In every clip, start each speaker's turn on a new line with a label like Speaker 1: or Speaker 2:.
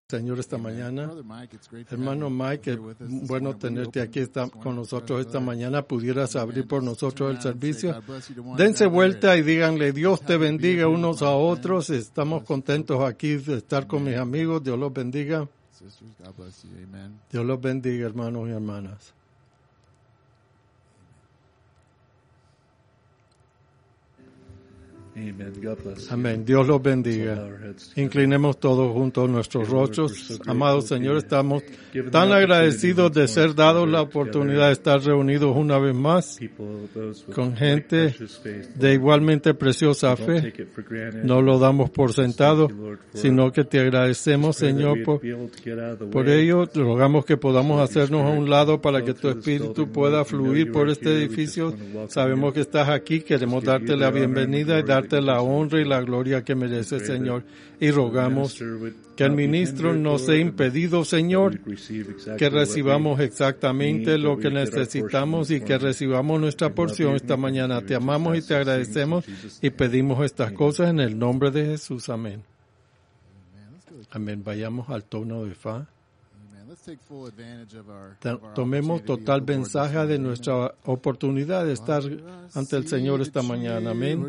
Speaker 1: Señor, esta mañana. Hermano Mike, es bueno tenerte aquí con nosotros esta mañana. ¿Pudieras abrir por nosotros el servicio? Dense vuelta y díganle, Dios te bendiga unos a otros. Estamos contentos aquí de estar con mis amigos. Dios los bendiga. Dios los bendiga, hermanos y hermanas. Amén. Dios los bendiga. Inclinemos todos juntos nuestros rostros. Amado Señor, estamos tan agradecidos de ser dados la oportunidad de estar reunidos una vez más con gente de igualmente preciosa fe. No lo damos por sentado, sino que te agradecemos, Señor, por ello. Rogamos que podamos hacernos a un lado para que tu Espíritu pueda fluir por este edificio. Sabemos que estás aquí. Queremos darte la bienvenida y darte la honra y la gloria que merece, Señor. Y rogamos que el ministro no sea impedido, Señor, que recibamos exactamente lo que necesitamos y que recibamos nuestra porción esta mañana. Te amamos y te agradecemos y pedimos estas cosas en el nombre de Jesús. Amén. Amén. Vayamos al tono de fa. Tomemos total ventaja de nuestra oportunidad de estar ante el Señor esta mañana. Amén.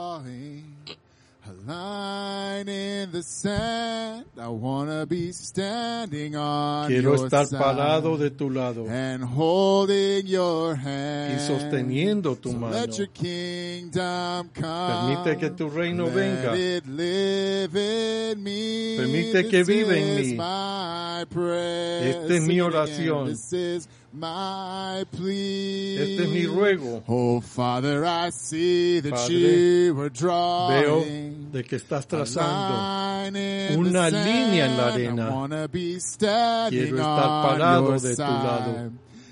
Speaker 1: Quiero estar parado de tu lado y sosteniendo tu mano. Permite que tu reino venga. Permite que viva en mí. Esta es mi oración. Este es mi ruego. Padre, veo de que estás trazando una línea en la arena. Quiero estar parado de tu lado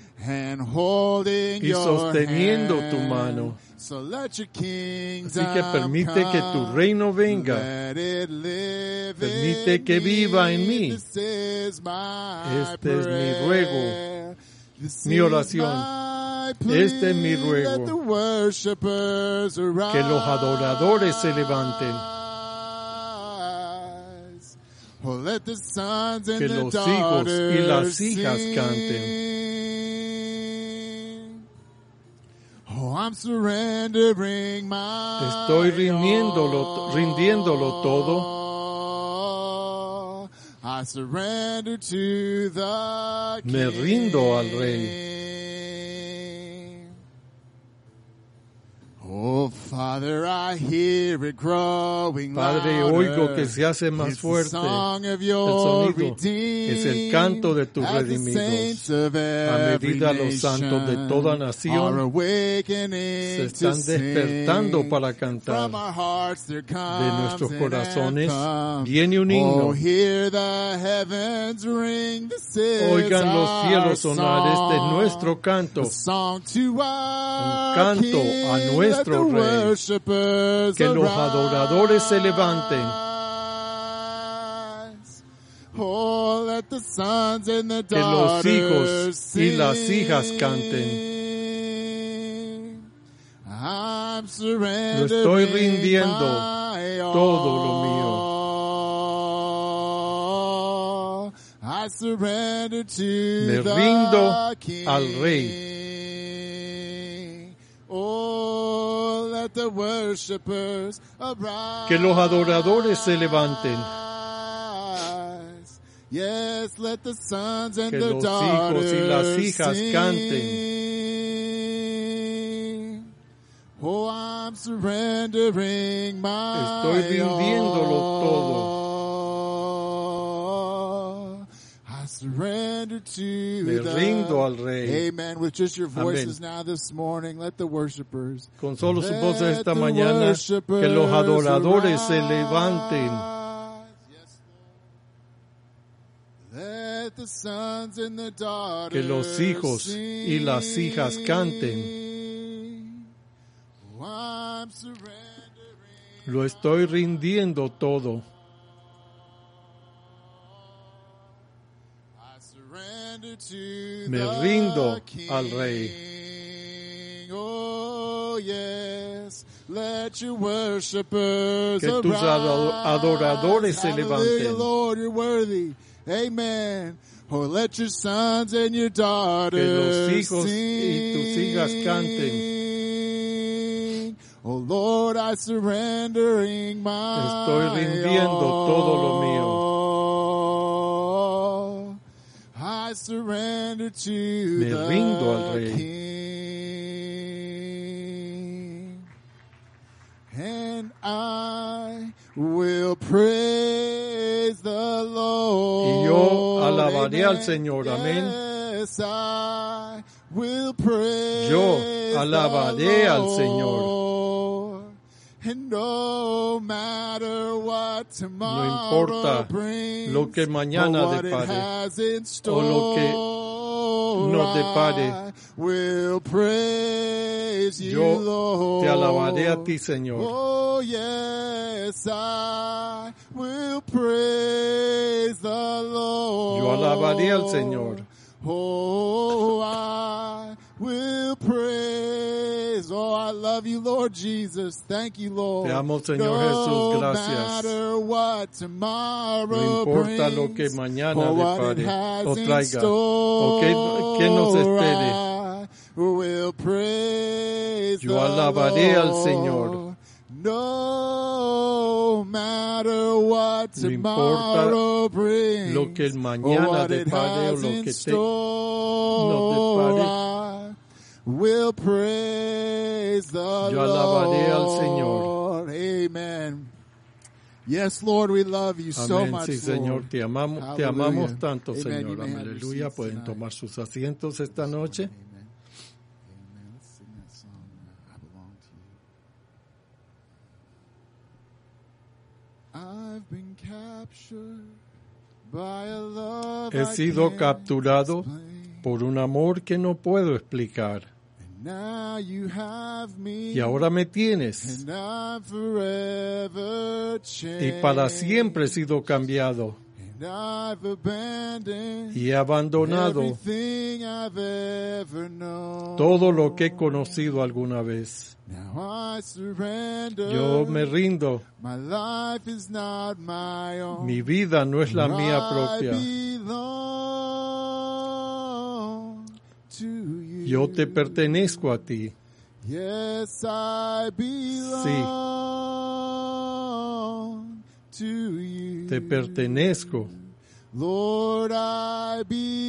Speaker 1: y sosteniendo tu mano. Así que permite que tu reino venga. Permite que viva en mí. Este es mi ruego, mi oración. Este es mi ruego. Que los adoradores se levanten. Que los hijos y las hijas canten. Estoy rindiéndolo todo. Me rindo al Rey. Padre, oigo que se hace más fuerte. El sonido es el canto de tus redimidos. A medida los santos de toda nación se están despertando para cantar. De nuestros corazones viene un himno. Oigan los cielos sonar, este es nuestro canto. Un canto a nuestro Rey. Que los adoradores se levanten. Que los hijos y las hijas canten. Lo estoy rindiendo todo lo mío. Me rindo al Rey. Que los adoradores se levanten. Que los hijos y las hijas canten. Estoy rindiéndolo todo. Me rindo al Rey.
Speaker 2: Amen. With just your voices
Speaker 1: Amén.
Speaker 2: now this morning, let the worshipers,
Speaker 1: Con solo sus voces esta mañana, que los adoradores se levanten. Que los hijos y las hijas canten. Lo estoy rindiendo todo. Me rindo al Rey.
Speaker 2: Let your worshipers
Speaker 1: que tus adoradores se levanten.
Speaker 2: Lord, you're worthy. Amen. Oh, let your sons and your daughters
Speaker 1: que los hijos y tus hijas canten.
Speaker 2: Oh Lord, I surrendering my
Speaker 1: Estoy rindiendo todo lo
Speaker 2: mío. I surrender to
Speaker 1: Me rindo al
Speaker 2: the
Speaker 1: Rey.
Speaker 2: King. And I will praise the Lord.
Speaker 1: Y yo alabaré al Señor. Amén.
Speaker 2: Yes, I will praise
Speaker 1: Yo alabaré al Señor.
Speaker 2: And no matter what tomorrow
Speaker 1: importa
Speaker 2: brings,
Speaker 1: lo que mañana
Speaker 2: or what it
Speaker 1: depare,
Speaker 2: has in
Speaker 1: o lo que
Speaker 2: store,
Speaker 1: nos depare.
Speaker 2: I will praise you,
Speaker 1: Yo
Speaker 2: Lord.
Speaker 1: te alabaré a ti, Señor.
Speaker 2: Oh yes, I will praise the Lord.
Speaker 1: Yo alabaré al Señor.
Speaker 2: Oh, I will praise. Oh, I love you, Lord Jesus. Thank you, Lord.
Speaker 1: Te amo, Señor Jesús. Gracias.
Speaker 2: No matter what tomorrow
Speaker 1: No importa lo que
Speaker 2: brings,
Speaker 1: mañana
Speaker 2: or what it
Speaker 1: depare
Speaker 2: has
Speaker 1: o
Speaker 2: in
Speaker 1: traiga,
Speaker 2: store,
Speaker 1: o que nos espere.
Speaker 2: I will praise
Speaker 1: Yo
Speaker 2: the
Speaker 1: alabaré al
Speaker 2: Lord.
Speaker 1: Señor.
Speaker 2: No matter what
Speaker 1: No
Speaker 2: tomorrow
Speaker 1: importa
Speaker 2: brings,
Speaker 1: lo que el
Speaker 2: or
Speaker 1: mañana
Speaker 2: what it
Speaker 1: depare o
Speaker 2: has
Speaker 1: lo
Speaker 2: in
Speaker 1: que
Speaker 2: store,
Speaker 1: nos depare.
Speaker 2: I will praise the
Speaker 1: Yo alabaré al
Speaker 2: Lord. Amen. Yes, Lord, we love you so
Speaker 1: Amén.
Speaker 2: much,
Speaker 1: Sí, Señor,
Speaker 2: Lord.
Speaker 1: te amamos
Speaker 2: Hallelujah.
Speaker 1: tanto,
Speaker 2: Amen.
Speaker 1: Señor.
Speaker 2: You may have your
Speaker 1: Aleluya.
Speaker 2: seats
Speaker 1: Pueden
Speaker 2: tonight.
Speaker 1: tomar sus asientos esta noche.
Speaker 2: Amen. Amen. Let's sing that song, I Belong to You. I've been captured by a love
Speaker 1: He
Speaker 2: I
Speaker 1: sido
Speaker 2: can't
Speaker 1: capturado
Speaker 2: explain.
Speaker 1: por un amor que no puedo explicar.
Speaker 2: And now you have me.
Speaker 1: Y ahora me tienes.
Speaker 2: And I'm forever changed.
Speaker 1: Y para siempre he sido cambiado.
Speaker 2: And I've abandoned
Speaker 1: Y he abandonado
Speaker 2: everything I've ever known.
Speaker 1: todo lo que he conocido alguna vez.
Speaker 2: Now I surrender.
Speaker 1: Yo me rindo.
Speaker 2: My life is not my own.
Speaker 1: Mi vida no es la mía propia.
Speaker 2: I belong to you.
Speaker 1: Yo te pertenezco a ti.
Speaker 2: Yes, I belong to you.
Speaker 1: Te pertenezco.
Speaker 2: Lord, I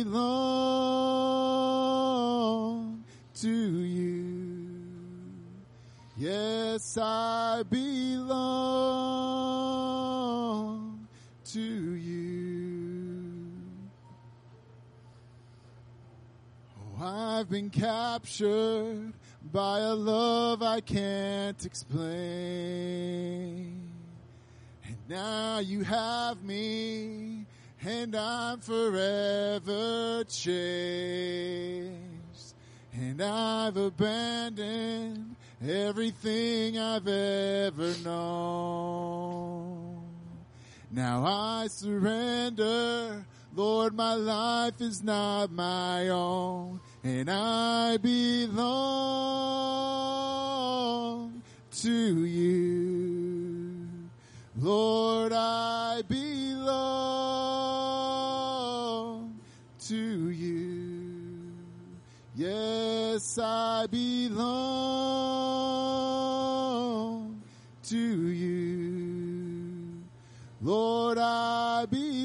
Speaker 2: belong to you. Yes, I belong to you. Oh, I've been captured by a love I can't explain. And now you have me, and I'm forever changed. And I've abandoned everything I've ever known. Now I surrender, Lord, my life is not my own, and I belong to you. Lord, I belong to you. Yes, I belong to you. Lord, I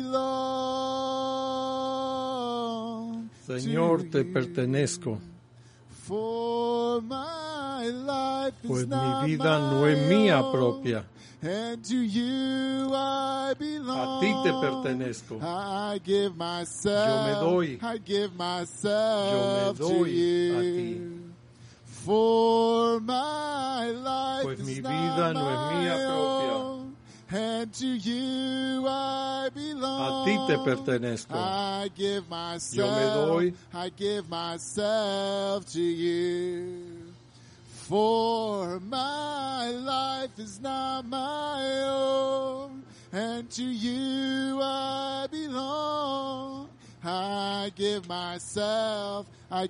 Speaker 2: belong.
Speaker 1: Señor,
Speaker 2: to
Speaker 1: te
Speaker 2: you.
Speaker 1: pertenezco.
Speaker 2: For my life
Speaker 1: Pues
Speaker 2: is
Speaker 1: mi
Speaker 2: not
Speaker 1: vida no es mía
Speaker 2: my own,
Speaker 1: propia.
Speaker 2: and to you I belong.
Speaker 1: A ti te pertenezco.
Speaker 2: I give myself.
Speaker 1: Yo me doy.
Speaker 2: I give myself
Speaker 1: Yo me doy
Speaker 2: to you.
Speaker 1: a ti.
Speaker 2: For my life
Speaker 1: Pues mi
Speaker 2: is
Speaker 1: vida
Speaker 2: not
Speaker 1: no es mía
Speaker 2: my
Speaker 1: propia.
Speaker 2: own, and to you I belong.
Speaker 1: A ti te pertenezco.
Speaker 2: I give myself.
Speaker 1: Yo me doy.
Speaker 2: I give myself to you. For my life is not my own, and to you I belong. I I give myself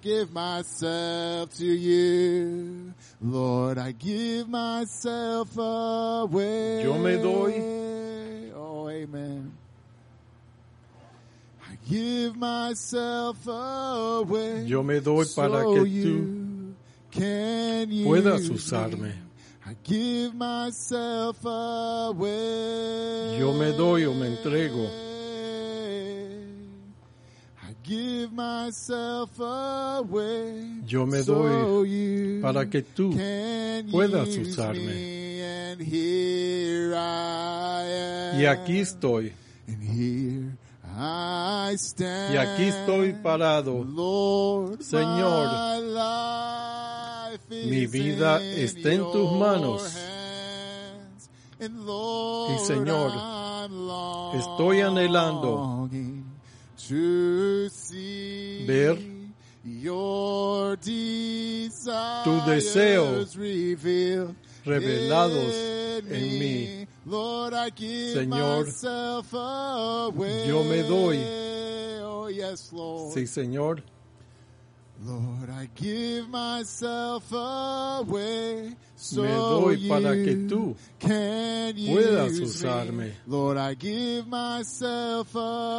Speaker 2: to you. Lord, I give myself away.
Speaker 1: Yo me doy.
Speaker 2: Oh, amen. I give myself away.
Speaker 1: Yo me doy para
Speaker 2: so
Speaker 1: que tú
Speaker 2: you can
Speaker 1: puedas
Speaker 2: use
Speaker 1: usarme.
Speaker 2: me. I give myself away.
Speaker 1: Yo me doy o me entrego.
Speaker 2: I give myself away.
Speaker 1: Yo me
Speaker 2: so
Speaker 1: doy
Speaker 2: you
Speaker 1: para que tú
Speaker 2: can
Speaker 1: puedas
Speaker 2: use
Speaker 1: usarme.
Speaker 2: me. And here I am.
Speaker 1: Y aquí estoy.
Speaker 2: And here I stand.
Speaker 1: Y aquí estoy parado.
Speaker 2: Lord,
Speaker 1: Señor,
Speaker 2: my life is
Speaker 1: mi vida está en tus
Speaker 2: your
Speaker 1: manos.
Speaker 2: hands. And Lord,
Speaker 1: Y Señor,
Speaker 2: I'm
Speaker 1: estoy anhelando
Speaker 2: longing to see
Speaker 1: ver
Speaker 2: your desires
Speaker 1: tu deseo
Speaker 2: revealed
Speaker 1: revelados
Speaker 2: in
Speaker 1: en mí.
Speaker 2: Lord, I give
Speaker 1: Señor,
Speaker 2: myself away.
Speaker 1: yo me doy.
Speaker 2: Oh, yes, Lord.
Speaker 1: Sí, Señor.
Speaker 2: Lord, I give myself away. So
Speaker 1: Me doy para que
Speaker 2: you
Speaker 1: tú
Speaker 2: can
Speaker 1: puedas
Speaker 2: use
Speaker 1: usarme.
Speaker 2: me. Lord, I give myself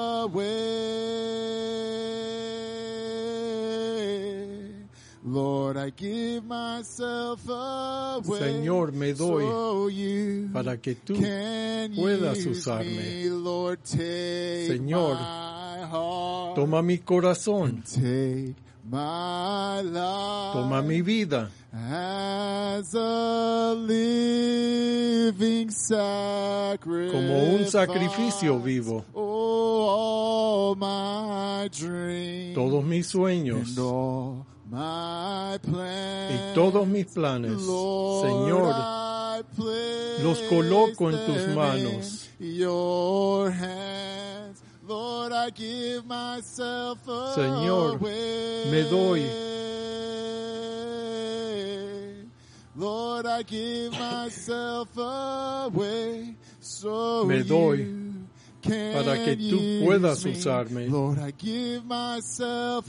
Speaker 2: away. Lord, I give myself away.
Speaker 1: Señor, me doy
Speaker 2: so you
Speaker 1: para que tú
Speaker 2: can
Speaker 1: puedas
Speaker 2: use
Speaker 1: usarme.
Speaker 2: me. Lord, take
Speaker 1: Señor,
Speaker 2: my heart.
Speaker 1: toma mi corazón,
Speaker 2: Take my life.
Speaker 1: toma mi vida
Speaker 2: as a living sacrifice.
Speaker 1: como un sacrificio vivo.
Speaker 2: Oh, all my dreams.
Speaker 1: Todos mis sueños
Speaker 2: and all my plans.
Speaker 1: y todos mis planes,
Speaker 2: Lord,
Speaker 1: Señor,
Speaker 2: I place
Speaker 1: los coloco en tus
Speaker 2: them
Speaker 1: manos.
Speaker 2: in your hands. Lord, I give myself
Speaker 1: Señor,
Speaker 2: away.
Speaker 1: me doy.
Speaker 2: Lord, I give myself away. So
Speaker 1: Me doy
Speaker 2: you can
Speaker 1: para que tú
Speaker 2: use
Speaker 1: puedas
Speaker 2: me.
Speaker 1: usarme.
Speaker 2: Lord, I give myself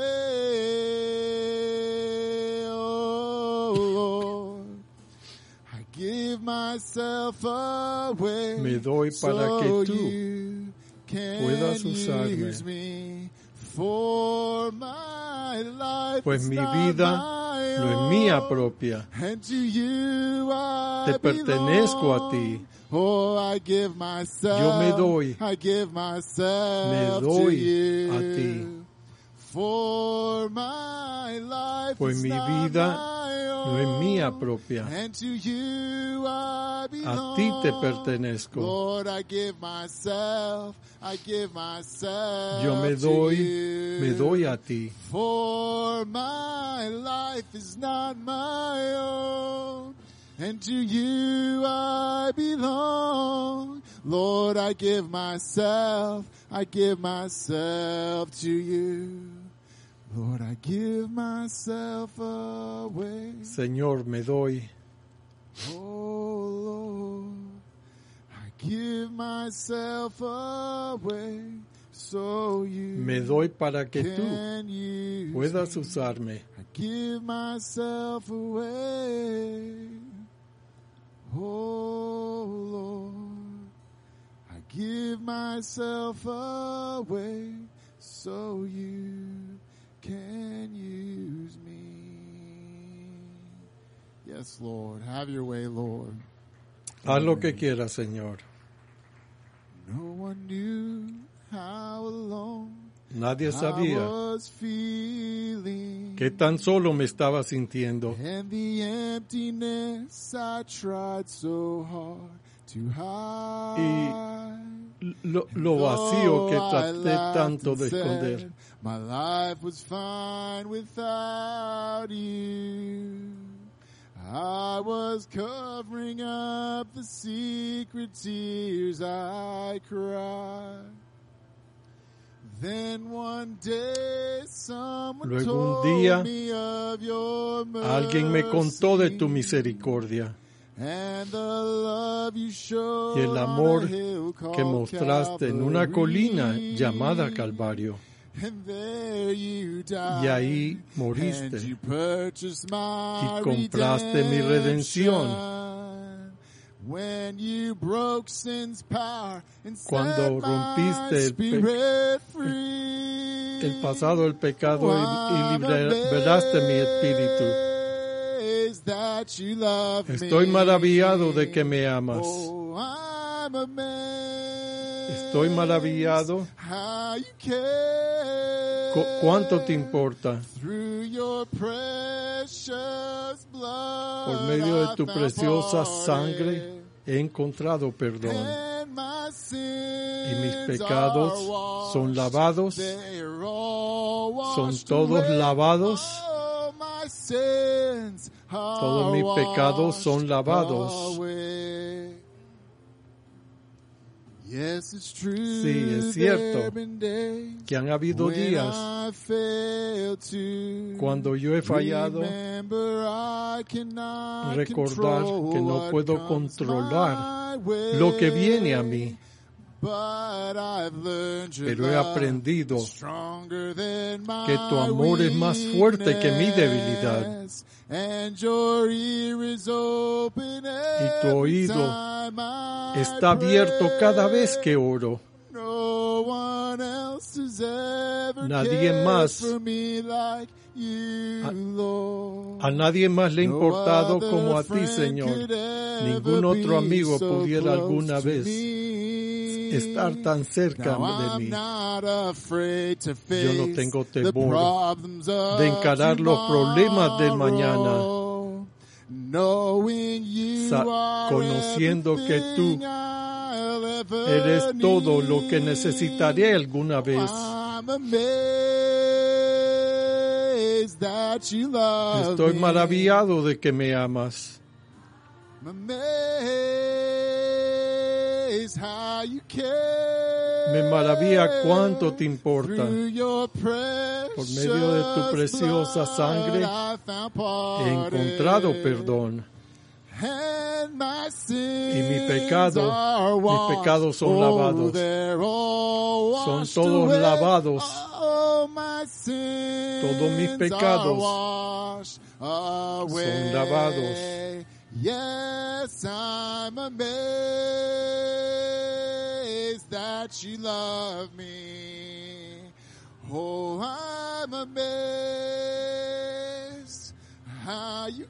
Speaker 2: away. Oh, Lord. I give myself away.
Speaker 1: Me doy para
Speaker 2: so
Speaker 1: que tú
Speaker 2: you can
Speaker 1: puedas usarme.
Speaker 2: use me. For my life
Speaker 1: Pues
Speaker 2: is
Speaker 1: mi
Speaker 2: not
Speaker 1: vida
Speaker 2: my
Speaker 1: no es
Speaker 2: own,
Speaker 1: mía propia.
Speaker 2: and to you I
Speaker 1: Te pertenezco a ti.
Speaker 2: belong. Oh, I give myself.
Speaker 1: Yo me doy.
Speaker 2: I give myself
Speaker 1: Me
Speaker 2: to
Speaker 1: doy
Speaker 2: you.
Speaker 1: a ti.
Speaker 2: For my life
Speaker 1: Pues
Speaker 2: is
Speaker 1: mi
Speaker 2: not
Speaker 1: vida
Speaker 2: my
Speaker 1: no es mía
Speaker 2: own,
Speaker 1: propia.
Speaker 2: and to you I belong.
Speaker 1: A ti te pertenezco.
Speaker 2: Lord, I give myself
Speaker 1: Yo me
Speaker 2: to
Speaker 1: doy,
Speaker 2: you.
Speaker 1: me doy a ti.
Speaker 2: For my life is not my own, and to you I belong. Lord, I give myself to you. Lord, I give myself away.
Speaker 1: Señor, me doy.
Speaker 2: Oh, Lord, I give myself away. So you
Speaker 1: Me doy para que tú
Speaker 2: can use
Speaker 1: puedas
Speaker 2: me.
Speaker 1: usarme.
Speaker 2: I give myself away. Oh, Lord, I give myself away so you can use me. Yes, Lord, have your way, Lord.
Speaker 1: Haz lo que quieras, Señor.
Speaker 2: No one knew how alone
Speaker 1: Nadie
Speaker 2: I
Speaker 1: sabía
Speaker 2: was feeling.
Speaker 1: que tan solo me estaba sintiendo.
Speaker 2: And the emptiness I tried so hard to hide.
Speaker 1: Lo vacío que
Speaker 2: Though I
Speaker 1: traté
Speaker 2: laughed
Speaker 1: tanto
Speaker 2: and
Speaker 1: de
Speaker 2: said,
Speaker 1: esconder.
Speaker 2: my life was fine without you. I was covering up the secret tears I cried. Then one day someone
Speaker 1: Luego
Speaker 2: told
Speaker 1: un día
Speaker 2: me of your mercy.
Speaker 1: Alguien me contó de tu misericordia
Speaker 2: And the love you showed
Speaker 1: y el amor
Speaker 2: on a hill
Speaker 1: que
Speaker 2: called
Speaker 1: mostraste en una
Speaker 2: Calvary.
Speaker 1: colina llamada Calvario. y ahí moriste y compraste mi redención. Cuando rompiste el pasado, el pecado y liberaste mi espíritu. Estoy maravillado de que me amas. Estoy maravillado. ¿Cuánto te importa? Por medio de tu preciosa sangre he encontrado perdón. Y mis pecados son lavados. Son todos lavados. Todos mis pecados son lavados. Sí, es cierto que han habido días cuando yo he fallado, recordar que no puedo controlar lo que viene a mí. Pero he aprendido que tu amor es más fuerte que mi debilidad. Y tu oído está abierto cada vez que oro. Nadie más, a nadie más le ha importado como a ti, Señor. Ningún otro amigo pudiera alguna vez estar tan cerca de mí. Yo no tengo temor de encarar los problemas del mañana, conociendo que tú eres todo lo que necesitaré alguna vez. Estoy maravillado de que me amas. Me maravilla cuánto te importa. Por medio de tu preciosa sangre he encontrado perdón. Y mis pecados son lavados. Son todos lavados. Todos mis pecados son lavados.
Speaker 2: Yes, I'm amazed that you love me. Oh, I'm amazed how you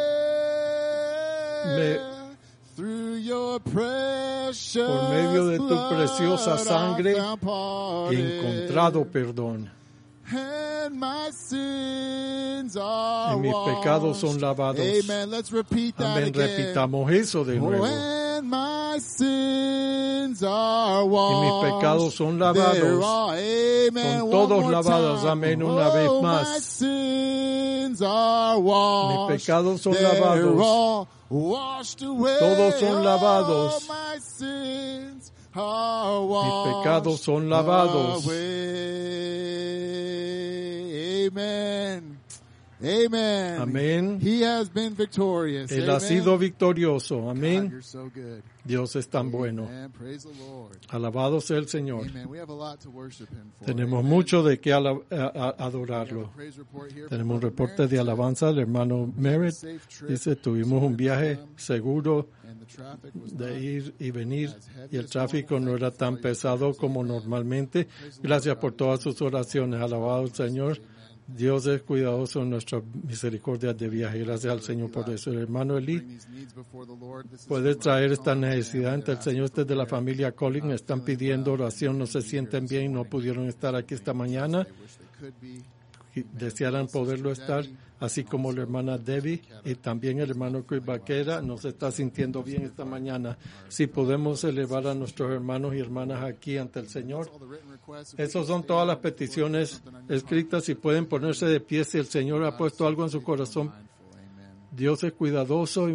Speaker 2: care. Through your precious
Speaker 1: por medio de tu preciosa sangre he encontrado perdón.
Speaker 2: And my sins are
Speaker 1: y mis pecados son lavados.
Speaker 2: Amen. Let's repeat that
Speaker 1: Amén.
Speaker 2: again.
Speaker 1: Repitamos eso de nuevo.
Speaker 2: And my sins are
Speaker 1: y mis pecados son lavados. Son todos lavados. Amén. Una vez más.
Speaker 2: My sins are washed.
Speaker 1: Mis pecados son lavados.
Speaker 2: Washed away.
Speaker 1: Todos son lavados.
Speaker 2: My sins are washed.
Speaker 1: Mis pecados son lavados.
Speaker 2: Amen. Amen.
Speaker 1: Amén.
Speaker 2: He has been victorious.
Speaker 1: Él
Speaker 2: Amen.
Speaker 1: ha sido victorioso. Amén.
Speaker 2: God, you're so good.
Speaker 1: Dios es tan bueno.
Speaker 2: Amen. Praise the Lord.
Speaker 1: Alabado sea el Señor.
Speaker 2: Amen. We have a lot to worship him for.
Speaker 1: Tenemos
Speaker 2: Amen.
Speaker 1: mucho de qué
Speaker 2: We
Speaker 1: adorarlo.
Speaker 2: have a praise report here
Speaker 1: Tenemos un
Speaker 2: from
Speaker 1: reporte
Speaker 2: Merritt.
Speaker 1: de alabanza del hermano Merritt. Dice, tuvimos un viaje seguro
Speaker 2: And the traffic was
Speaker 1: de
Speaker 2: not
Speaker 1: ir y venir y el tráfico no era tan pesado como normalmente. Gracias por todas sus oraciones. Alabado el Señor. Dios es cuidadoso en nuestras misericordias de viaje. Gracias al Señor por eso. El hermano Eli puede traer esta necesidad ante el Señor. Este es de la familia Collins. Están pidiendo oración, no se sienten bien, no pudieron estar aquí esta mañana. Desearan poderlo estar, así como la hermana Debbie y también el hermano Chris Vaquera no se está sintiendo bien esta mañana. Si podemos elevar a nuestros hermanos y hermanas aquí ante el Señor. Esas son todas las peticiones escritas y pueden ponerse de pie si el Señor ha puesto algo en su corazón. Dios es cuidadoso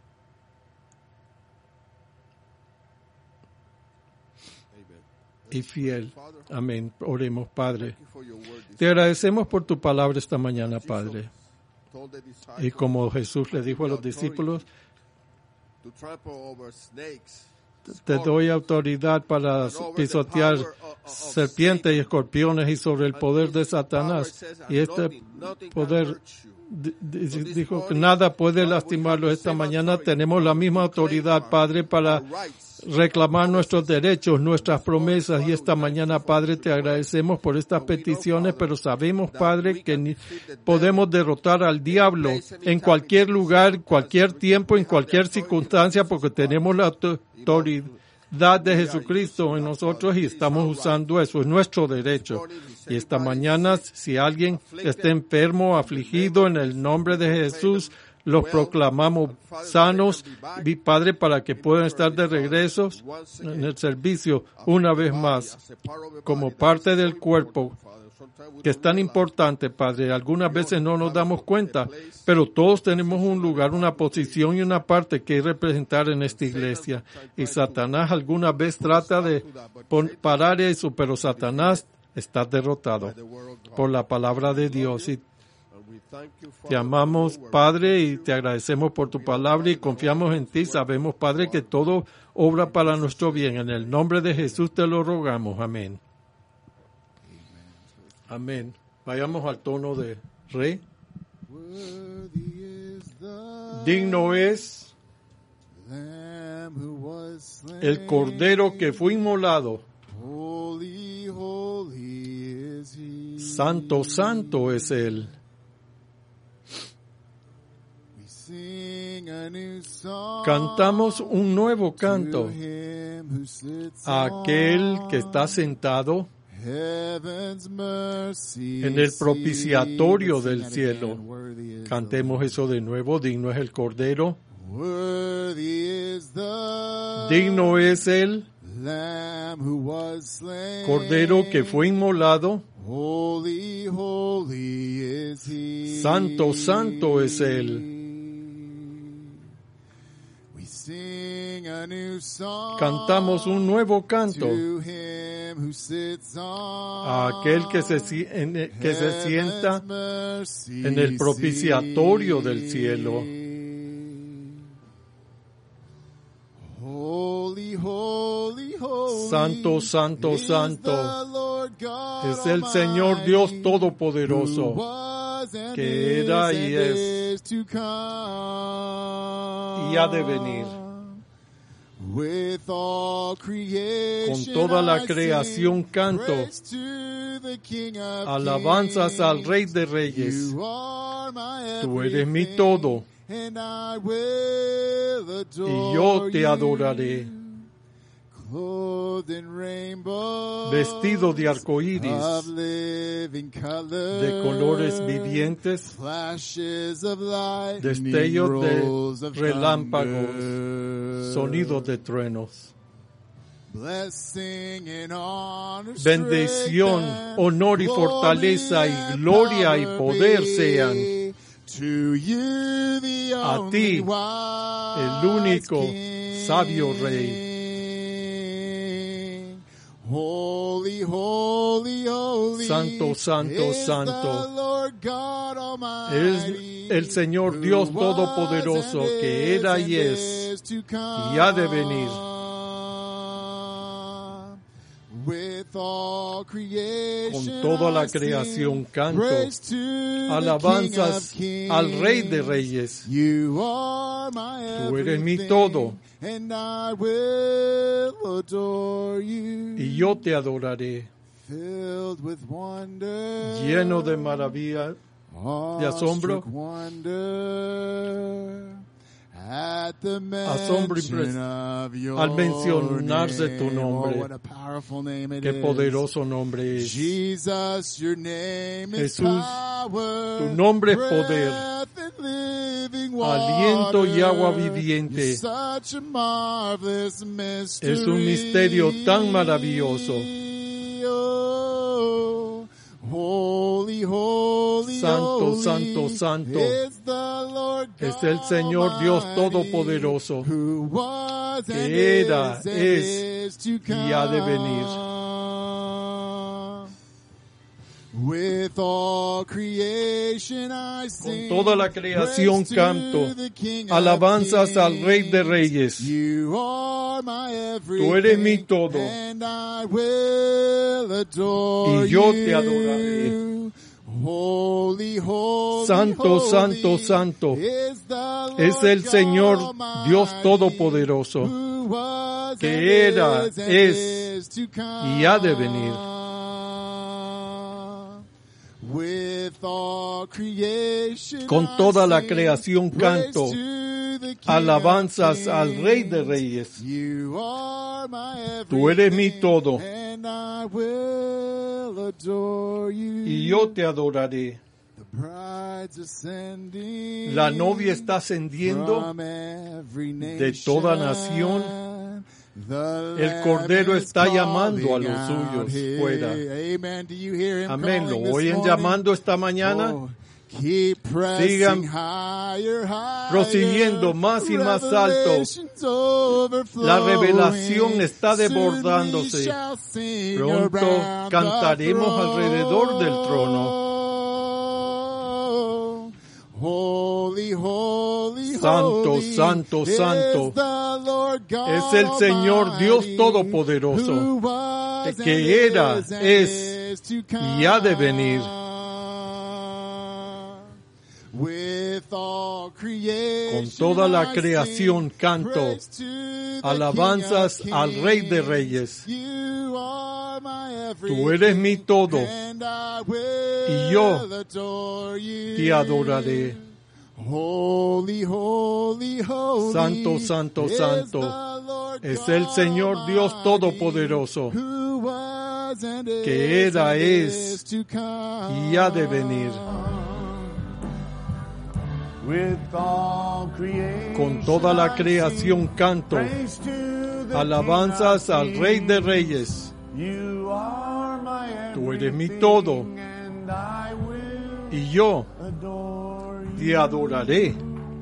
Speaker 1: y fiel. Amén. Oremos, Padre. Te agradecemos por tu palabra esta mañana, Padre. Y como Jesús le dijo a los discípulos, te doy autoridad para pisotear serpientes y escorpiones y sobre el poder de Satanás. Y este poder dijo que nada puede lastimarlo. Esta mañana tenemos la misma autoridad, Padre, para reclamar nuestros derechos, nuestras promesas. Y esta mañana, Padre, te agradecemos por estas peticiones, pero sabemos, Padre, que podemos derrotar al diablo en cualquier lugar, cualquier tiempo, en cualquier circunstancia, porque tenemos la autoridad de Jesucristo en nosotros y estamos usando eso, es nuestro derecho. Y esta mañana, si alguien está enfermo, afligido, en el nombre de Jesús, los proclamamos sanos, mi Padre, para que puedan estar de regreso en el servicio una vez más, como parte del cuerpo, que es tan importante, Padre. Algunas veces no nos damos cuenta, pero todos tenemos un lugar, una posición y una parte que representar en esta iglesia. Y Satanás alguna vez trata de parar eso, pero Satanás está derrotado por la palabra de Dios. Y te amamos, Padre, y te agradecemos por tu palabra y confiamos en ti. Sabemos, Padre, que todo obra para nuestro bien. En el nombre de Jesús te lo rogamos. Amén. Amén. Vayamos al tono de re. Digno es el Cordero que fue inmolado. Santo, santo es Él. Cantamos un nuevo canto a aquel que está sentado en el propiciatorio del cielo. Cantemos eso de nuevo. Digno es el Cordero. Digno es el Cordero que fue inmolado. Santo, santo es Él. Cantamos un nuevo canto a aquel que se sienta en el propiciatorio del cielo. Santo, santo, santo es el Señor Dios Todopoderoso, que era y es y ha de venir. Con toda la creación canto alabanzas al Rey de Reyes. Tú eres mi todo y yo te adoraré. Vestido de arcoíris, de colores vivientes, destellos de relámpagos, sonidos de truenos. Bendición, honor y fortaleza y gloria y poder sean a ti, el único sabio Rey. Santo, santo, santo es el Señor Dios Todopoderoso, que era y es y ha de venir. Con toda la creación canto alabanzas al Rey de Reyes. Tú eres mi todo y yo te adoraré. Lleno de maravilla, de asombro, asombro al mencionarse tu nombre. Qué poderoso nombre es. Jesús, tu nombre es poder, aliento y agua viviente. Es un misterio tan maravilloso. Santo, santo, santo es el Señor Dios Todopoderoso, que era, es y ha de venir. Con toda la creación canto alabanzas al Rey de Reyes. Tú eres mi todo. Y yo te adoraré. Santo, santo, santo es el Señor Dios Todopoderoso, que era, es y ha de venir. Con toda la creación canto alabanzas al Rey de Reyes. Tú eres mi todo. Y yo te adoraré. La novia está ascendiendo de toda nación. El Cordero está llamando a los suyos fuera. Amén. ¿Lo oyen llamando esta mañana? Sigan prosiguiendo más y más alto. La revelación está desbordándose. Pronto cantaremos alrededor del trono. Santo, santo, santo es el Señor Dios Todopoderoso, que era, es y ha de venir. Con toda la creación canto alabanzas al Rey de Reyes. Tú eres mi todo y yo te adoraré. Santo, santo, santo es el Señor Dios Todopoderoso, que era, es y ha de venir. Con toda la creación canto alabanzas al Rey de Reyes. Tú eres mi todo y yo te adoraré.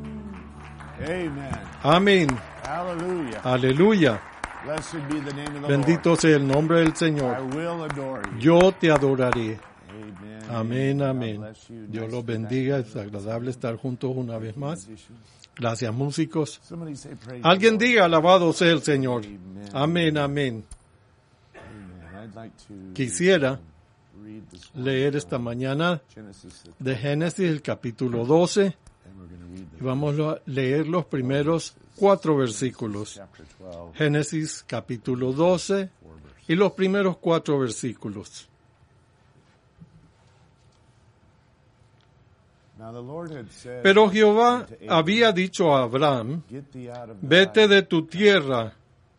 Speaker 1: Amén. Aleluya. Bendito sea el nombre del Señor. Yo te adoraré. Amén, amén. Dios los bendiga. Es agradable estar juntos una vez más. Gracias, músicos. Alguien diga, alabado sea el Señor. Amén, amén. Quisiera leer esta mañana de Génesis, el capítulo 12. Y vamos a leer los primeros 4 versículos. Génesis, capítulo 12, y los primeros 4 versículos. Pero Jehová había dicho a Abraham, vete de tu tierra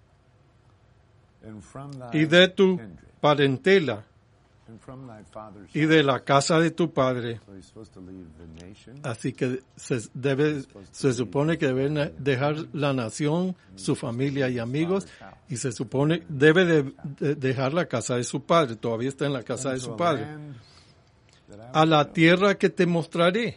Speaker 1: y de tu parentela y de la casa de tu padre. Así que se supone que deben dejar la nación, su familia y amigos, y se supone debe de dejar la casa de su padre. Todavía está en la casa de su padre. A la tierra que te mostraré.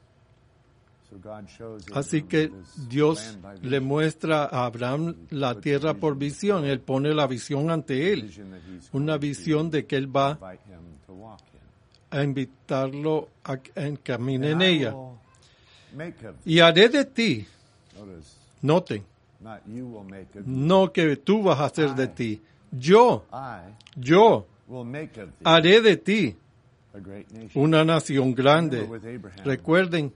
Speaker 1: Así que Dios le muestra a Abraham la tierra por visión. Él pone la visión ante él. Una visión de que él va a invitarlo a que camine en ella. Y haré de ti, noten, no que tú vas a hacer de ti. Yo haré de ti una nación grande. Recuerden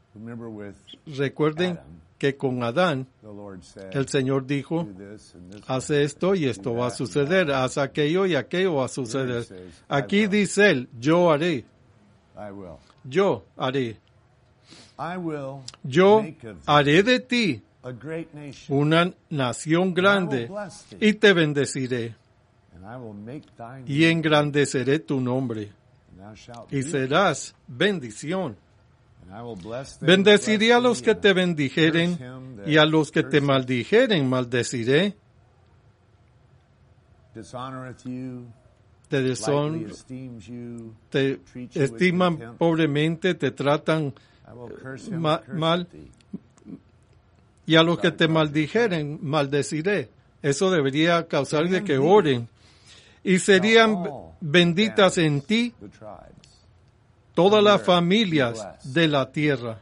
Speaker 1: que con Adán el Señor dijo, haz esto y esto va a suceder, haz aquello y aquello va a suceder. Aquí dice él, yo haré, yo haré de ti una nación grande y te bendeciré y engrandeceré tu nombre y serás bendición. Bendeciré a los que te bendijeren y a los que te maldijeren maldeciré. Te estiman pobremente, te tratan mal, y a los que te maldijeren maldeciré. Eso debería causar de que oren. Y serían benditas en ti todas las familias de la tierra.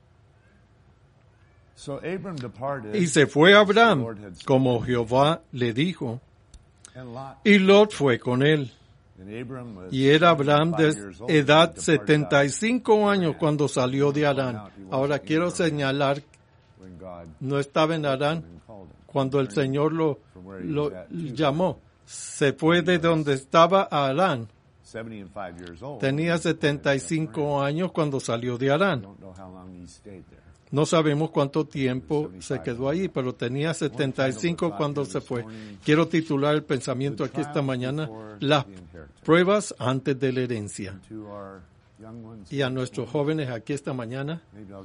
Speaker 1: Y se fue Abraham, como Jehová le dijo, y Lot fue con él. Y era Abraham de edad 75 años cuando salió de Harán. Ahora quiero señalar, no estaba en Harán cuando el Señor lo llamó. Se fue de donde estaba a Harán. Tenía 75 años cuando salió de Harán. No sabemos cuánto tiempo se quedó ahí, pero tenía 75 cuando se fue. Quiero titular el pensamiento aquí esta mañana, las pruebas antes de la herencia. Y a nuestros jóvenes aquí esta mañana,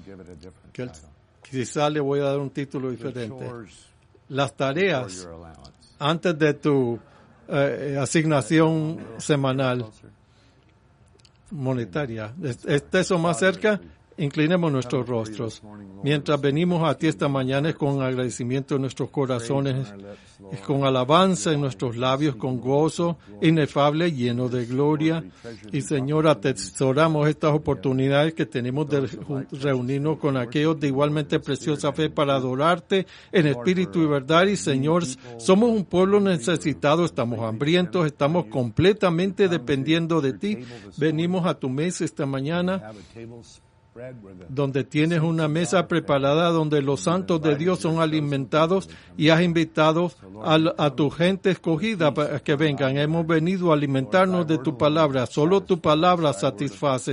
Speaker 1: quizá le voy a dar un título diferente. Las tareas antes de tu asignación semanal monetaria. ¿Está eso más cerca? Inclinemos nuestros rostros. Mientras venimos a ti esta mañana es con agradecimiento en nuestros corazones, es con alabanza en nuestros labios, con gozo inefable, lleno de gloria. Y Señor, atesoramos estas oportunidades que tenemos de reunirnos con aquellos de igualmente preciosa fe para adorarte en espíritu y verdad. Y Señor, somos un pueblo necesitado, estamos hambrientos, estamos completamente dependiendo de ti. Venimos a tu mesa esta mañana, donde tienes una mesa preparada donde los santos de Dios son alimentados y has invitado a tu gente escogida para que vengan. Hemos venido a alimentarnos de tu palabra. Solo tu palabra satisface.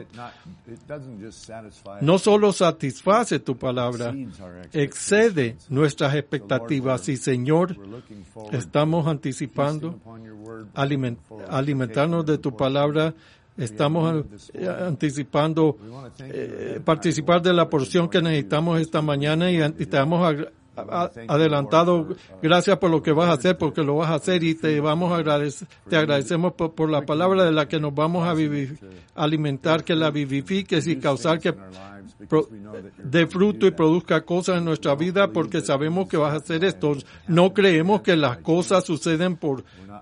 Speaker 1: No solo satisface tu palabra, excede nuestras expectativas. Y Señor, estamos anticipando alimentarnos de tu palabra. Estamos anticipando participar de la porción que necesitamos esta mañana y te hemos adelantado. Gracias por lo que vas a hacer, porque lo vas a hacer y te agradecemos por la palabra de la que nos vamos a alimentar, que la vivifiques y causar que dé fruto y produzca cosas en nuestra vida, porque sabemos que vas a hacer esto. No creemos que las cosas suceden por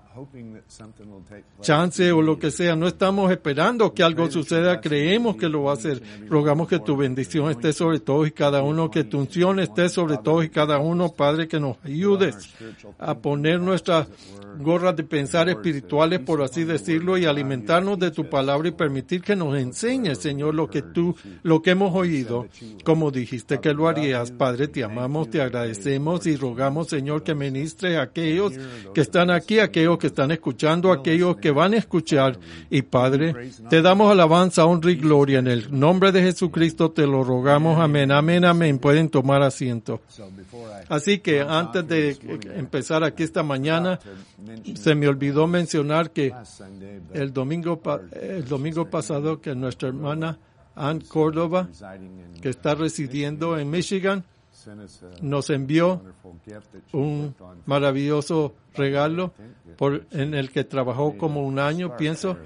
Speaker 1: chance o lo que sea. No estamos esperando que algo suceda, creemos que lo va a hacer. Rogamos que tu bendición esté sobre todos y cada uno, que tu unción esté sobre todos y cada uno, Padre, que nos ayudes a poner nuestras gorras de pensar espirituales, por así decirlo, y alimentarnos de tu palabra y permitir que nos enseñes, Señor, lo que hemos oído, como dijiste que lo harías. Padre, te amamos, te agradecemos y rogamos, Señor, que ministres a aquellos que están aquí, a aquellos que están escuchando, a aquellos que van a escuchar. Y Padre, te damos alabanza, honra y gloria. En el nombre de Jesucristo te lo rogamos. Amén, amén, amén. Pueden tomar asiento. Así que antes de empezar aquí esta mañana, se me olvidó mencionar que el domingo pasado que nuestra hermana Ann Córdoba, que está residiendo en Michigan, nos envió un maravilloso regalo en el que trabajó como un año, pienso.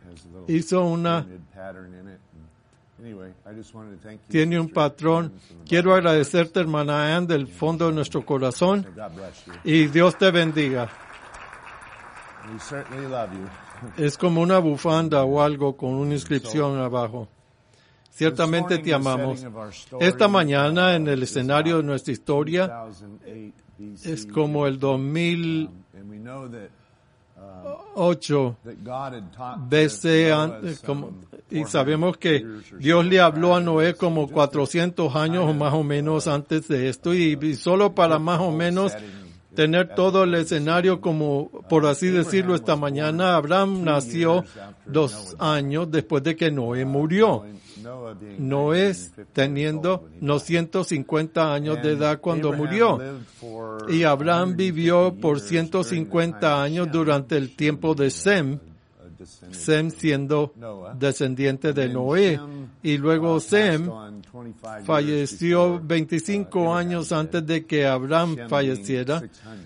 Speaker 1: Tiene un patrón. Quiero agradecerte, hermana Ann, del fondo de nuestro corazón, y Dios te bendiga. Es como una bufanda o algo con una inscripción abajo. Ciertamente te amamos. Esta mañana, en el escenario de nuestra historia, es como el 2008 BC, y sabemos que Dios le habló a Noé como 400 años o más o menos antes de esto, y solo para más o menos tener todo el escenario como, por así decirlo, esta mañana, Abraham nació 2 años después de que Noé murió. Noé teniendo 150 años de edad cuando murió. Y Abraham vivió por 150 años durante el tiempo de Sem siendo descendiente de Noé. Y luego Sem falleció 25 años antes de que Abraham falleciera.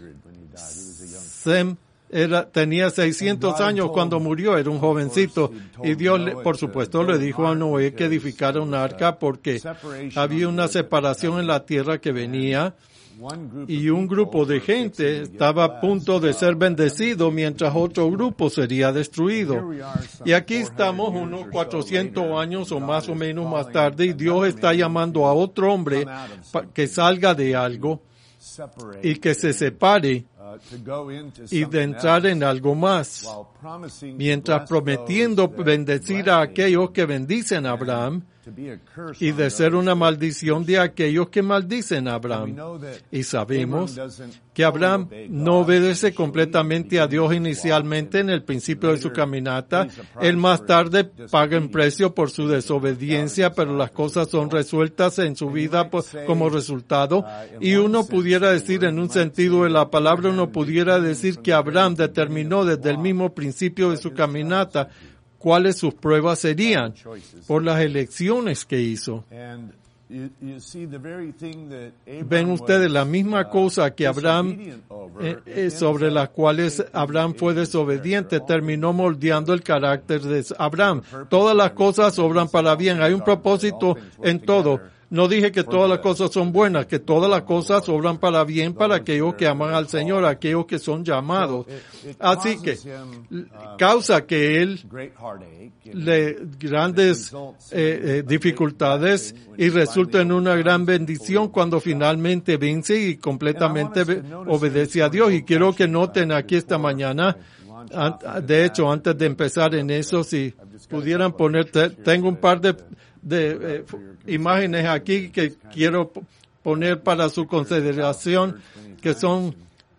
Speaker 1: Sem tenía 600 años cuando murió, era un jovencito, y Dios, por supuesto, le dijo a Noé que edificara un arca porque había una separación en la tierra que venía, y un grupo de gente estaba a punto de ser bendecido mientras otro grupo sería destruido. Y aquí estamos unos 400 años o más o menos más tarde y Dios está llamando a otro hombre que salga de algo y que se separe y de entrar en algo más, mientras prometiendo bendecir a aquellos que bendicen a Abraham y de ser una maldición de aquellos que maldicen a Abraham. Y sabemos que Abraham no obedece completamente a Dios inicialmente en el principio de su caminata. Él más tarde paga un precio por su desobediencia, pero las cosas son resueltas en su vida como resultado. Y uno pudiera decir, en un sentido de la palabra, uno pudiera decir que Abraham determinó desde el mismo principio de su caminata cuáles sus pruebas serían por las elecciones que hizo. Ven ustedes la misma cosa que Abraham, sobre las cuales Abraham fue desobediente, terminó moldeando el carácter de Abraham. Todas las cosas obran para bien. Hay un propósito en todo. No dije que todas las cosas son buenas, que todas las cosas obran para bien para aquellos que aman al Señor, aquellos que son llamados. Así que causa que él le grandes dificultades y resulta en una gran bendición cuando finalmente vence y completamente obedece a Dios. Y quiero que noten aquí esta mañana, de hecho, antes de empezar en eso, si pudieran poner, tengo un par de imágenes aquí que quiero poner para su consideración, que son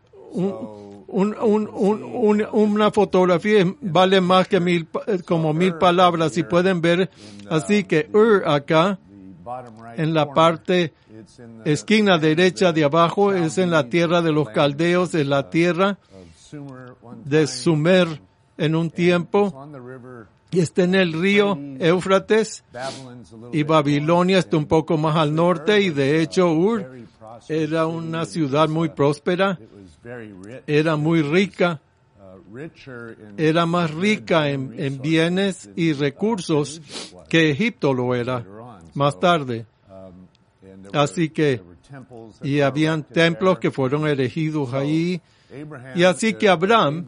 Speaker 1: una fotografía vale más que como mil palabras, si pueden ver. Así que acá en la parte esquina derecha de abajo es en la tierra de los caldeos, es la tierra de Sumer en un tiempo. Y está en el río Éufrates, y Babilonia está un poco más al norte, y de hecho Ur era una ciudad muy próspera, era muy rica, era más rica en bienes y recursos que Egipto lo era más tarde. Así que, y habían templos que fueron erigidos ahí, y así que Abraham,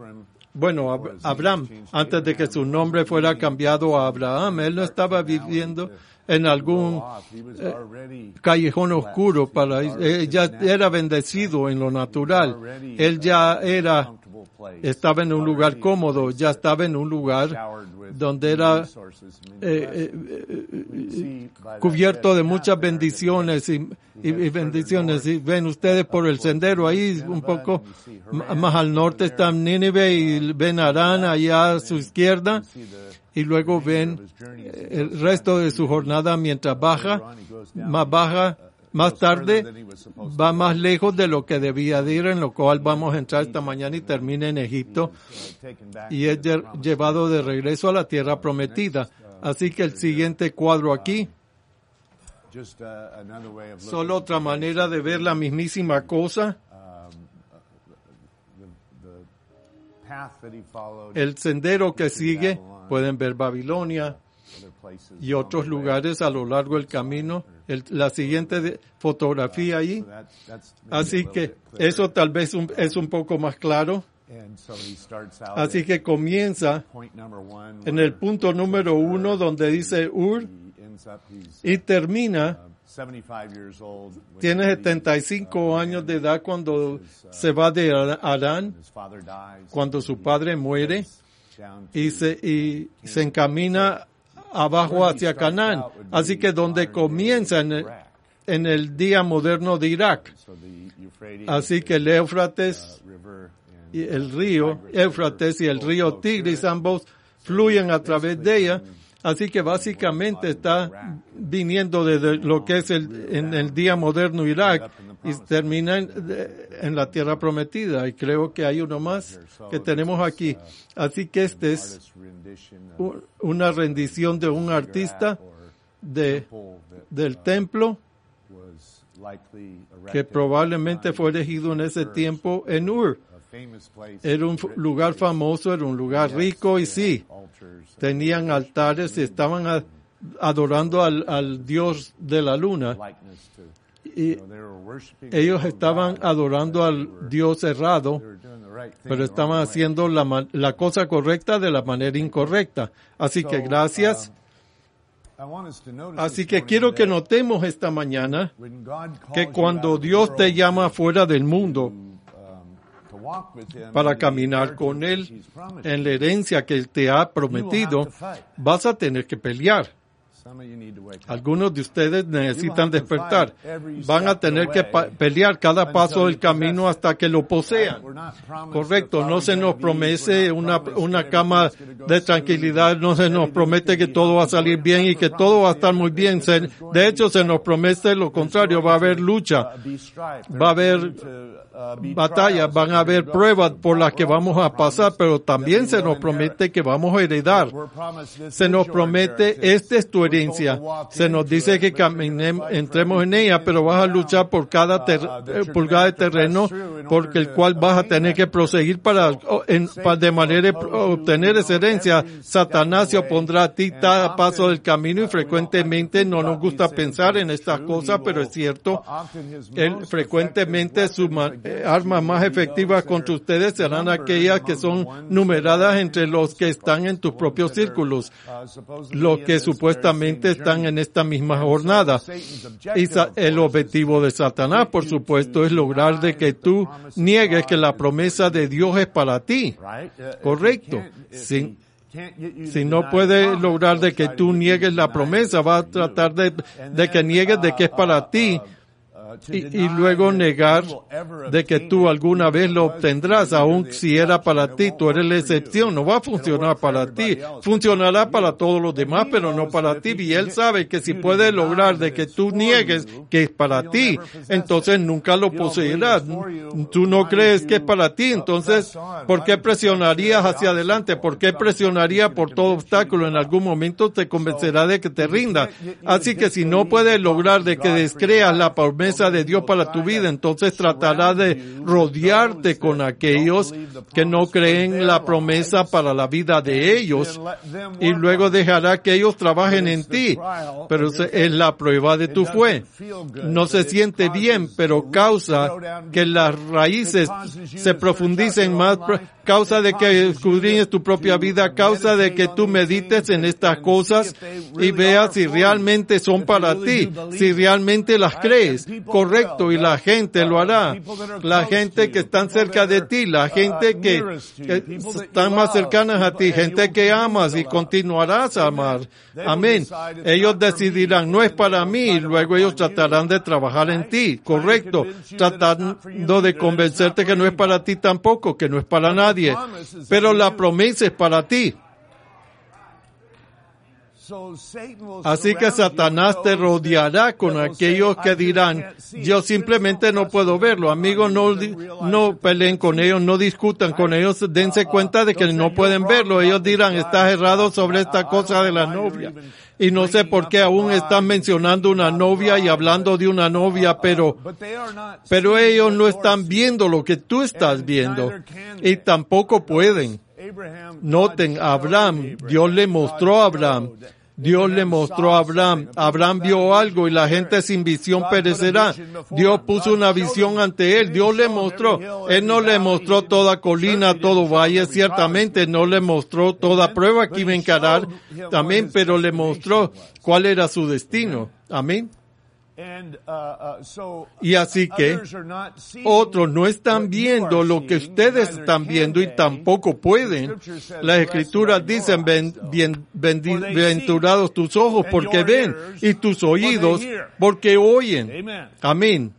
Speaker 1: antes de que su nombre fuera cambiado a Abraham, él no estaba viviendo en algún callejón oscuro él ya era bendecido en lo natural. Él ya estaba en un lugar cómodo, ya estaba en un lugar donde era cubierto de muchas bendiciones y bendiciones. Y ven ustedes por el sendero ahí, un poco más al norte está Nínive y ven Harán allá a su izquierda, y luego ven el resto de su jornada mientras más tarde va más lejos de lo que debía de ir, en lo cual vamos a entrar esta mañana y termina en Egipto y es llevado de regreso a la tierra prometida. Así que el siguiente cuadro aquí, solo otra manera de ver la mismísima cosa. El sendero que sigue, pueden ver Babilonia y otros lugares a lo largo del camino. La siguiente fotografía ahí. Así que eso tal vez es un poco más claro. Así que comienza en el punto número 1 donde dice Ur y termina. Tiene 75 años de edad cuando se va de Harán, cuando su padre muere y se encamina abajo hacia Canaán. Así que donde comienza en el día moderno de Irak. Así que el Éufrates y el río Éufrates y el río Tigris, ambos fluyen a través de ella. Así que básicamente está viniendo desde lo que es en el día moderno Irak y termina en la tierra prometida. Y creo que hay uno más que tenemos aquí. Así que este es una rendición de un artista del templo que probablemente fue elegido en ese tiempo en Ur. Era un lugar famoso, era un lugar rico y sí, tenían altares y estaban adorando al dios de la luna Y ellos estaban adorando al Dios errado, pero estaban haciendo la cosa correcta de la manera incorrecta. Así que gracias. Así que quiero que notemos esta mañana que cuando Dios te llama fuera del mundo para caminar con Él en la herencia que Él te ha prometido, vas a tener que pelear. Algunos de ustedes necesitan despertar. Van a tener que pelear cada paso del camino hasta que lo posean. Correcto, no se nos promete una cama de tranquilidad, no se nos promete que todo va a salir bien y que todo va a estar muy bien. De hecho, se nos promete lo contrario, va a haber lucha, va a haber batallas, van a haber pruebas por las que vamos a pasar, pero también se nos promete que vamos a heredar. Se nos promete, esta es tu herencia. Se nos dice que entremos en ella, pero vas a luchar por cada pulgada de terreno, porque el cual vas a tener que proseguir de manera obtener esa herencia. Satanás se opondrá a ti cada paso del camino y frecuentemente no nos gusta pensar en estas cosas, pero es cierto. Él frecuentemente sus armas más efectivas contra ustedes serán aquellas que son numeradas entre los que están en tus propios círculos, los que supuestamente están en esta misma jornada. Y el objetivo de Satanás, por supuesto, es lograr de que tú niegues que la promesa de Dios es para ti. Correcto. Si no puede lograr de que tú niegues la promesa, va a tratar de que niegues de que es para ti. Y luego negar de que tú alguna vez lo obtendrás, aun si era para ti. Tú eres la excepción, no va a funcionar para ti. Funcionará para todos los demás, pero no para ti. Y Él sabe que si puede lograr de que tú niegues que es para ti, entonces nunca lo poseerás. Tú no crees que es para ti, entonces, ¿por qué presionarías hacia adelante? ¿Por qué presionarías por todo obstáculo? En algún momento te convencerá de que te rindas. Así que si no puedes lograr de que descreas la promesa de Dios para tu vida, entonces tratará de rodearte con aquellos que no creen la promesa para la vida de ellos, y luego dejará que ellos trabajen en ti. Pero es la prueba de tu fe. No se siente bien, pero causa que las raíces se profundicen más, causa de que escudriñes tu propia vida, causa de que tú medites en estas cosas y veas si realmente son para ti, si realmente las crees. Correcto, y la gente lo hará. La gente que están cerca de ti, la gente que están más cercanas a ti, gente que amas y continuarás a amar. Amén. Ellos decidirán, no es para mí, y luego ellos tratarán de trabajar en ti. Correcto. Tratando de convencerte que no es para ti tampoco, que no es para nadie. Pero la promesa es para ti. Así que Satanás te rodeará con aquellos que dirán, yo simplemente no puedo verlo. Amigos, no peleen con ellos, no discutan con ellos, dense cuenta de que no pueden verlo. Ellos dirán, estás errado sobre esta cosa de la novia. Y no sé por qué aún están mencionando una novia y hablando de una novia, pero ellos no están viendo lo que tú estás viendo. Y tampoco pueden. Noten, Abraham, Dios le mostró a Abraham. Dios le mostró a Abraham. Abraham vio algo y la gente sin visión perecerá. Dios puso una visión ante él. Dios le mostró. Él no le mostró toda colina, todo valle, ciertamente. No le mostró toda prueba que iba a encarar. Amén. Pero le mostró cuál era su destino. Amén. Y así que otros no están viendo lo que ustedes están viendo y tampoco pueden. Las Escrituras dicen, bienaventurados tus ojos porque ven y tus oídos porque oyen. Amén.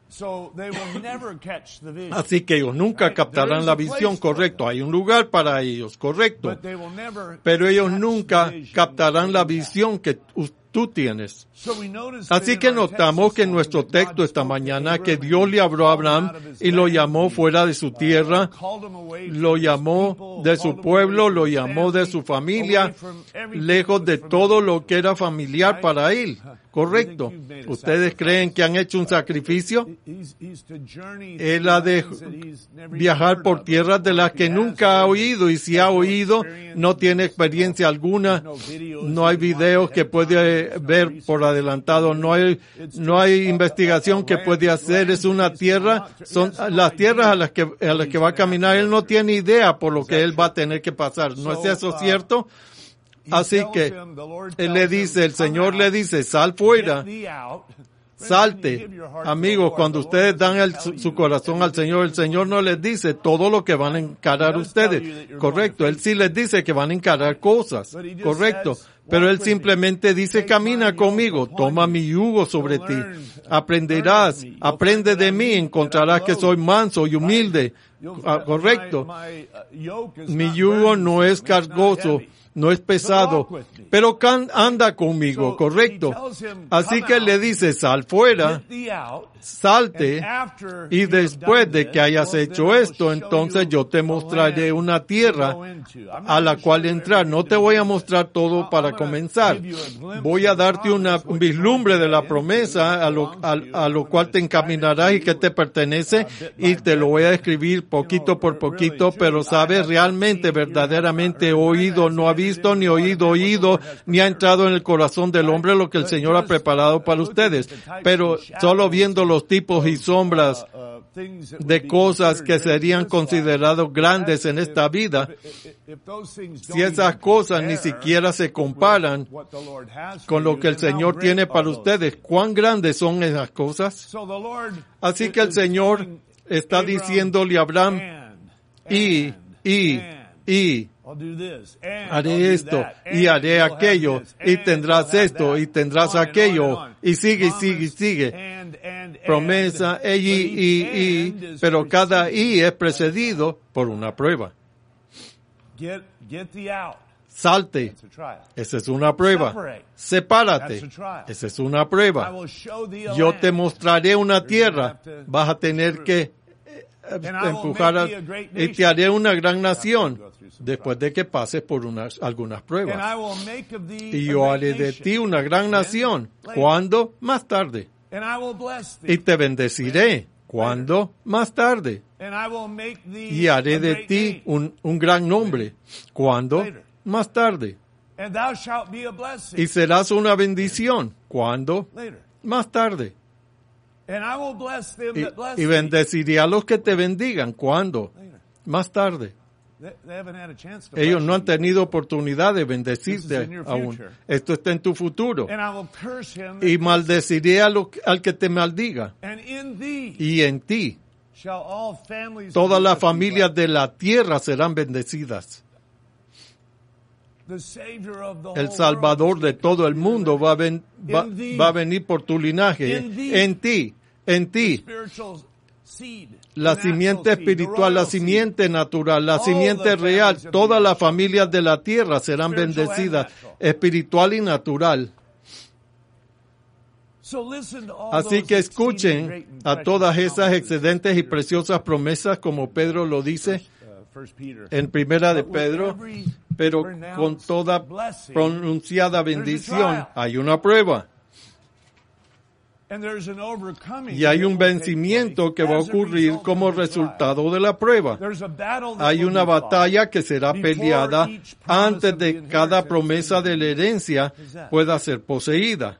Speaker 1: Así que ellos nunca captarán la visión, correcto. Hay un lugar para ellos, correcto. Pero ellos nunca captarán la visión que tú tienes. Así que notamos que en nuestro texto esta mañana que Dios le habló a Abraham y lo llamó fuera de su tierra, lo llamó de su pueblo, lo llamó de su familia, lejos de todo lo que era familiar para él. Correcto. ¿Ustedes creen que han hecho un sacrificio? Él ha de viajar por tierras de las que nunca ha oído, y si ha oído, no tiene experiencia alguna. No hay videos que puede puede ver por adelantado, no hay investigación que puede hacer, es una tierra, son las tierras a las que va a caminar, él no tiene idea por lo que él va a tener que pasar, ¿no es eso cierto? Así que el Señor le dice, sal fuera, salte. Amigos, cuando ustedes dan su corazón al Señor, el Señor no les dice todo lo que van a encarar ustedes. Correcto. Él sí les dice que van a encarar cosas. Correcto. Pero Él simplemente dice, camina conmigo, toma mi yugo sobre ti. Aprenderás, aprende de mí, encontrarás que soy manso y humilde. Correcto. Mi yugo no es cargoso, no es pesado, pero anda conmigo, correcto. Así que le dice, sal fuera, salte, y después de que hayas hecho esto, entonces yo te mostraré una tierra a la cual entrar. No te voy a mostrar todo para comenzar. Voy a darte un vislumbre de la promesa a lo cual te encaminarás y que te pertenece, y te lo voy a escribir poquito por poquito, pero sabes, realmente, verdaderamente oído, no ha visto, ni oído, ni ha entrado en el corazón del hombre lo que el Señor ha preparado para ustedes. Pero solo viendo los tipos y sombras de cosas que serían considerados grandes en esta vida, si esas cosas ni siquiera se comparan con lo que el Señor tiene para ustedes, ¿cuán grandes son esas cosas? Así que el Señor está diciéndole a Abraham, haré esto, y haré aquello, y tendrás esto, y tendrás aquello, y sigue. Promesa, pero cada es precedido por una prueba. Salte. Esa es una prueba. Sepárate. Esa es una prueba. Yo te mostraré una tierra. Vas a tener que empujar y te haré una gran nación después de que pases por algunas pruebas. Y yo haré de ti una gran nación. ¿Cuándo? Más tarde. Y te bendeciré. ¿Cuándo? Más tarde. Y haré de ti un gran nombre. ¿Cuándo? Más tarde. Y serás una bendición. ¿Cuándo? Más tarde. Y bendeciré a los que te bendigan. ¿Cuándo? Más tarde. Ellos no han tenido oportunidad de bendecirte aún. Esto está en tu futuro. Y maldeciré al que te maldiga. Y en ti todas las familias de la tierra serán bendecidas. El Salvador de todo el mundo va a venir por tu linaje. En ti. La simiente espiritual, la simiente natural, la simiente real, todas las familias de la tierra serán bendecidas, espiritual y natural. Así que escuchen a todas esas excedentes y preciosas promesas, como Pedro lo dice en Primera de Pedro, pero con toda pronunciada bendición hay una prueba. Y hay un vencimiento que va a ocurrir como resultado de la prueba. Hay una batalla que será peleada antes de cada promesa de la herencia pueda ser poseída.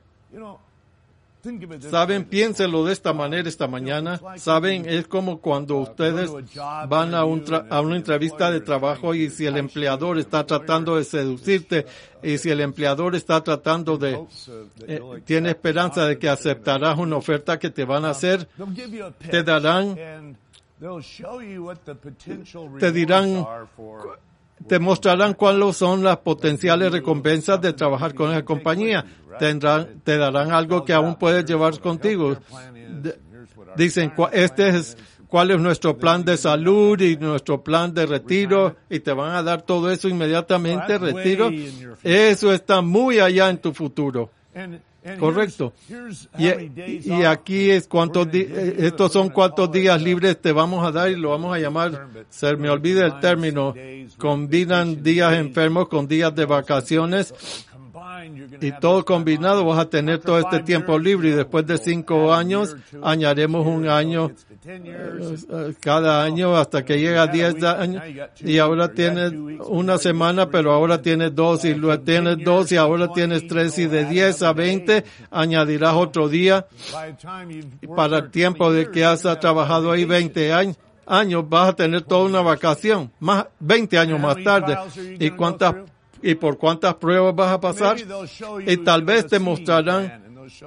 Speaker 1: Saben, piénsenlo de esta manera esta mañana. Saben, es como cuando ustedes van a una entrevista de trabajo y si el empleador está tratando de seducirte y si el empleador está tratando tiene esperanza de que aceptarás una oferta que te van a hacer, te mostrarán cuáles son las potenciales recompensas de trabajar con esa compañía. Te darán algo que aún puedes llevar contigo. Dicen, cuál es nuestro plan de salud y nuestro plan de retiro, y te van a dar todo eso inmediatamente, retiro. Eso está muy allá en tu futuro. Correcto. Y aquí es estos son cuántos días libres te vamos a dar, y lo vamos a llamar, se me olvida el término, combinan días enfermos con días de vacaciones, Y todo combinado vas a tener todo este tiempo libre, y después de 5 años añadimos un año cada año hasta que llega a 10 años, y ahora tienes una semana, pero ahora tienes 2, y luego tienes 2, y ahora tienes 3, y de 10 a 20 añadirás otro día. Y para el tiempo de que has trabajado ahí 20 años, vas a tener toda una vacación, más 20 años más tarde. ¿Y por cuántas pruebas vas a pasar? Y tal vez te mostrarán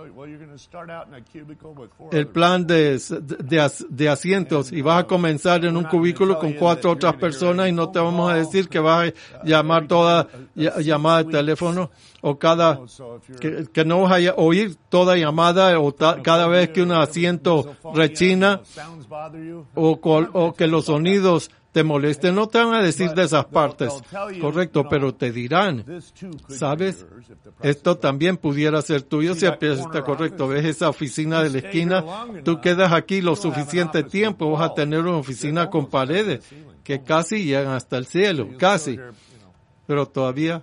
Speaker 1: el plan de asientos, y vas a comenzar en un cubículo con 4 otras personas, y no te vamos a decir que vas a llamar toda llamada de teléfono, o que no vas a oír toda llamada, o cada vez que un asiento rechina, o que los sonidos te molesten. No te van a decir de esas partes, correcto, pero te dirán, ¿sabes? Esto también pudiera ser tuyo si está correcto. ¿Ves esa oficina de la esquina? Tú quedas aquí lo suficiente tiempo, vas a tener una oficina con paredes que casi llegan hasta el cielo, casi. Pero todavía,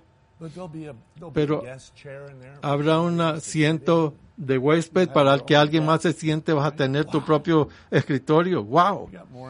Speaker 1: habrá un asiento de huésped para el que alguien más se siente. Vas a tener tu propio escritorio. ¡Wow!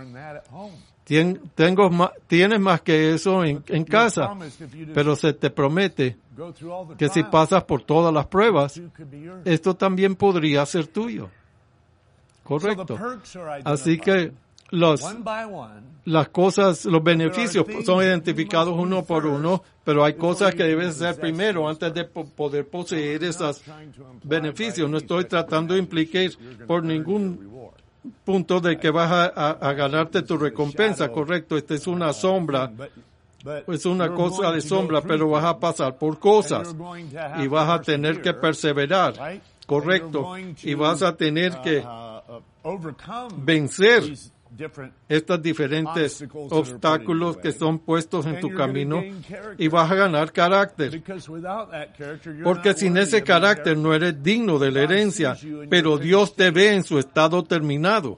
Speaker 1: Tienes más que eso en casa, pero se te promete que si pasas por todas las pruebas, esto también podría ser tuyo. Correcto. Así que las cosas, los beneficios son identificados uno por uno, pero hay cosas que debes hacer primero antes de poder poseer esos beneficios. No estoy tratando de implicar por ningún punto de que vas a ganarte tu recompensa, correcto. Esta es una sombra, es una cosa de sombra, pero vas a pasar por cosas y vas a tener que perseverar, correcto, y vas a tener que vencer estos diferentes obstáculos que son puestos en tu camino, y vas a ganar carácter, porque sin ese carácter no eres digno de la herencia, pero Dios te ve en su estado terminado.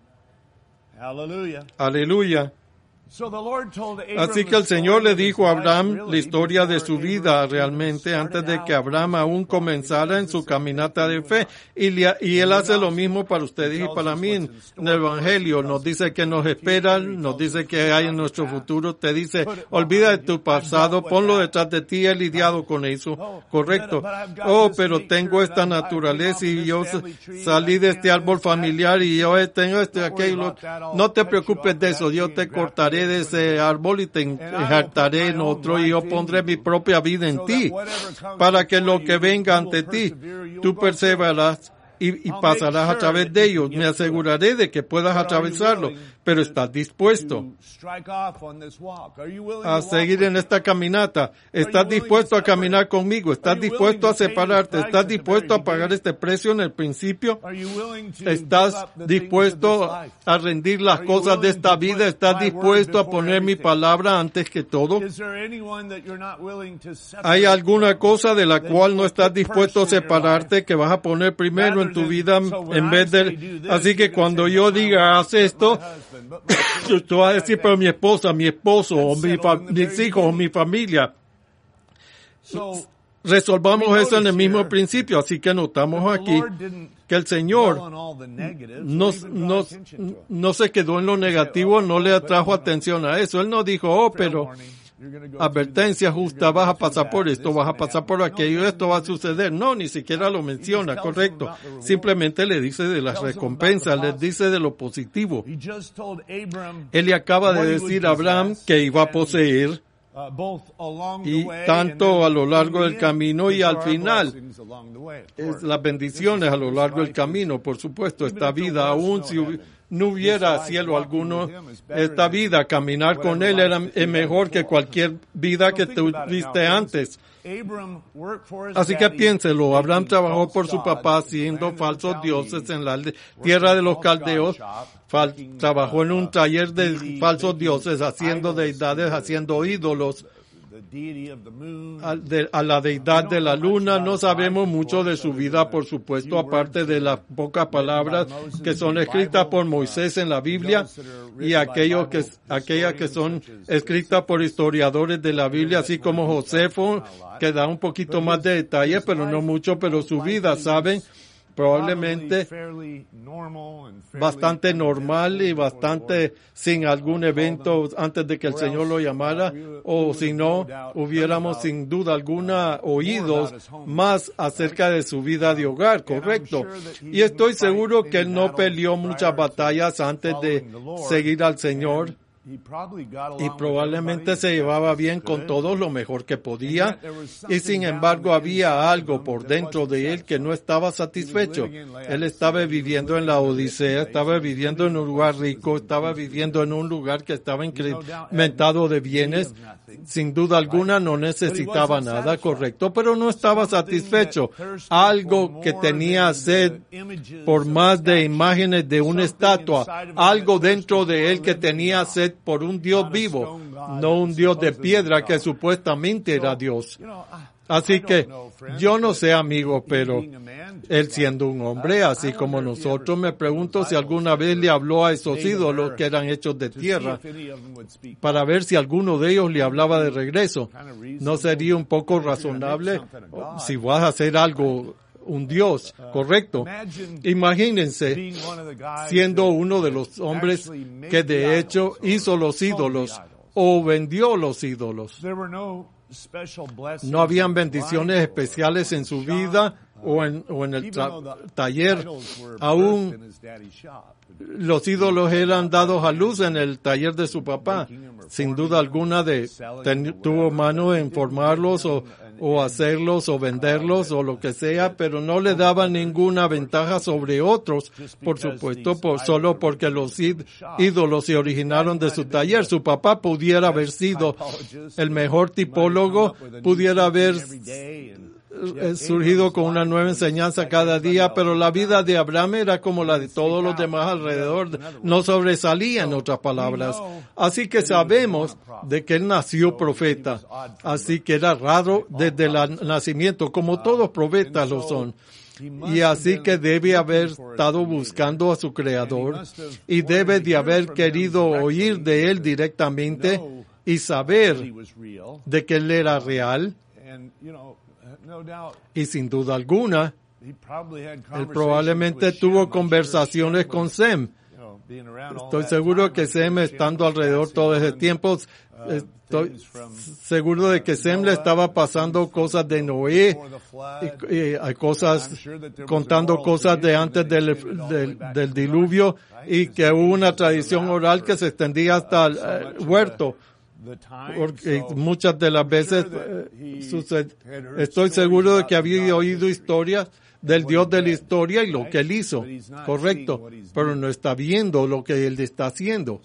Speaker 1: Aleluya. Así que el Señor le dijo a Abraham la historia de su vida realmente antes de que Abraham aún comenzara en su caminata de fe. Y Él hace lo mismo para ustedes y para mí en el Evangelio. Nos dice que nos esperan, nos dice que hay en nuestro futuro. Te dice, olvida de tu pasado, ponlo detrás de ti, he lidiado con eso. Correcto. Oh, pero tengo esta naturaleza y yo salí de este árbol familiar y yo tengo aquello. No te preocupes de eso, yo te cortaré de ese árbol y te injertaré en otro, y yo pondré mi propia vida en ti, para que lo que venga ante ti, tú perseverarás y pasarás a través de ellos. Me aseguraré de que puedas atravesarlo, pero ¿estás dispuesto a seguir en esta caminata? ¿Estás dispuesto a caminar conmigo? ¿Estás dispuesto a separarte? ¿Estás dispuesto a pagar este precio en el principio? ¿Estás dispuesto a rendir las cosas de esta vida? ¿Estás dispuesto a poner mi palabra antes que todo? ¿Hay alguna cosa de la cual no estás dispuesto a separarte, que vas a poner primero en tu vida en vez de... Así que cuando yo diga, haz esto, tú vas a decir, pero mi esposa, mi esposo, o mis hijos, o mi familia. Resolvamos eso en el mismo principio. Así que notamos aquí que el Señor no se quedó en lo negativo, no le atrajo atención a eso. Él no dijo, oh, pero advertencia justa, vas a pasar por esto, vas a pasar por aquello, esto va a suceder. No, ni siquiera lo menciona, correcto. Simplemente le dice de las recompensas, le dice de lo positivo. Él le acaba de decir a Abraham que iba a poseer, y tanto a lo largo del camino y al final, las bendiciones a lo largo del camino, por supuesto, esta vida, aún si no hubiera cielo alguno, esta vida, caminar con Él es mejor que cualquier vida que tuviste antes. Así que piénselo, Abraham trabajó por su papá haciendo falsos dioses en la tierra de los caldeos, trabajó en un taller de falsos dioses, haciendo deidades, haciendo ídolos. a la deidad de la luna. No sabemos mucho de su vida, por supuesto, aparte de las pocas palabras que son escritas por Moisés en la Biblia y aquellas que son escritas por historiadores de la Biblia, así como Josefo, que da un poquito más de detalles, pero no mucho, pero su vida, ¿saben? Probablemente bastante normal y bastante sin algún evento antes de que el Señor lo llamara, o si no, hubiéramos sin duda alguna oído más acerca de su vida de hogar, correcto. Y estoy seguro que él no peleó muchas batallas antes de seguir al Señor. Y probablemente se llevaba bien con todos lo mejor que podía, y sin embargo había algo por dentro de él que no estaba satisfecho. Él estaba viviendo en la Odisea, estaba viviendo en un lugar rico, estaba viviendo en un lugar que estaba incrementado de bienes. Sin duda alguna no necesitaba nada, correcto, pero no estaba satisfecho. Algo que tenía sed por más de imágenes de una estatua, algo dentro de él que tenía sed por un Dios vivo, no un Dios de piedra que supuestamente era Dios. Así que yo no sé, amigo, pero él siendo un hombre, así como nosotros, me pregunto si alguna vez le habló a esos ídolos que eran hechos de tierra para ver si alguno de ellos le hablaba de regreso. ¿No sería un poco razonable si vas a hacer algo, un Dios, correcto? Imagínense siendo uno de los hombres que de hecho hizo los ídolos o vendió los ídolos. No habían bendiciones especiales en su vida o en el taller. Aún los ídolos eran dados a luz en el taller de su papá. Sin duda alguna tuvo mano en formarlos o hacerlos o venderlos o lo que sea, pero no le daba ninguna ventaja sobre otros, por supuesto, solo porque los ídolos se originaron de su taller. Su papá pudiera haber sido el mejor tipólogo, pudiera haber surgido con una nueva enseñanza cada día, pero la vida de Abraham era como la de todos los demás alrededor, no sobresalía, en otras palabras. Así que sabemos de que él nació profeta, así que era raro desde el nacimiento, como todos profetas lo son. Y así que debe haber estado buscando a su Creador y debe de haber querido oír de él directamente y saber de que él era real. Y sin duda alguna, él probablegamente tuvo conversaciones con Sem. Estoy seguro que Sem, estando alrededor todo ese tiempo, estoy seguro de que Sem le estaba pasando cosas de Noé, y contando cosas de antes del diluvio, y que hubo una tradición oral que se extendía hasta el huerto. Porque muchas de las veces estoy seguro de que había oído historias del Dios de la historia y lo que él hizo, correcto, pero no está viendo lo que él está haciendo.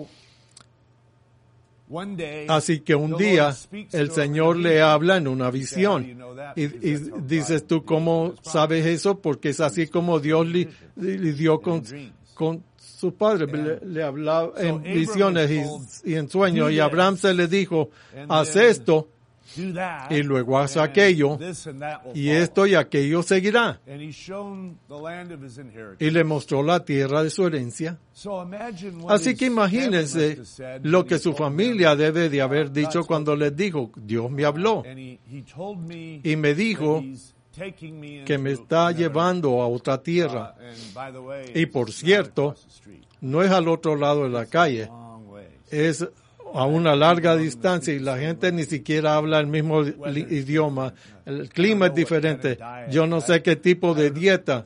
Speaker 1: Así que un día el Señor le habla en una visión y dices tú, ¿cómo sabes eso? Porque es así como Dios le dio con su padre, le hablaba en visiones y en sueños, y Abraham se le dijo, haz esto y luego haz aquello, y esto y aquello seguirá. Y le mostró la tierra de su herencia. Así que imagínense lo que su familia debe de haber dicho cuando les dijo, Dios me habló y me dijo que me está llevando a otra tierra. Y por cierto, no es al otro lado de la calle, es a una larga distancia y la gente ni siquiera habla el mismo idioma. El clima es diferente. Yo no sé qué tipo de dieta.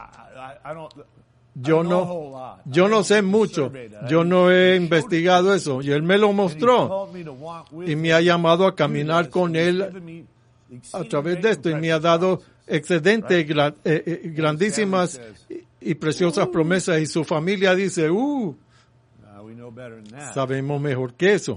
Speaker 1: Yo no sé mucho. Yo no he investigado eso. Y él me lo mostró y me ha llamado a caminar con él a través de esto, y me ha dado excedentes grandísimas y preciosas promesas, y su familia dice, sabemos mejor que eso.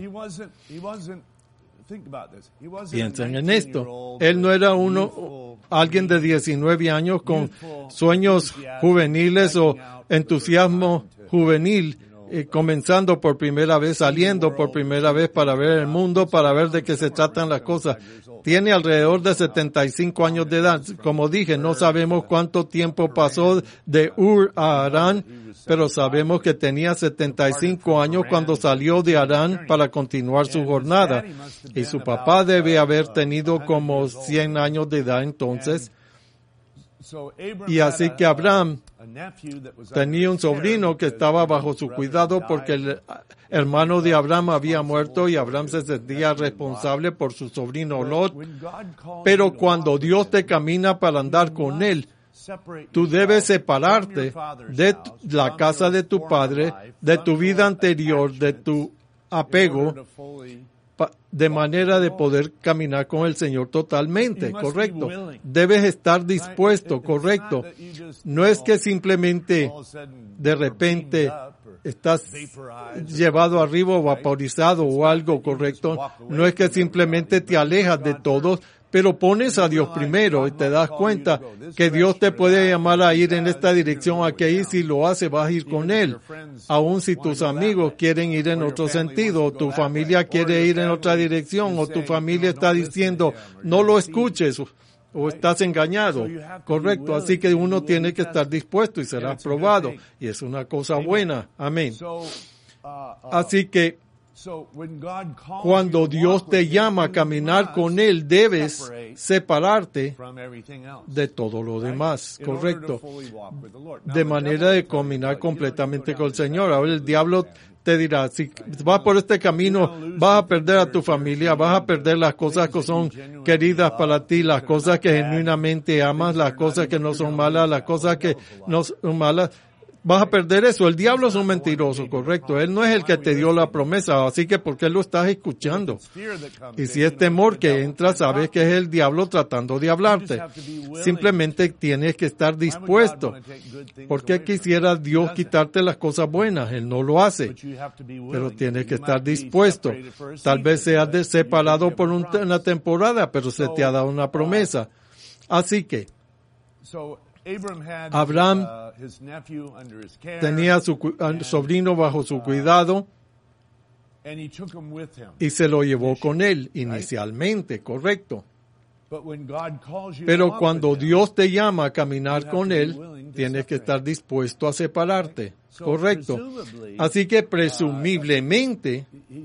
Speaker 1: Piensen en esto. Él no era alguien de 19 años con sueños juveniles o entusiasmo juvenil comenzando por primera vez, saliendo por primera vez para ver el mundo, para ver de qué se tratan las cosas. Tiene alrededor de 75 años de edad. Como dije, no sabemos cuánto tiempo pasó de Ur a Harán, pero sabemos que tenía 75 años cuando salió de Harán para continuar su jornada. Y su papá debe haber tenido como 100 años de edad entonces. Y así que Abraham tenía un sobrino que estaba bajo su cuidado porque el hermano de Abraham había muerto y Abraham se sentía responsable por su sobrino Lot. Pero cuando Dios te camina para andar con él, tú debes separarte de la casa de tu padre, de tu vida anterior, de tu apego, de manera de poder caminar con el Señor totalmente, correcto. Debes estar dispuesto, correcto. No es que simplemente de repente estás llevado arriba o vaporizado o algo, correcto. No es que simplemente te alejas de todos, pero pones a Dios primero y te das cuenta que Dios te puede llamar a ir en esta dirección, a que ir, si lo hace vas a ir con Él. Aun si tus amigos quieren ir en otro sentido, o tu familia quiere ir en otra dirección, o tu familia está diciendo, no lo escuches, o estás engañado. Correcto, así que uno tiene que estar dispuesto y será probado. Y es una cosa buena. Amén. Así que cuando Dios te llama a caminar con Él, debes separarte de todo lo demás, correcto, de manera de caminar completamente con el Señor. Ahora el diablo te dirá, si vas por este camino, vas a perder a tu familia, vas a perder las cosas que son queridas para ti, las cosas que genuinamente amas, las cosas que no son malas, las cosas que no son malas. Vas a perder eso. El diablo es un mentiroso, correcto. Él no es el que te dio la promesa, así que ¿por qué lo estás escuchando? Y si es temor que entra, sabes que es el diablo tratando de hablarte. Simplemente tienes que estar dispuesto. ¿Por qué quisiera Dios quitarte las cosas buenas? Él no lo hace. Pero tienes que estar dispuesto. Tal vez seas separado por una temporada, pero se te ha dado una promesa. Así que Abraham tenía a su sobrino bajo su cuidado y se lo llevó con él inicialmente, correcto. Pero cuando Dios te llama a caminar con Él, tienes que estar dispuesto a separarte, correcto. Así que presumiblemente,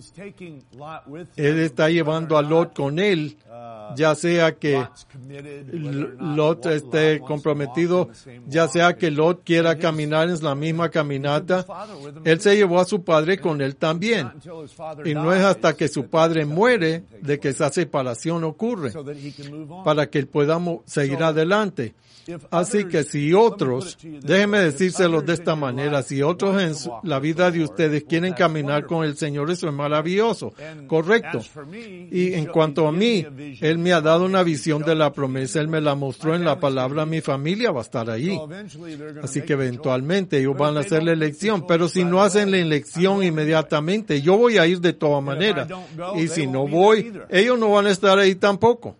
Speaker 1: Él está llevando a Lot con Él, ya sea que Lot esté comprometido, ya sea que Lot quiera caminar en la misma caminata. Él se llevó a su padre con él también. Y no es hasta que su padre muere de que esa separación ocurre, para que él pueda seguir adelante. Así que si otros, déjenme decírselos de esta manera, si otros en la vida de ustedes quieren caminar con el Señor, eso es maravilloso, correcto. Y en cuanto a mí, Él me ha dado una visión de la promesa, Él me la mostró en la palabra, mi familia va a estar allí. Así que eventualmente ellos van a hacer la elección, pero si no hacen la elección inmediatamente, yo voy a ir de todas maneras. Y si no voy, ellos no van a estar ahí tampoco.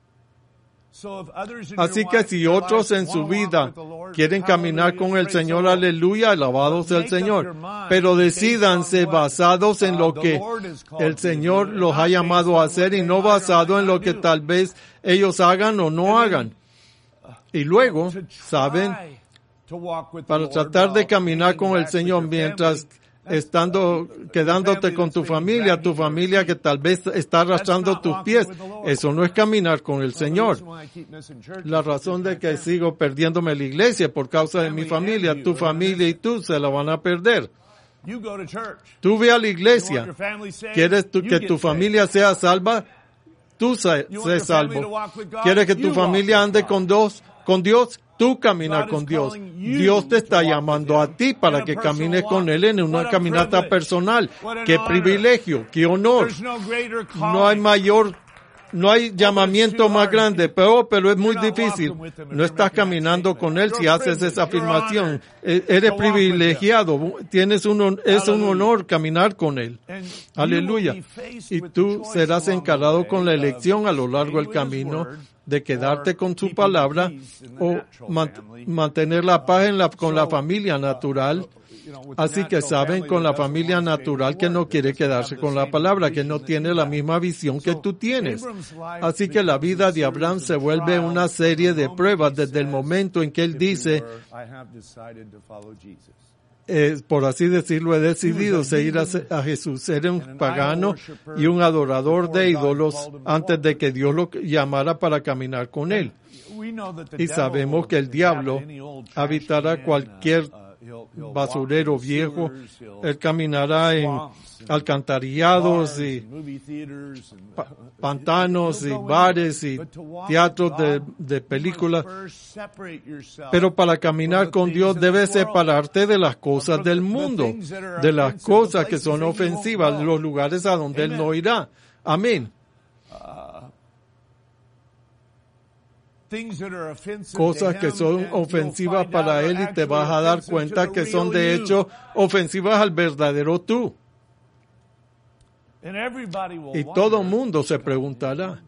Speaker 1: Así que si otros en su vida quieren caminar con el Señor, aleluya, alabado sea el Señor, pero decídanse basados en lo que el Señor los ha llamado a hacer y no basado en lo que tal vez ellos hagan o no hagan. Y luego, ¿saben? Para tratar de caminar con el Señor mientras quedándote con tu familia que tal vez está arrastrando tus pies. Eso no es caminar con el Señor. La razón de que sigo perdiéndome la iglesia por causa de mi familia, tu familia y tú se la van a perder. Tú ve a la iglesia. ¿Quieres que tu familia sea salva? Tú sé salvo. ¿Quieres que tu familia ande con Dios? Tú caminas con Dios. Dios te está llamando a ti para que camines con Él en una caminata personal. ¡Qué privilegio! ¡Qué honor! No hay llamamiento más grande, pero es muy difícil. No estás caminando con Él si haces esa afirmación. Eres privilegiado. Es un honor caminar con Él. Aleluya. Y tú serás encargado con la elección a lo largo del camino de quedarte con su palabra o mantener la paz con la familia natural Así que saben con la familia natural que no quiere quedarse con la palabra, que no tiene la misma visión que tú tienes. Así que la vida de Abraham se vuelve una serie de pruebas desde el momento en que él dice, por así decirlo, he decidido seguir a Jesús. Era un pagano y un adorador de ídolos antes de que Dios lo llamara para caminar con él. Y sabemos que el diablo habitará cualquier basurero viejo. Él caminará en alcantarillados y pantanos y bares y teatros de películas. Pero para caminar con Dios debes separarte de las cosas del mundo, de las cosas que son ofensivas, de los lugares a donde Él no irá. Amén. Cosas que son ofensivas para Él y te vas a dar cuenta que son de hecho ofensivas al verdadero tú. Y todo el mundo se preguntará,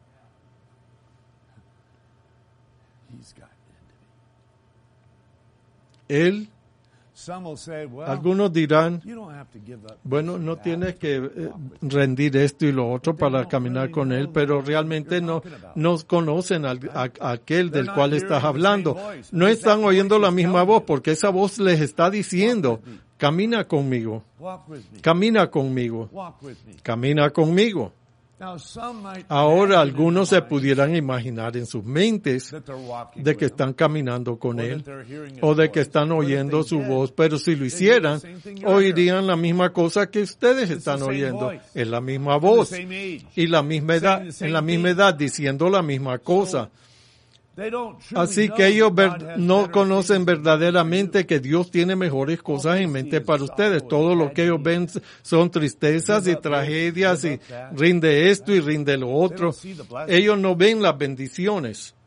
Speaker 1: Él, algunos dirán, bueno, no tienes que rendir esto y lo otro para caminar con Él, pero realmente no conocen a aquel del cual estás hablando. No están oyendo la misma voz porque esa voz les está diciendo, camina conmigo, camina conmigo, camina conmigo. Ahora algunos se pudieran imaginar en sus mentes de que están caminando con Él o de que están oyendo su voz, pero si lo hicieran, oirían la misma cosa que ustedes están oyendo. Es la misma voz y la misma edad, en la misma edad diciendo la misma cosa. Así que ellos no conocen verdaderamente que Dios tiene mejores cosas en mente para ustedes. Todo lo que ellos ven son tristezas y tragedias y rinde esto y rinde lo otro. Ellos no ven las bendiciones.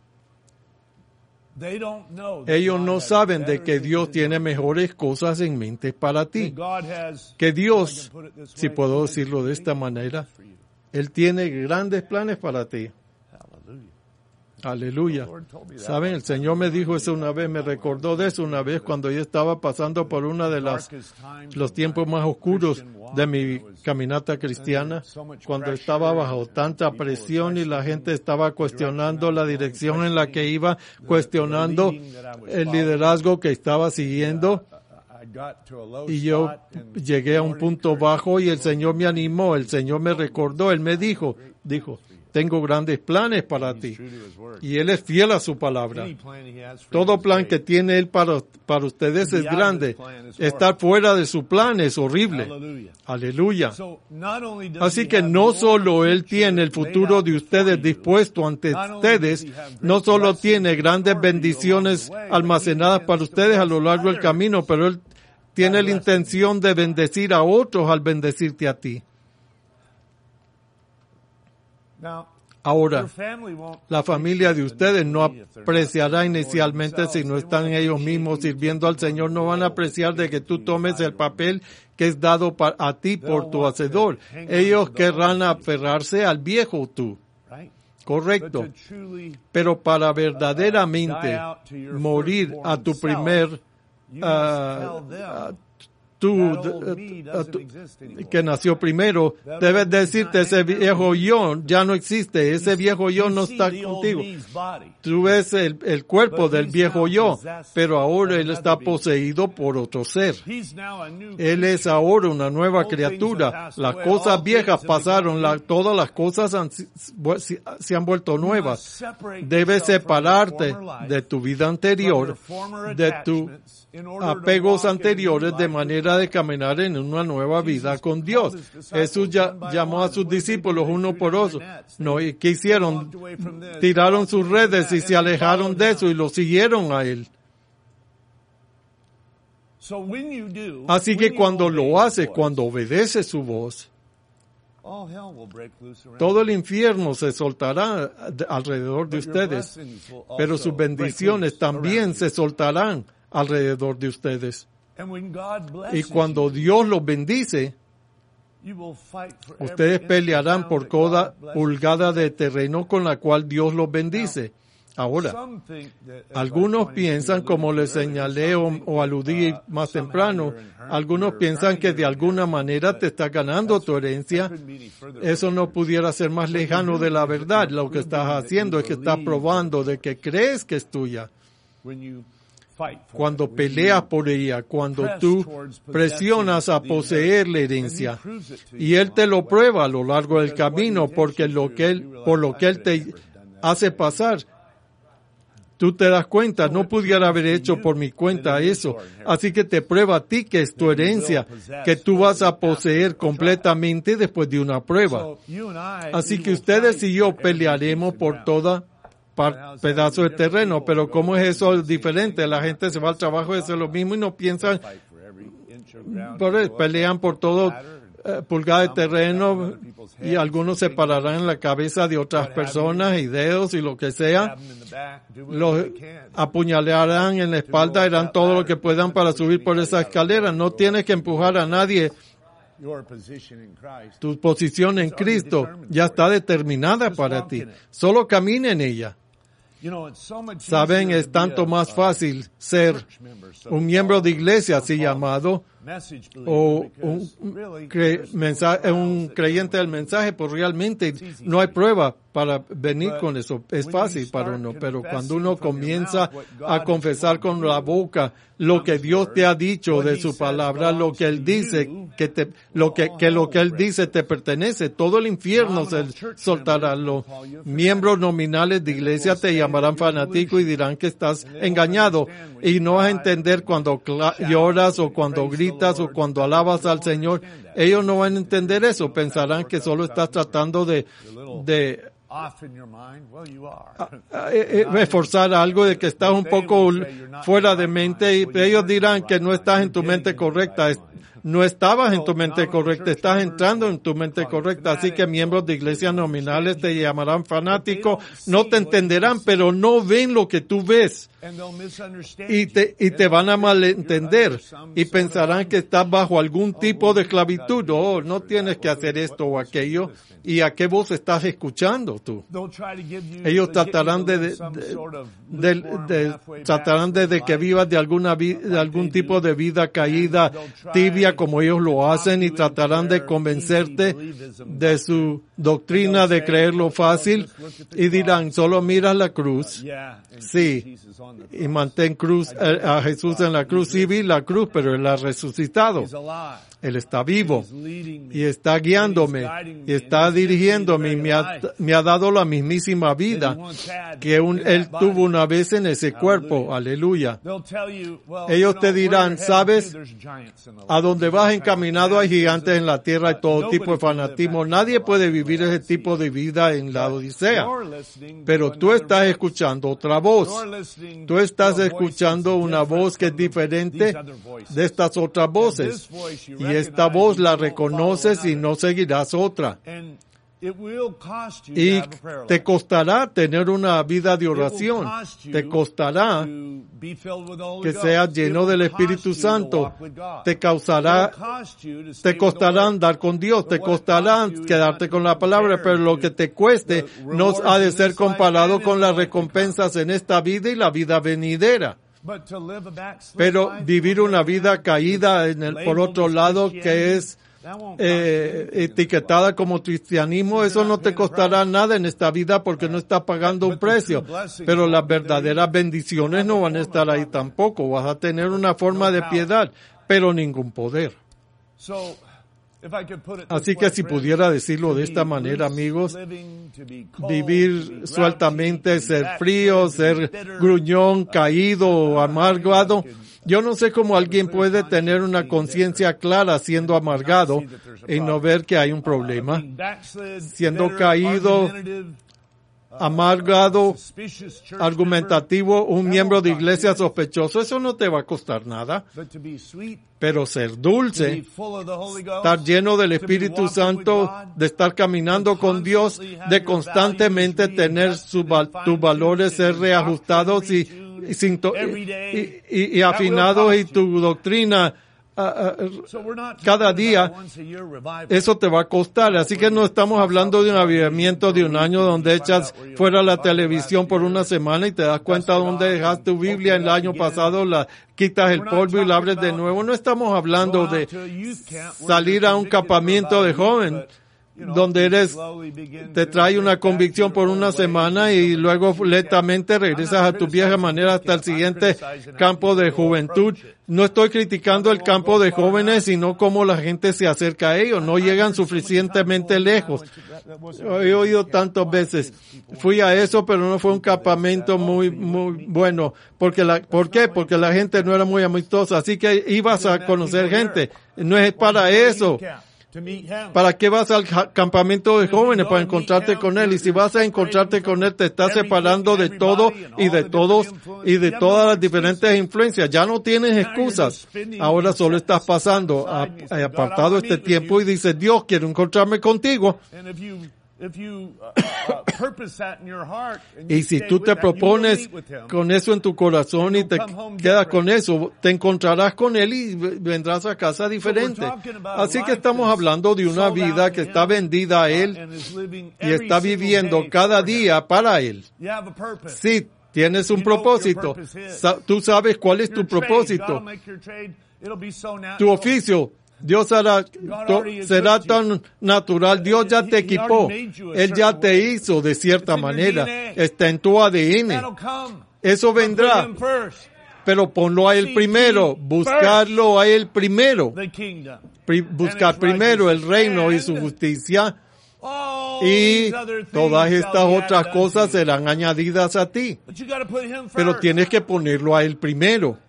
Speaker 1: Ellos no saben de que Dios tiene mejores cosas en mente para ti. Que Dios, si puedo decirlo de esta manera, Él tiene grandes planes para ti. Aleluya. Saben, el Señor me dijo eso una vez, me recordó de eso una vez cuando yo estaba pasando por una de los tiempos más oscuros de mi caminata cristiana, cuando estaba bajo tanta presión y la gente estaba cuestionando la dirección en la que iba, cuestionando el liderazgo que estaba siguiendo. Y yo llegué a un punto bajo y el Señor me animó, el Señor me recordó, Él me dijo, tengo grandes planes para ti. Y Él es fiel a su palabra. Todo plan que tiene Él para ustedes es grande. Estar fuera de su plan es horrible. Aleluya. Así que no solo Él tiene el futuro de ustedes dispuesto ante ustedes, no solo tiene grandes bendiciones almacenadas para ustedes a lo largo del camino, pero Él tiene la intención de bendecir a otros al bendecirte a ti. Ahora, la familia de ustedes no apreciará inicialmente si no están ellos mismos sirviendo al Señor, no van a apreciar de que tú tomes el papel que es dado a ti por tu Hacedor. Ellos querrán aferrarse al viejo tú. Correcto. Pero para verdaderamente morir a tu primer que nació primero, debes decirte, ese viejo yo ya no existe, ese viejo yo no está contigo. Tú ves el cuerpo del viejo yo, pero ahora él está poseído por otro ser. Él es ahora una nueva criatura. Las cosas viejas pasaron, todas las cosas se han vuelto nuevas. Debes separarte de tu vida anterior, de tus apegos anteriores, de manera de caminar en una nueva vida con Dios. Jesús llamó a sus discípulos uno por uno. No, ¿y qué hicieron? Tiraron sus redes y se alejaron de eso y lo siguieron a Él. Así que cuando lo haces, cuando obedeces su voz, todo el infierno se soltará alrededor de ustedes, pero sus bendiciones también se soltarán alrededor de ustedes. Y cuando Dios los bendice, ustedes pelearán por cada pulgada de terreno con la cual Dios los bendice. Ahora, algunos piensan, como les señalé o aludí más temprano, algunos piensan que de alguna manera te estás ganando tu herencia. Eso no pudiera ser más lejano de la verdad. Lo que estás haciendo es que estás probando de que crees que es tuya. Cuando peleas por ella, cuando tú presionas a poseer la herencia, y Él te lo prueba a lo largo del camino, porque por lo que Él te hace pasar, tú te das cuenta, no pudiera haber hecho por mi cuenta eso. Así que te prueba a ti que es tu herencia, que tú vas a poseer completamente después de una prueba. Así que ustedes y yo pelearemos por toda pedazo de terreno, pero ¿cómo es eso diferente? La gente se va al trabajo y hace lo mismo y no piensan, pelean por todo pulgada de terreno, y algunos se pararán en la cabeza de otras personas y dedos y lo que sea. Los apuñalarán en la espalda, harán todo lo que puedan para subir por esa escalera. No tienes que empujar a nadie. Tu posición en Cristo ya está determinada para ti. Solo camina en ella. Saben, es tanto más fácil ser un miembro de iglesia así llamado o un creyente del mensaje, pues realmente no hay prueba para venir con eso. Es fácil para uno, pero cuando uno comienza a confesar con la boca lo que Dios te ha dicho de su palabra, lo que Él dice, lo que Él dice te pertenece, todo el infierno se soltará. Los miembros nominales de iglesia te llamarán fanático y dirán que estás engañado, y no vas a entender cuando lloras o cuando gritas o cuando alabas al Señor. Ellos no van a entender eso, pensarán que solo estás tratando de reforzar algo, de que estás un poco fuera de mente, y ellos dirán que no estás en tu mente correcta. No estabas en tu mente correcta, estás entrando en tu mente correcta. Así que miembros de iglesias nominales te llamarán fanático, no te entenderán, pero no ven lo que tú ves. Y te van a malentender y pensarán que estás bajo algún tipo de esclavitud. Oh, no tienes que hacer esto o aquello. ¿Y a qué voz estás escuchando tú? Ellos tratarán de que vivas de algún tipo de vida caída, tibia, como ellos lo hacen, y tratarán de convencerte de su doctrina de creerlo fácil, y dirán, solo mira la cruz. Sí, y mantén a Jesús en la cruz. Sí, vi la cruz, pero Él ha resucitado. Él está vivo y está guiándome y está dirigiéndome, y me ha dado la mismísima vida que Él tuvo una vez en ese cuerpo. Aleluya. Ellos te dirán, ¿sabes? A donde vas encaminado hay gigantes en la tierra y todo tipo de fanatismo. Nadie puede vivir ese tipo de vida en la Odisea. Pero tú estás escuchando otra voz. Tú estás escuchando una voz que es diferente de estas otras voces. Y esta voz la reconoces y no seguirás otra. Y te costará tener una vida de oración. Te costará que seas lleno del Espíritu Santo. Te costará andar con Dios. Te costará quedarte con la palabra, pero lo que te cueste no ha de ser comparado con las recompensas en esta vida y la vida venidera. Pero vivir una vida caída por otro lado, que es etiquetada como cristianismo, eso no te costará nada en esta vida porque no estás pagando un precio. Pero las verdaderas bendiciones no van a estar ahí tampoco. Vas a tener una forma de piedad, pero ningún poder. Así que si pudiera decirlo de esta manera, amigos, vivir sueltamente, ser frío, ser gruñón, caído o amargado. Yo no sé cómo alguien puede tener una conciencia clara siendo amargado y no ver que hay un problema. Siendo caído, amargado, argumentativo, un miembro de iglesia sospechoso, eso no te va a costar nada. Pero ser dulce, estar lleno del Espíritu Santo, de estar caminando con Dios, de constantemente tener tus valores ser reajustados y afinados, y tu doctrina cada día, eso te va a costar. Así que no estamos hablando de un avivamiento de un año donde echas fuera la televisión por una semana y te das cuenta dónde dejaste tu Biblia el año pasado, quitas el polvo y la abres de nuevo. No estamos hablando de salir a un campamento de joven donde te trae una convicción por una semana y luego lentamente regresas a tu vieja manera hasta el siguiente campo de juventud. No estoy criticando el campo de jóvenes, sino cómo la gente se acerca a ellos. No llegan suficientemente lejos. He oído tantas veces. Fui a eso, pero no fue un campamento muy bueno. ¿Por qué? Porque la gente no era muy amistosa. Así que ibas a conocer gente. No es para eso. ¿Para qué vas al campamento de jóvenes? Para encontrarte con él. Y si vas a encontrarte con él, te estás separando de todo y de todos y de todas las diferentes influencias. Ya no tienes excusas. Ahora solo estás pasando apartado este tiempo y dices, Dios, quiero encontrarme contigo. Y si tú te propones con eso en tu corazón y te quedas con eso, te encontrarás con él y vendrás a casa diferente. Así que estamos hablando de una vida que está vendida a él y está viviendo cada día para él. Sí, tienes un propósito. Tú sabes cuál es tu propósito. Tu oficio. Dios será tan natural. Dios ya te equipó. Él ya te hizo de cierta manera. Está en tu ADN. Eso vendrá. Pero ponlo a él primero. Buscarlo a él primero. Buscar primero el reino y su justicia. Y todas estas otras cosas serán añadidas a ti. Pero tienes que ponerlo a él primero.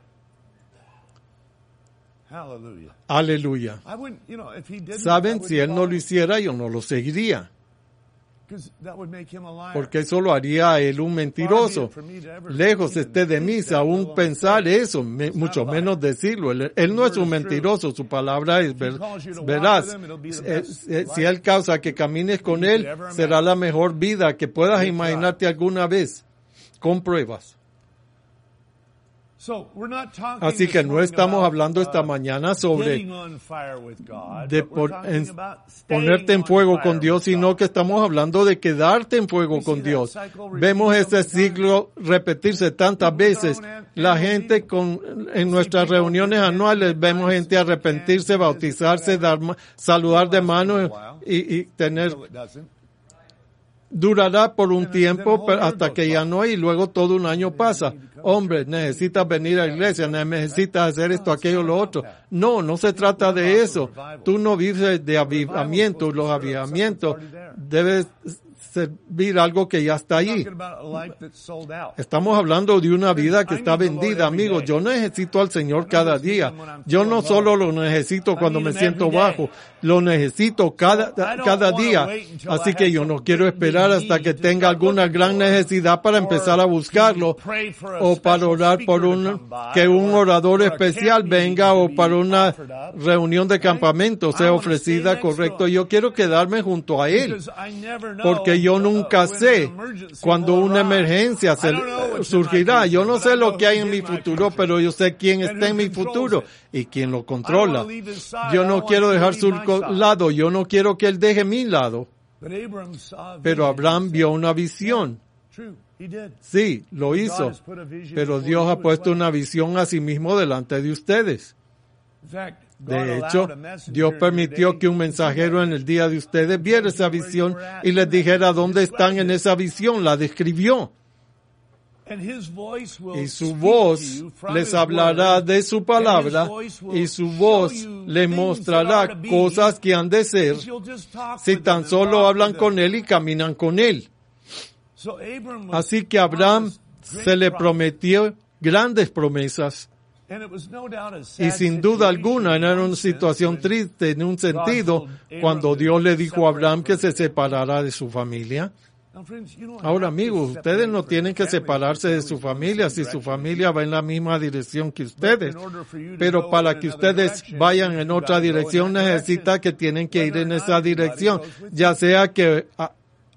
Speaker 1: Aleluya. Saben, si él no lo hiciera, yo no lo seguiría. Porque eso lo haría a él un mentiroso. Lejos esté de mí, aún pensar eso, mucho menos decirlo. Él no es un mentiroso, su palabra es veraz. Si él causa que camines con él, será la mejor vida que puedas imaginarte alguna vez, con pruebas. Así que no estamos hablando esta mañana sobre ponerte en fuego con Dios, sino que estamos hablando de quedarte en fuego con Dios. Vemos ese ciclo repetirse tantas veces. La gente en nuestras reuniones anuales vemos gente arrepentirse, bautizarse, saludar de mano y tener... Durará por un tiempo hasta que ya no hay y luego todo un año pasa. Hombre, necesitas venir a la iglesia, necesitas hacer esto, aquello, lo otro. No se trata de eso. Tú no vives de avivamiento. Los avivamientos deben servir algo que ya está allí. Estamos hablando de una vida que está vendida, amigos. Yo necesito al Señor cada día. Yo no solo lo necesito cuando me siento bajo, lo necesito cada día. Así que yo no quiero esperar hasta que tenga alguna gran necesidad para empezar a buscarlo, o para orar por que un orador especial venga, o para una reunión de campamento sea ofrecida, correcto. Yo quiero quedarme junto a Él, porque yo nunca sé cuando una emergencia surgirá. Yo no sé lo que hay en mi futuro, pero yo sé quién está en mi futuro y quién lo controla. Yo no quiero dejar su lado, yo no quiero que él deje mi lado. Pero Abraham vio una visión. Sí, lo hizo. Pero Dios ha puesto una visión a sí mismo delante de ustedes. De hecho, Dios permitió que un mensajero en el día de ustedes viera esa visión y les dijera dónde están en esa visión, la describió. Y su voz les hablará de su palabra, y su voz les mostrará cosas que han de ser si tan solo hablan con él y caminan con él. Así que a Abraham se le prometió grandes promesas. Y sin duda alguna era una situación triste en un sentido cuando Dios le dijo a Abraham que se separara de su familia. Ahora, amigos, ustedes no tienen que separarse de su familia si su familia va en la misma dirección que ustedes. Pero para que ustedes vayan en otra dirección necesita que tienen que ir en esa dirección, ya sea que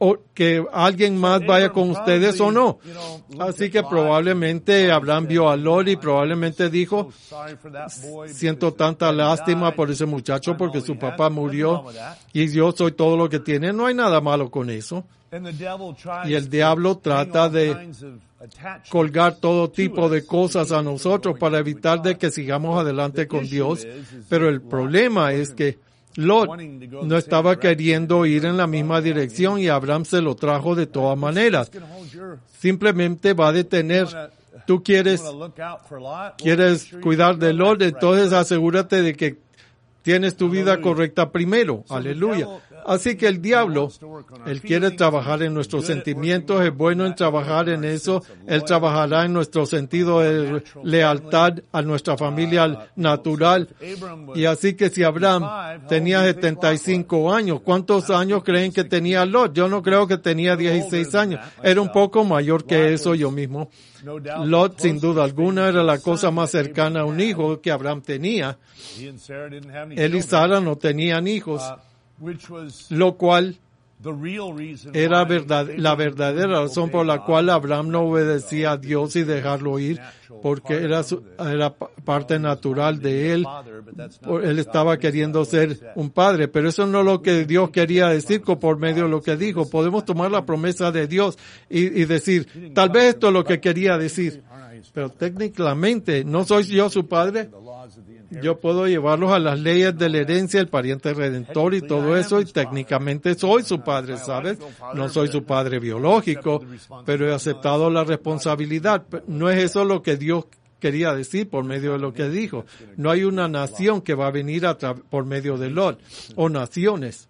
Speaker 1: o que alguien más vaya con ustedes o no. Así que probablemente Abraham vio a Lot y probablemente dijo, siento tanta lástima por ese muchacho porque su papá murió y yo soy todo lo que tiene. No hay nada malo con eso. Y el diablo trata de colgar todo tipo de cosas a nosotros para evitar de que sigamos adelante con Dios. Pero el problema es que Lot no estaba queriendo ir en la misma dirección y Abraham se lo trajo de todas maneras. Simplemente va a detener. Tú quieres cuidar de Lot, entonces asegúrate de que tienes tu vida correcta primero. Aleluya. Así que el diablo, él quiere trabajar en nuestros sentimientos, es bueno en trabajar en eso, él trabajará en nuestro sentido de lealtad a nuestra familia natural. Y así que si Abraham tenía 75 años, ¿cuántos años creen que tenía Lot? Yo no creo que tenía 16 años, era un poco mayor que eso yo mismo. Lot, sin duda alguna, era la cosa más cercana a un hijo que Abraham tenía. Él y Sara no tenían hijos, lo cual era la verdadera razón por la cual Abraham no obedecía a Dios y dejarlo ir, porque era parte natural de él. Él estaba queriendo ser un padre, pero eso no es lo que Dios quería decir por medio de lo que dijo. Podemos tomar la promesa de Dios y decir, tal vez esto es lo que quería decir, pero técnicamente no soy yo su padre. Yo puedo llevarlos a las leyes de la herencia, el pariente redentor y todo eso, y técnicamente soy su padre, ¿sabes? No soy su padre biológico, pero he aceptado la responsabilidad. No es eso lo que Dios quería decir por medio de lo que dijo. No hay una nación que va a venir por medio de Lot, o naciones.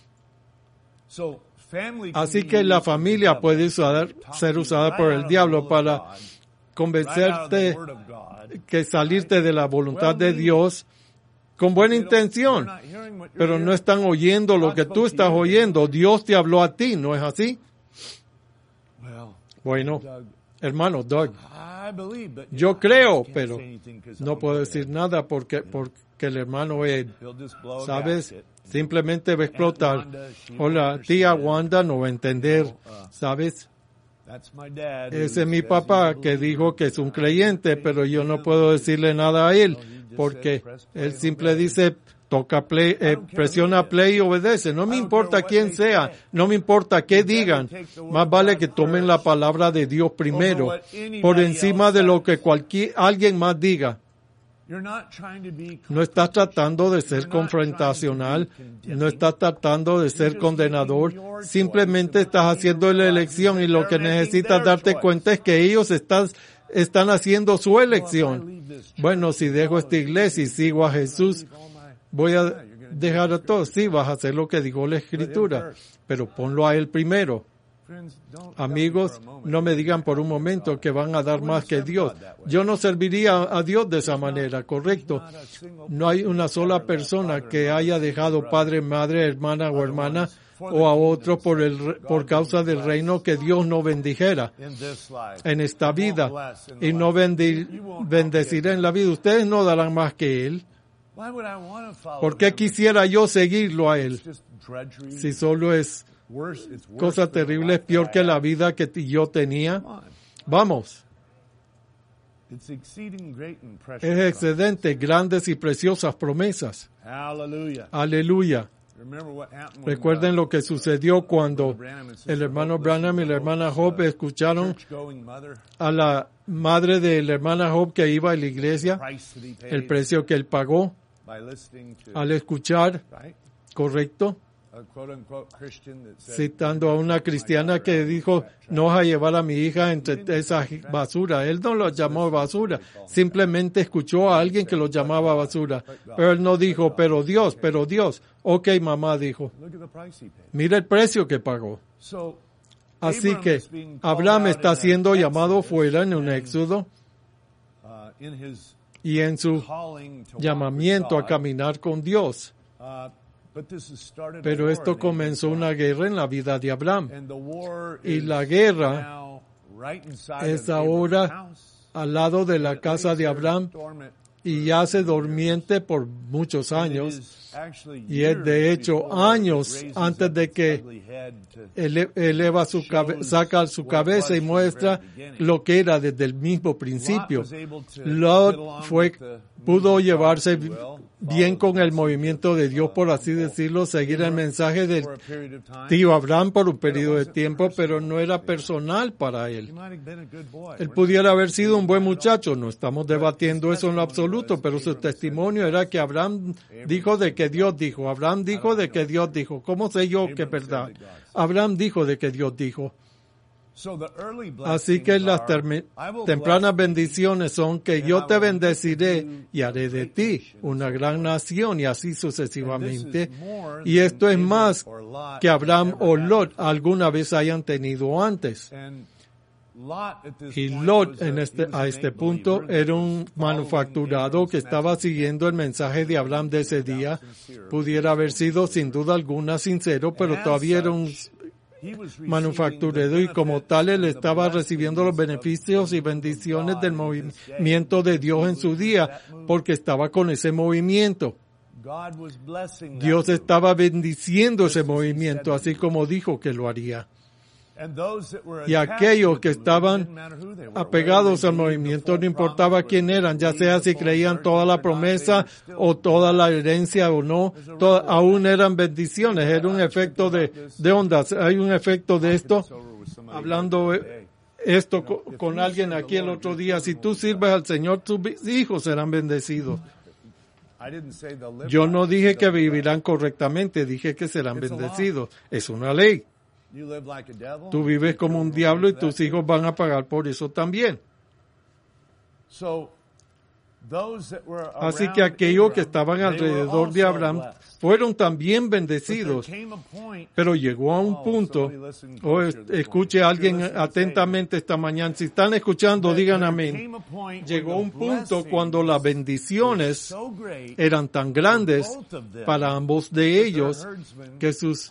Speaker 1: Así que la familia puede ser usada por el diablo para convencerte que salirte de la voluntad de Dios con buena intención, pero no están oyendo lo que tú estás oyendo. Dios te habló a ti, ¿no es así? Bueno, hermano Doug, yo creo, pero no puedo decir nada porque el hermano Ed, ¿sabes? Simplemente va a explotar. O la tía Wanda no va a entender, ¿sabes? Ese es mi papá que dijo que es un creyente, pero yo no puedo decirle nada a él, porque él simple dice, toca play, presiona play y obedece. No me importa quién sea, no me importa qué digan, más vale que tomen la palabra de Dios primero, por encima de lo que alguien más diga. No estás tratando de ser confrontacional, no estás tratando de ser condenador, simplemente estás haciendo la elección y lo que necesitas darte cuenta es que ellos están haciendo su elección. Bueno, si dejo esta iglesia y sigo a Jesús, voy a dejar a todos. Sí, vas a hacer lo que dijo la Escritura, pero ponlo a Él primero. Amigos, no me digan por un momento que van a dar más que Dios. Yo no serviría a Dios de esa manera, correcto. No hay una sola persona que haya dejado padre, madre, hermana o hermana o a otro por causa del reino que Dios no bendijera en esta vida y no bendecirá en la vida. Ustedes no darán más que Él. ¿Por qué quisiera yo seguirlo a Él? Si solo es cosa terrible, es peor que la vida que yo tenía. Vamos. Es excedente, grandes y preciosas promesas. Aleluya. Recuerden lo que sucedió cuando el hermano Branham y la hermana Hope escucharon a la madre de la hermana Hope que iba a la iglesia, el precio que él pagó al escuchar, correcto, citando a una cristiana que dijo, no vas a llevar a mi hija entre esa basura. Él no lo llamó basura, simplemente escuchó a alguien que lo llamaba basura. Pero él no dijo, pero Dios. Ok, mamá dijo, mira el precio que pagó. Así que Abraham está siendo llamado fuera en un éxodo y en su llamamiento a caminar con Dios. Pero esto comenzó una guerra en la vida de Abraham. Y la guerra es ahora al lado de la casa de Abraham y yace dormiente por muchos años, y es de hecho años antes de que saca su cabeza y muestra lo que era desde el mismo principio. Lot pudo llevarse bien con el movimiento de Dios, por así decirlo, seguir el mensaje del tío Abraham por un periodo de tiempo, pero no era personal para él. Él pudiera haber sido un buen muchacho, no estamos debatiendo eso en lo absoluto, pero su testimonio era que Abraham dijo de que Dios dijo, Abraham dijo de que Dios dijo. ¿Cómo sé yo que es verdad? Abraham dijo de que Dios dijo. Así que las tempranas bendiciones son que yo te bendeciré y haré de ti una gran nación, y así sucesivamente. Y esto es más que Abraham o Lot alguna vez hayan tenido antes. Y Lot a este punto era un manufacturado que estaba siguiendo el mensaje de Abraham de ese día. Pudiera haber sido sin duda alguna sincero, pero todavía era un manufacturero, y como tal él estaba recibiendo los beneficios y bendiciones del movimiento de Dios en su día, porque estaba con ese movimiento. Dios estaba bendiciendo ese movimiento, así como dijo que lo haría. Y aquellos que estaban apegados al movimiento, no importaba quién eran, ya sea si creían toda la promesa o toda la herencia o no, aún eran bendiciones. Era un efecto de ondas. Hay un efecto de esto, hablando esto con alguien aquí el otro día. Si tú sirves al Señor, tus hijos serán bendecidos. Yo no dije que vivirán correctamente, dije que serán bendecidos. Es una ley. Tú vives como un diablo y tus hijos van a pagar por eso también. Así que aquellos que estaban alrededor de Abraham fueron también bendecidos. Pero llegó a un punto, escuche a alguien atentamente esta mañana, si están escuchando digan amén. Llegó a un punto cuando las bendiciones eran tan grandes para ambos de ellos que sus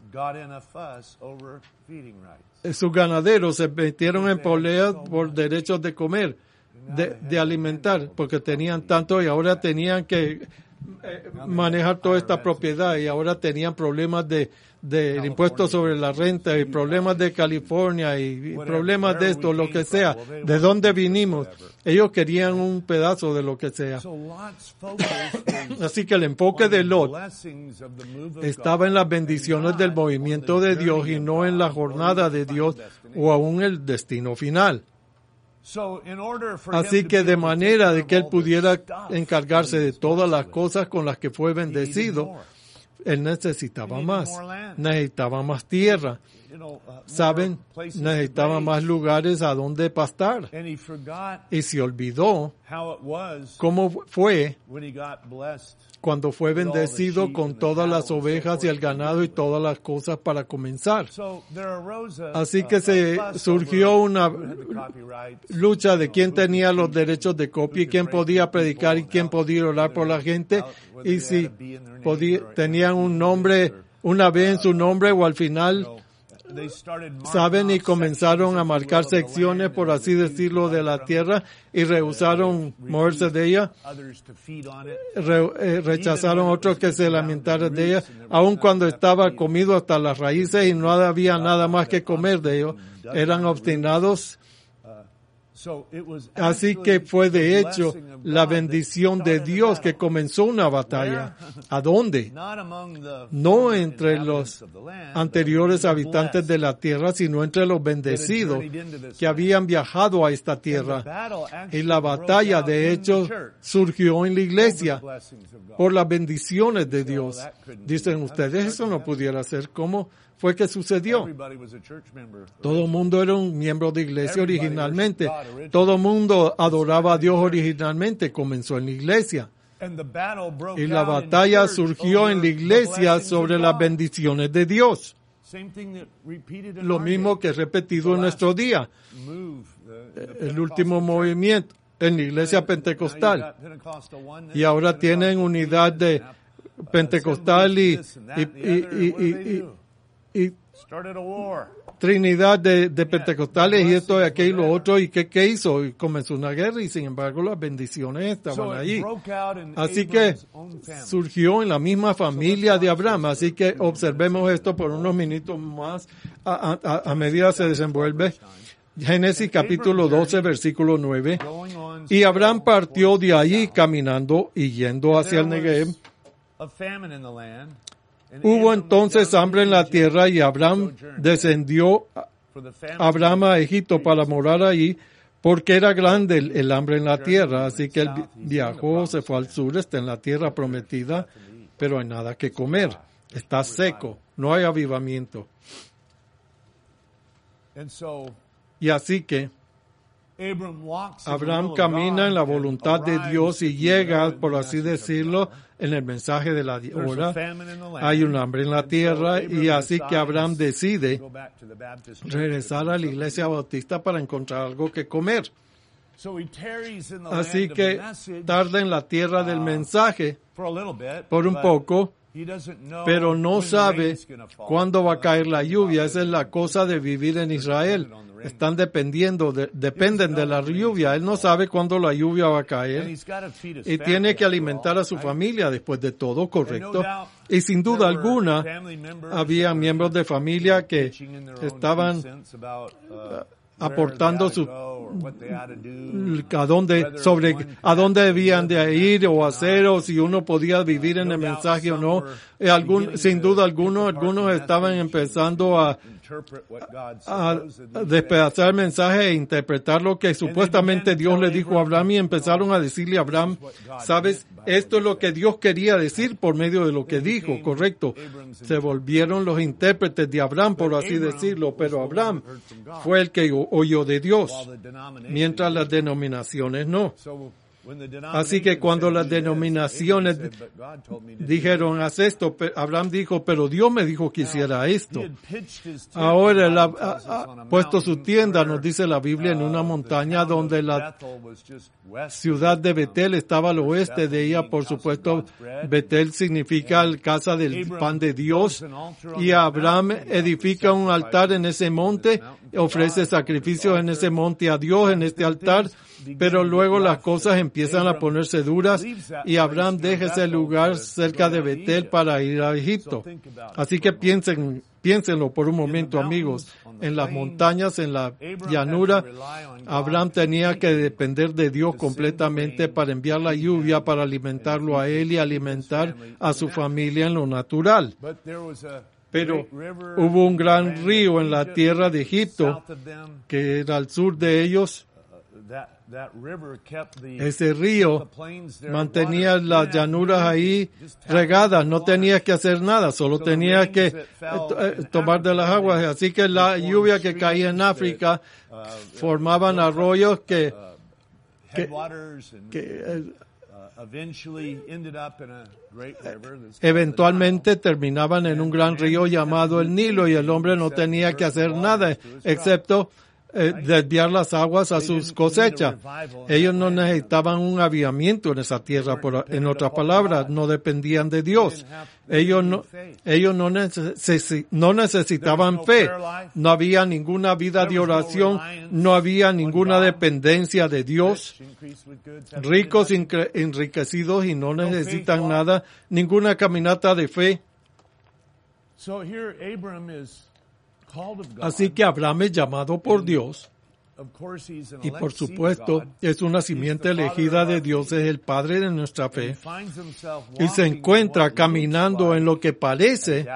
Speaker 1: ganaderos se metieron en peleas por derechos de comer, de alimentar, porque tenían tanto y ahora tenían que manejar toda esta propiedad, y ahora tenían problemas de impuestos sobre la renta, y problemas de California, y problemas de esto, lo que sea, de dónde vinimos. Ellos querían un pedazo de lo que sea. Así que el enfoque de Lot estaba en las bendiciones del movimiento de Dios y no en la jornada de Dios o aún el destino final. Así que de manera de que él pudiera encargarse de todas las cosas con las que fue bendecido, él necesitaba más tierra. ¿Saben? Necesitaba más lugares a donde pastar. Y se olvidó cómo fue cuando fue bendecido con todas las ovejas y el ganado y todas las cosas para comenzar. Así que surgió una lucha de quién tenía los derechos de copia y quién podía predicar y quién podía orar por la gente, y si tenían un nombre, una vez en su nombre o al final, ¿saben? Y comenzaron a marcar secciones, por así decirlo, de la tierra, y rehusaron moverse de ella. Rechazaron otros que se lamentaran de ella, aun cuando estaba comido hasta las raíces y no había nada más que comer de ellos. Eran obstinados. Así que fue de hecho la bendición de Dios que comenzó una batalla. ¿A dónde? No entre los anteriores habitantes de la tierra, sino entre los bendecidos que habían viajado a esta tierra. Y la batalla de hecho surgió en la iglesia por las bendiciones de Dios. Dicen ustedes, eso no pudiera ser. ¿Cómo fue que sucedió? Todo el mundo era un miembro de iglesia originalmente. Todo el mundo adoraba a Dios originalmente. Comenzó en la iglesia. Y la batalla surgió en la iglesia sobre las bendiciones de Dios. Lo mismo que repetido en nuestro día. El último movimiento en la iglesia pentecostal. Y ahora tienen unidad de pentecostal y Trinidad de pentecostales y esto y aquello y lo otro, y ¿qué hizo? Y comenzó una guerra y sin embargo las bendiciones estaban allí. Así que surgió en la misma familia de Abraham. Así que observemos esto por unos minutos más a medida que se desenvuelve. Génesis capítulo 12, versículo 9. Y Abraham partió de allí caminando y yendo hacia el Negev. Hubo entonces hambre en la tierra y Abraham descendió a Egipto para morar allí porque era grande el hambre en la tierra. Así que él viajó, se fue al sur, está en la tierra prometida, pero hay nada que comer. Está seco, no hay avivamiento. Y así que Abraham camina en la voluntad de Dios y llega, por así decirlo, en el mensaje de la hora. Hay un hambre en la tierra y así que Abraham decide regresar a la iglesia bautista para encontrar algo que comer. Así que tarda en la tierra del mensaje por un poco, pero no sabe cuándo va a caer la lluvia. Esa es la cosa de vivir en Israel. Están dependen de la lluvia. Él no sabe cuándo la lluvia va a caer y tiene que alimentar a su familia después de todo, ¿correcto? Y sin duda alguna había miembros de familia que estaban aportando a dónde debían de ir o hacer, o si uno podía vivir en el mensaje o no. Sin duda algunos estaban empezando a despedazar el mensaje e interpretar lo que supuestamente Dios le dijo a Abraham, y empezaron a decirle a Abraham, ¿sabes? Esto es lo que Dios quería decir por medio de lo que dijo, correcto. Se volvieron los intérpretes de Abraham, por así decirlo, pero Abraham fue el que oyó de Dios, mientras las denominaciones no. Así que cuando las denominaciones dijeron, haz esto, Abraham dijo, pero Dios me dijo que hiciera esto. Ahora él ha puesto su tienda, nos dice la Biblia, en una montaña donde la ciudad de Betel estaba al oeste de ella. Por supuesto, Betel significa casa del pan de Dios. Y Abraham edifica un altar en ese monte, ofrece sacrificios en ese monte a Dios, en este altar. Pero luego las cosas empiezan a ponerse duras y Abraham deja ese lugar cerca de Betel para ir a Egipto. Así que piénsenlo por un momento, amigos. En las montañas, en la llanura, Abraham tenía que depender de Dios completamente para enviar la lluvia, para alimentarlo a él y alimentar a su familia en lo natural. Pero hubo un gran río en la tierra de Egipto, que era al sur de ellos. Ese río mantenía las llanuras ahí regadas, no tenías que hacer nada, solo tenías que tomar de las aguas. Así que la lluvia que caía en África formaban arroyos que eventualmente terminaban en un gran río llamado el Nilo, y el hombre no tenía que hacer nada excepto desviar las aguas a sus cosechas. Ellos no necesitaban un avivamiento en esa tierra, en otras palabras, no dependían de Dios. Ellos no necesitaban fe. No había ninguna vida de oración, no había ninguna dependencia de Dios. Ricos, enriquecidos y no necesitan nada, ninguna caminata de fe. Así que Abraham es llamado por Dios, y por supuesto es una simiente elegida de Dios, es el padre de nuestra fe, y se encuentra caminando en lo que parece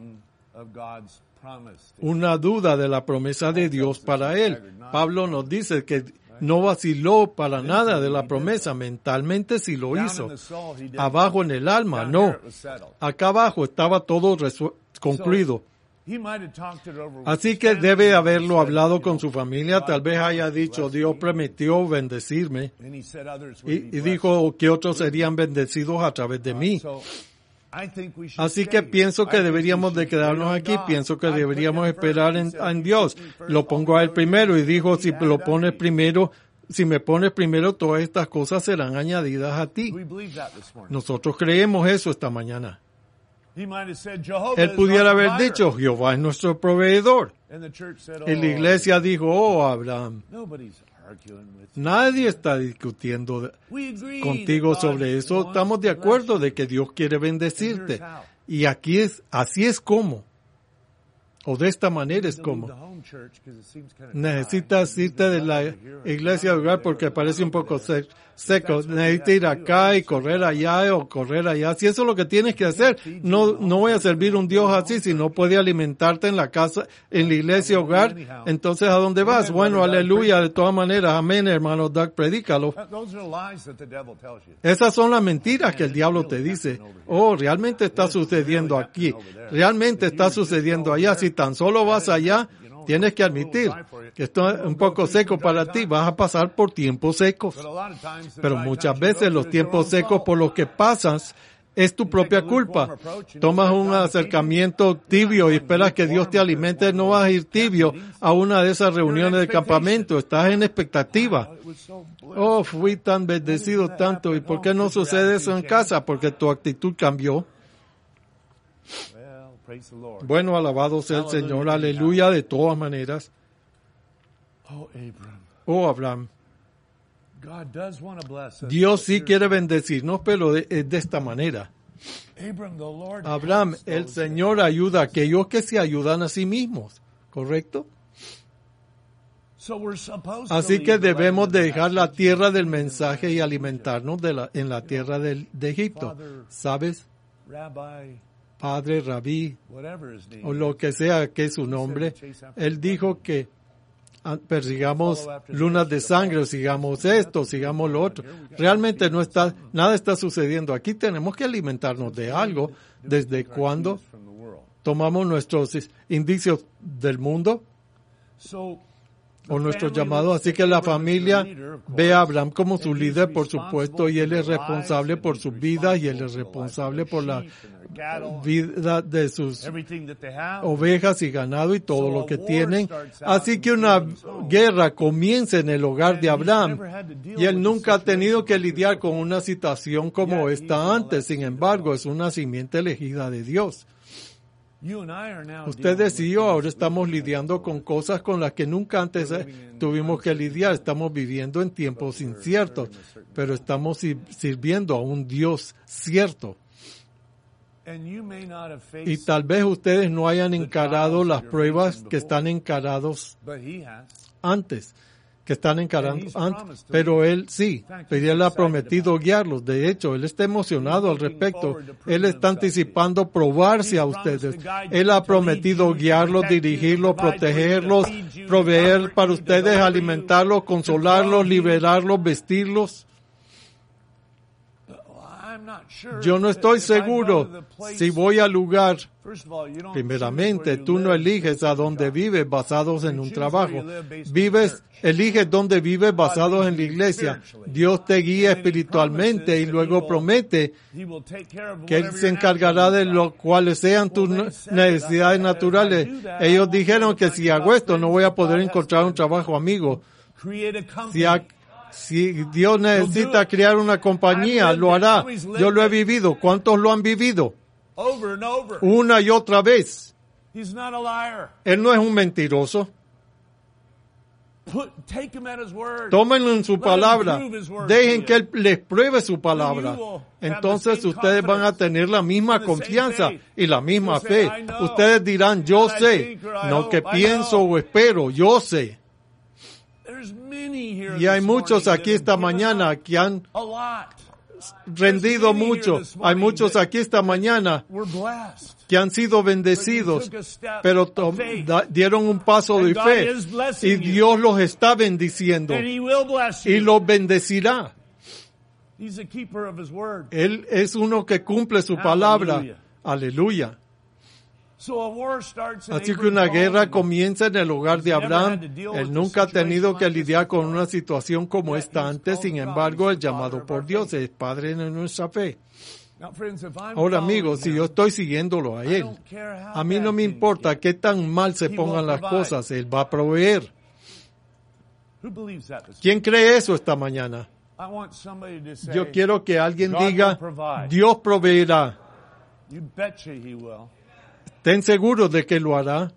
Speaker 1: una duda de la promesa de Dios para él. Pablo nos dice que no vaciló para nada de la promesa, mentalmente sí lo hizo. Abajo en el alma, no. Acá abajo estaba todo concluido. Así que debe haberlo hablado con su familia, tal vez haya dicho, Dios prometió bendecirme, y dijo que otros serían bendecidos a través de mí. Así que pienso que deberíamos de quedarnos aquí, pienso que deberíamos esperar en Dios. Lo pongo a él primero, y dijo, si me pones primero, todas estas cosas serán añadidas a ti. Nosotros creemos eso esta mañana. Él pudiera haber dicho, Jehová es nuestro proveedor. Y la iglesia dijo, oh, Abraham, nadie está discutiendo contigo sobre eso. Estamos de acuerdo de que Dios quiere bendecirte. Y así es como. O de esta manera es como. Necesitas irte de la iglesia de hogar porque parece un poco seco. Necesitas ir acá y correr allá o correr allá. Si eso es lo que tienes que hacer, no voy a servir un Dios así. Si no puede alimentarte en la casa, en la iglesia hogar, entonces ¿a dónde vas? Bueno, aleluya, de todas maneras. Amén, hermano Doug, predícalo. Esas son las mentiras que el diablo te dice. Oh, realmente está sucediendo aquí. Realmente está sucediendo allá. Si tan solo vas allá, tienes que admitir que esto es un poco seco para ti. Vas a pasar por tiempos secos. Pero muchas veces los tiempos secos por los que pasas es tu propia culpa. Tomas un acercamiento tibio y esperas que Dios te alimente. No vas a ir tibio a una de esas reuniones de campamento. Estás en expectativa. Oh, fui tan bendecido tanto. ¿Y por qué no sucede eso en casa? Porque tu actitud cambió. Bueno, alabado sea el Señor, aleluya, de todas maneras. Oh, Abraham. Dios sí quiere bendecirnos, pero es de esta manera. Abraham, el Señor ayuda a aquellos que se ayudan a sí mismos, ¿correcto? Así que debemos dejar la tierra del mensaje y alimentarnos en la tierra de Egipto. ¿Sabes? Padre, rabí, o lo que sea que es su nombre, él dijo que persigamos lunas de sangre, o sigamos esto, sigamos lo otro. Realmente nada está sucediendo. Aquí tenemos que alimentarnos de algo. ¿Desde cuando tomamos nuestros indicios del mundo? O nuestros llamados. Así que la familia ve a Abraham como su líder, por supuesto, y él es responsable por su vida y él es responsable por la vida de sus ovejas y ganado y todo lo que tienen. Así que una guerra comienza en el hogar de Abraham y él nunca ha tenido que lidiar con una situación como esta antes. Sin embargo, es una simiente elegida de Dios. Ustedes y yo ahora estamos lidiando con cosas con las que nunca antes tuvimos que lidiar. Estamos viviendo en tiempos inciertos, pero estamos sirviendo a un Dios cierto. Y tal vez ustedes no hayan encarado las pruebas que están encarados antes. Pero él sí, pero él ha prometido guiarlos. De hecho, él está emocionado al respecto. Él está anticipando probarse a ustedes. Él ha prometido guiarlos, dirigirlos, protegerlos, proveer para ustedes, alimentarlos, consolarlos, liberarlos, vestirlos. Yo no estoy seguro si voy al lugar. Primeramente, tú no eliges a dónde vives basados en un trabajo. Eliges dónde vives basados en la iglesia. Dios te guía espiritualmente y luego promete que Él se encargará de lo cuales sean tus necesidades naturales. Ellos dijeron que si hago esto no voy a poder encontrar un trabajo, amigo. Si Dios necesita crear una compañía, lo hará. Yo lo he vivido. ¿Cuántos lo han vivido? Una y otra vez. Él no es un mentiroso. Tómenlo en su palabra. Dejen que Él les pruebe su palabra. Entonces ustedes van a tener la misma confianza y la misma fe. Ustedes dirán, yo sé. No que pienso o espero, yo sé. Y hay muchos aquí esta mañana que han rendido mucho. Hay muchos aquí esta mañana que han sido bendecidos, pero dieron un paso de fe. Y Dios los está bendiciendo. Y los bendecirá. Él es uno que cumple su palabra. Aleluya. Así que una guerra comienza en el hogar de Abraham. Él nunca ha tenido que lidiar con una situación como esta antes. Sin embargo, el llamado por Dios es Padre de nuestra fe. Ahora, amigos, si yo estoy siguiéndolo a Él, a mí no me importa qué tan mal se pongan las cosas, Él va a proveer. ¿Quién cree eso esta mañana? Yo quiero que alguien diga, Dios proveerá.
Speaker 2: You betcha he will.
Speaker 1: Ten seguros de que lo hará.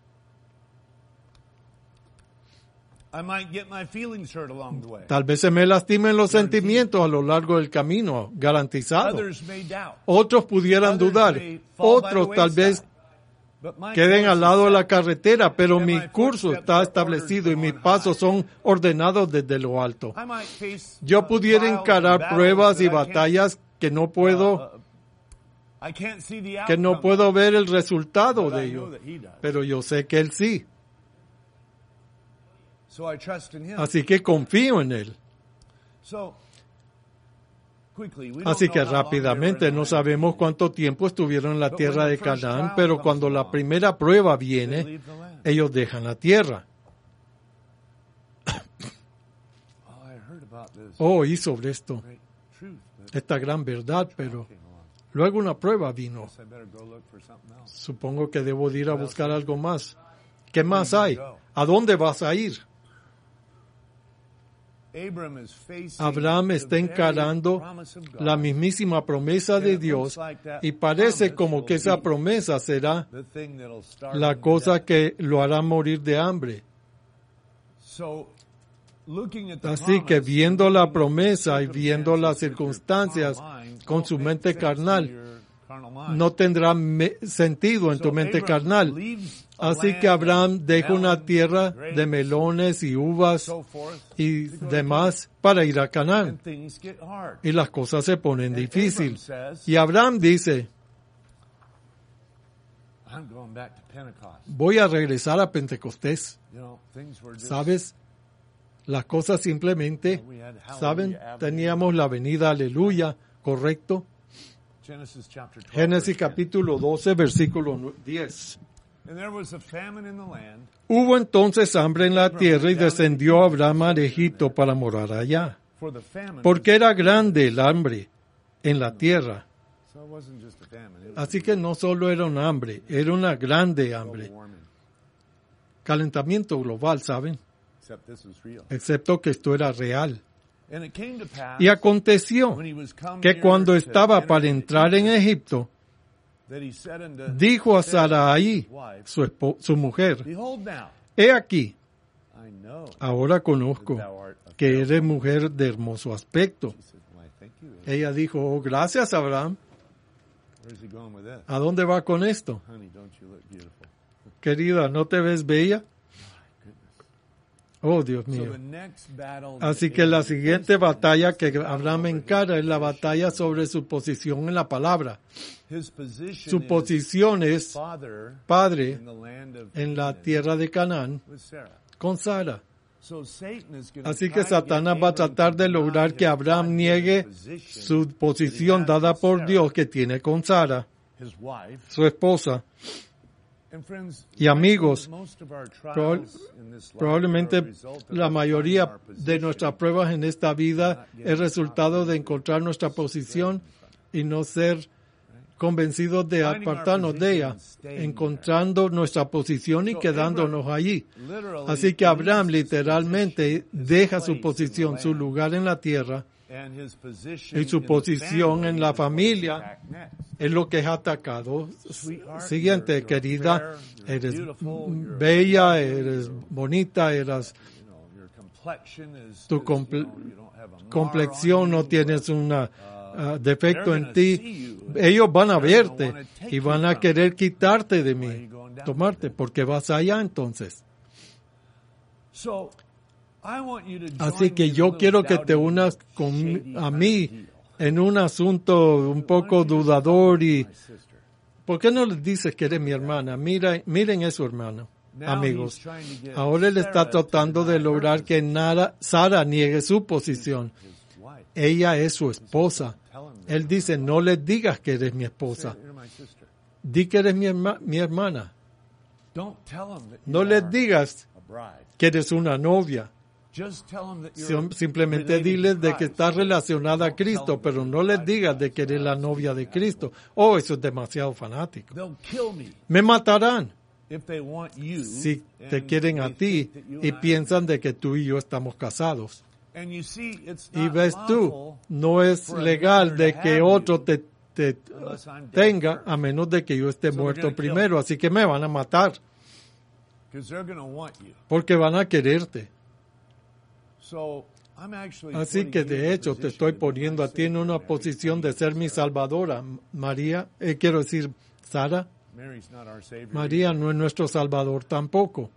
Speaker 2: I might get my feelings hurt along the way.
Speaker 1: Tal vez se me lastimen los sentimientos a lo largo del camino, garantizado.
Speaker 2: Others may doubt.
Speaker 1: Otros pudieran dudar. Otros tal vez queden al lado de la carretera, pero mi curso está establecido y mis pasos son ordenados desde lo alto.
Speaker 2: I might face
Speaker 1: Yo pudiera
Speaker 2: trials
Speaker 1: encarar
Speaker 2: and
Speaker 1: pruebas
Speaker 2: battles
Speaker 1: y
Speaker 2: that I can't-
Speaker 1: batallas que no puedo
Speaker 2: I can't see the
Speaker 1: que no
Speaker 2: outcome,
Speaker 1: puedo ver el resultado
Speaker 2: but
Speaker 1: de
Speaker 2: I know
Speaker 1: ello,
Speaker 2: that he does.
Speaker 1: pero yo sé que Él sí.
Speaker 2: So I trust in him.
Speaker 1: Así que confío en Él.
Speaker 2: So, quickly, we don't
Speaker 1: Así que
Speaker 2: know how long they were
Speaker 1: rápidamente
Speaker 2: in the
Speaker 1: no
Speaker 2: land.
Speaker 1: sabemos cuánto tiempo estuvieron en la
Speaker 2: But
Speaker 1: tierra
Speaker 2: when
Speaker 1: de
Speaker 2: the first
Speaker 1: Canaán,
Speaker 2: trial
Speaker 1: pero
Speaker 2: comes
Speaker 1: cuando la
Speaker 2: along,
Speaker 1: primera prueba
Speaker 2: they
Speaker 1: viene,
Speaker 2: leave the land.
Speaker 1: ellos dejan la tierra.
Speaker 2: Oh, I heard about this
Speaker 1: Oí sobre esto,
Speaker 2: great truth, but
Speaker 1: esta gran verdad, pero
Speaker 2: came along.
Speaker 1: luego una prueba vino.
Speaker 2: Guess I better go look for something else.
Speaker 1: Supongo que debo de ir a buscar algo más. ¿Qué más hay? ¿A dónde vas a ir?
Speaker 2: Abraham is facing
Speaker 1: Abraham está
Speaker 2: the very
Speaker 1: encarando
Speaker 2: promise of God.
Speaker 1: la mismísima promesa de Dios y parece como que esa promesa será
Speaker 2: The thing that'll start
Speaker 1: la
Speaker 2: him
Speaker 1: cosa
Speaker 2: dead.
Speaker 1: que lo hará morir de hambre.
Speaker 2: So, looking at the
Speaker 1: Así que
Speaker 2: promise,
Speaker 1: viendo la
Speaker 2: looking at the
Speaker 1: promesa y viendo las
Speaker 2: circumstances
Speaker 1: circunstancias
Speaker 2: with your carnal mind,
Speaker 1: con
Speaker 2: don't
Speaker 1: su
Speaker 2: make
Speaker 1: mente
Speaker 2: sense to
Speaker 1: carnal,
Speaker 2: your carnal mind.
Speaker 1: no tendrá sentido en
Speaker 2: So
Speaker 1: tu mente
Speaker 2: Abraham
Speaker 1: carnal.
Speaker 2: leaves a
Speaker 1: Así
Speaker 2: land
Speaker 1: que Abraham
Speaker 2: of
Speaker 1: deja una
Speaker 2: melons,
Speaker 1: tierra
Speaker 2: grapes,
Speaker 1: de melones y uvas
Speaker 2: so forth,
Speaker 1: y
Speaker 2: to go to
Speaker 1: demás para ir a Canaán.
Speaker 2: and things get hard.
Speaker 1: Y las cosas se ponen
Speaker 2: And
Speaker 1: difíciles.
Speaker 2: Abraham says,
Speaker 1: Y Abraham dice,
Speaker 2: I'm going back to Pentecost.
Speaker 1: voy a regresar a Pentecostés.
Speaker 2: You know, things were just,
Speaker 1: ¿Sabes? Las cosas simplemente,
Speaker 2: we had Hallelujah
Speaker 1: ¿saben?
Speaker 2: Avenue.
Speaker 1: Teníamos la avenida Aleluya, ¿correcto?
Speaker 2: Genesis chapter 12.
Speaker 1: Génesis
Speaker 2: verse 10.
Speaker 1: capítulo 12, versículo 10.
Speaker 2: And there was a famine in the land.
Speaker 1: Hubo entonces hambre en la tierra y descendió Abraham a Egipto para morar allá,
Speaker 2: For the famine.
Speaker 1: porque era grande el hambre en la tierra.
Speaker 2: So it wasn't just a famine. It was
Speaker 1: Así que no solo era un hambre, era una grande
Speaker 2: global
Speaker 1: hambre.
Speaker 2: warming.
Speaker 1: Calentamiento global, ¿saben?
Speaker 2: Except this was real.
Speaker 1: Excepto que esto era real.
Speaker 2: And it came to pass
Speaker 1: Y aconteció
Speaker 2: when he was come
Speaker 1: que
Speaker 2: near
Speaker 1: cuando
Speaker 2: to
Speaker 1: estaba
Speaker 2: enter
Speaker 1: para
Speaker 2: into
Speaker 1: entrar en
Speaker 2: Egypt,
Speaker 1: Egipto,
Speaker 2: that he said unto
Speaker 1: dijo a
Speaker 2: Sarah,
Speaker 1: Sarai,
Speaker 2: his wife,
Speaker 1: su mujer,
Speaker 2: Behold now,
Speaker 1: he aquí,
Speaker 2: I know
Speaker 1: ahora
Speaker 2: that
Speaker 1: conozco
Speaker 2: thou art a
Speaker 1: que
Speaker 2: fair
Speaker 1: eres mujer de hermoso aspecto.
Speaker 2: She said, Why, thank you.
Speaker 1: Ella dijo, oh, gracias Abraham,
Speaker 2: Where's he going with this?
Speaker 1: ¿a dónde va con esto?
Speaker 2: Honey, don't you look beautiful?
Speaker 1: Querida, ¿no te ves bella? Oh, Dios
Speaker 2: So
Speaker 1: mío.
Speaker 2: the next battle
Speaker 1: Así
Speaker 2: that
Speaker 1: que la
Speaker 2: Abraham
Speaker 1: siguiente
Speaker 2: faces
Speaker 1: batalla que
Speaker 2: is the battle
Speaker 1: Abraham
Speaker 2: over his
Speaker 1: encara es la
Speaker 2: position.
Speaker 1: batalla sobre su posición en la palabra.
Speaker 2: His position
Speaker 1: Su
Speaker 2: is
Speaker 1: posición es
Speaker 2: father
Speaker 1: padre
Speaker 2: in the land of
Speaker 1: en la
Speaker 2: Canaan
Speaker 1: tierra de Canaán
Speaker 2: with Sarah.
Speaker 1: con Sara.
Speaker 2: So Satan is gonna
Speaker 1: Así
Speaker 2: try
Speaker 1: que
Speaker 2: to
Speaker 1: Satanás
Speaker 2: get
Speaker 1: va a
Speaker 2: Abraham
Speaker 1: tratar
Speaker 2: to
Speaker 1: de
Speaker 2: deny
Speaker 1: lograr que
Speaker 2: his
Speaker 1: Abraham
Speaker 2: God-given
Speaker 1: niegue
Speaker 2: position
Speaker 1: su
Speaker 2: that he
Speaker 1: posición
Speaker 2: has
Speaker 1: dada
Speaker 2: with
Speaker 1: por
Speaker 2: Sarah,
Speaker 1: Dios que tiene con Sara,
Speaker 2: his wife.
Speaker 1: su esposa.
Speaker 2: And friends,
Speaker 1: Y amigos,
Speaker 2: most of our trials
Speaker 1: proba-
Speaker 2: in this life are a
Speaker 1: probablemente
Speaker 2: result of
Speaker 1: la
Speaker 2: us
Speaker 1: mayoría
Speaker 2: finding our
Speaker 1: de
Speaker 2: position.
Speaker 1: nuestras pruebas en esta vida es resultado de encontrar nuestra posición y no ser convencidos de apartarnos de ella, encontrando nuestra posición y quedándonos allí.
Speaker 2: Literally,
Speaker 1: Así que Abraham
Speaker 2: leaves his
Speaker 1: literalmente
Speaker 2: position, his
Speaker 1: deja
Speaker 2: place
Speaker 1: su
Speaker 2: in the
Speaker 1: posición, su
Speaker 2: land,
Speaker 1: lugar en la tierra,
Speaker 2: and his position
Speaker 1: y su
Speaker 2: in the
Speaker 1: posición
Speaker 2: family
Speaker 1: en la
Speaker 2: is what is
Speaker 1: familia
Speaker 2: attacked next.
Speaker 1: es lo que es atacado.
Speaker 2: Sweetheart,
Speaker 1: Siguiente,
Speaker 2: you're
Speaker 1: querida,
Speaker 2: fair, you're
Speaker 1: eres
Speaker 2: beautiful, you're
Speaker 1: bella,
Speaker 2: lovely,
Speaker 1: eres
Speaker 2: you're,
Speaker 1: bonita, eres
Speaker 2: you know, your complexion is,
Speaker 1: Tu
Speaker 2: you know, you don't have a mar
Speaker 1: complexión,
Speaker 2: on
Speaker 1: no
Speaker 2: you,
Speaker 1: tienes un defecto
Speaker 2: they're
Speaker 1: en
Speaker 2: gonna
Speaker 1: ti.
Speaker 2: see you,
Speaker 1: Ellos van a
Speaker 2: they're gonna
Speaker 1: verte
Speaker 2: wanna take
Speaker 1: y
Speaker 2: you
Speaker 1: van a
Speaker 2: from
Speaker 1: querer quitarte de
Speaker 2: Why are
Speaker 1: mí,
Speaker 2: you going down
Speaker 1: tomarte,
Speaker 2: there?
Speaker 1: porque vas allá entonces.
Speaker 2: So, I want you to join
Speaker 1: Así
Speaker 2: me
Speaker 1: que
Speaker 2: in a
Speaker 1: yo
Speaker 2: little
Speaker 1: quiero que te
Speaker 2: doubting,
Speaker 1: unas
Speaker 2: shady
Speaker 1: a
Speaker 2: kind of
Speaker 1: mí
Speaker 2: deal.
Speaker 1: en un asunto un poco
Speaker 2: Why don't you just
Speaker 1: dudador y
Speaker 2: talk to my sister?
Speaker 1: ¿por qué no les dices que eres mi hermana? Miren eso, hermano,
Speaker 2: Now
Speaker 1: amigos.
Speaker 2: he's trying to get
Speaker 1: Ahora él está
Speaker 2: Sarah to
Speaker 1: tratando de
Speaker 2: deny her
Speaker 1: lograr que Sara niegue su posición.
Speaker 2: his wife.
Speaker 1: Ella es su esposa.
Speaker 2: Tell him that.
Speaker 1: Él dice, no les digas que eres mi esposa.
Speaker 2: You're my sister.
Speaker 1: Di que eres mi hermana.
Speaker 2: Don't tell him that
Speaker 1: No
Speaker 2: you
Speaker 1: les
Speaker 2: are
Speaker 1: digas
Speaker 2: a bride.
Speaker 1: que eres una novia.
Speaker 2: Just tell him that you're
Speaker 1: Simplemente
Speaker 2: related to
Speaker 1: diles de que
Speaker 2: Christ.
Speaker 1: estás relacionada a
Speaker 2: Don't tell
Speaker 1: Cristo,
Speaker 2: them
Speaker 1: pero
Speaker 2: that
Speaker 1: no
Speaker 2: you're
Speaker 1: les
Speaker 2: bride
Speaker 1: digas
Speaker 2: of
Speaker 1: de que eres la
Speaker 2: Christ.
Speaker 1: novia de Cristo. Oh, eso es demasiado fanático.
Speaker 2: They'll kill me
Speaker 1: Me matarán
Speaker 2: if they want you.
Speaker 1: si te
Speaker 2: and
Speaker 1: quieren a
Speaker 2: they
Speaker 1: ti
Speaker 2: think that you
Speaker 1: y
Speaker 2: and I
Speaker 1: piensan de que tú y yo estamos casados.
Speaker 2: And you see, it's
Speaker 1: Y
Speaker 2: not
Speaker 1: ves tú,
Speaker 2: lawful
Speaker 1: no es
Speaker 2: for a
Speaker 1: legal
Speaker 2: neighbor
Speaker 1: de
Speaker 2: to
Speaker 1: que
Speaker 2: have
Speaker 1: otro
Speaker 2: you
Speaker 1: te te tenga a menos de que yo esté muerto primero. Así que me van a matar. Porque van a quererte. Así que de hecho te estoy poniendo a ti en una posición de ser mi salvadora. María, quiero decir, Sara, María no es nuestro salvador tampoco.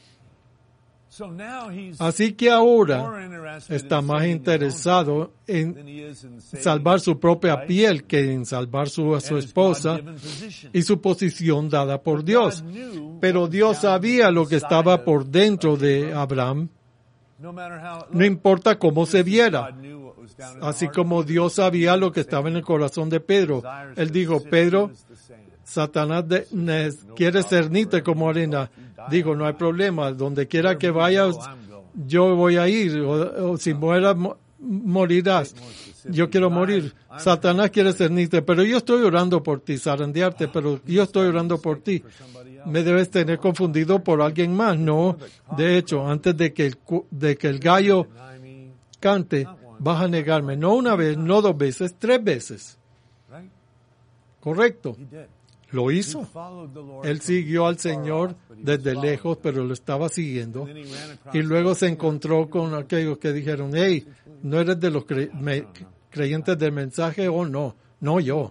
Speaker 1: Así que ahora está más interesado en salvar su propia piel que en salvar a su esposa y su posición dada por Dios. Pero Dios sabía lo que estaba por dentro de Abraham, no importa cómo se viera. Así como Dios sabía lo que estaba en el corazón de Pedro. Él dijo, Pedro, Satanás quiere cernirte como arena. Digo, no hay problema, donde quiera que vayas, yo voy a ir, o si mueras, morirás. Yo quiero morir. Satanás quiere cernirte, pero yo estoy orando por ti, zarandearte, pero yo estoy orando por ti. Me debes tener confundido por alguien más. No, de hecho, antes de que el gallo cante, vas a negarme, no una vez, no 2 veces, 3 veces. Correcto. Lo hizo. Él siguió al Señor desde lejos, pero lo estaba siguiendo. Y luego se encontró con aquellos que dijeron, hey, ¿no eres de los creyentes del mensaje o no? No, yo.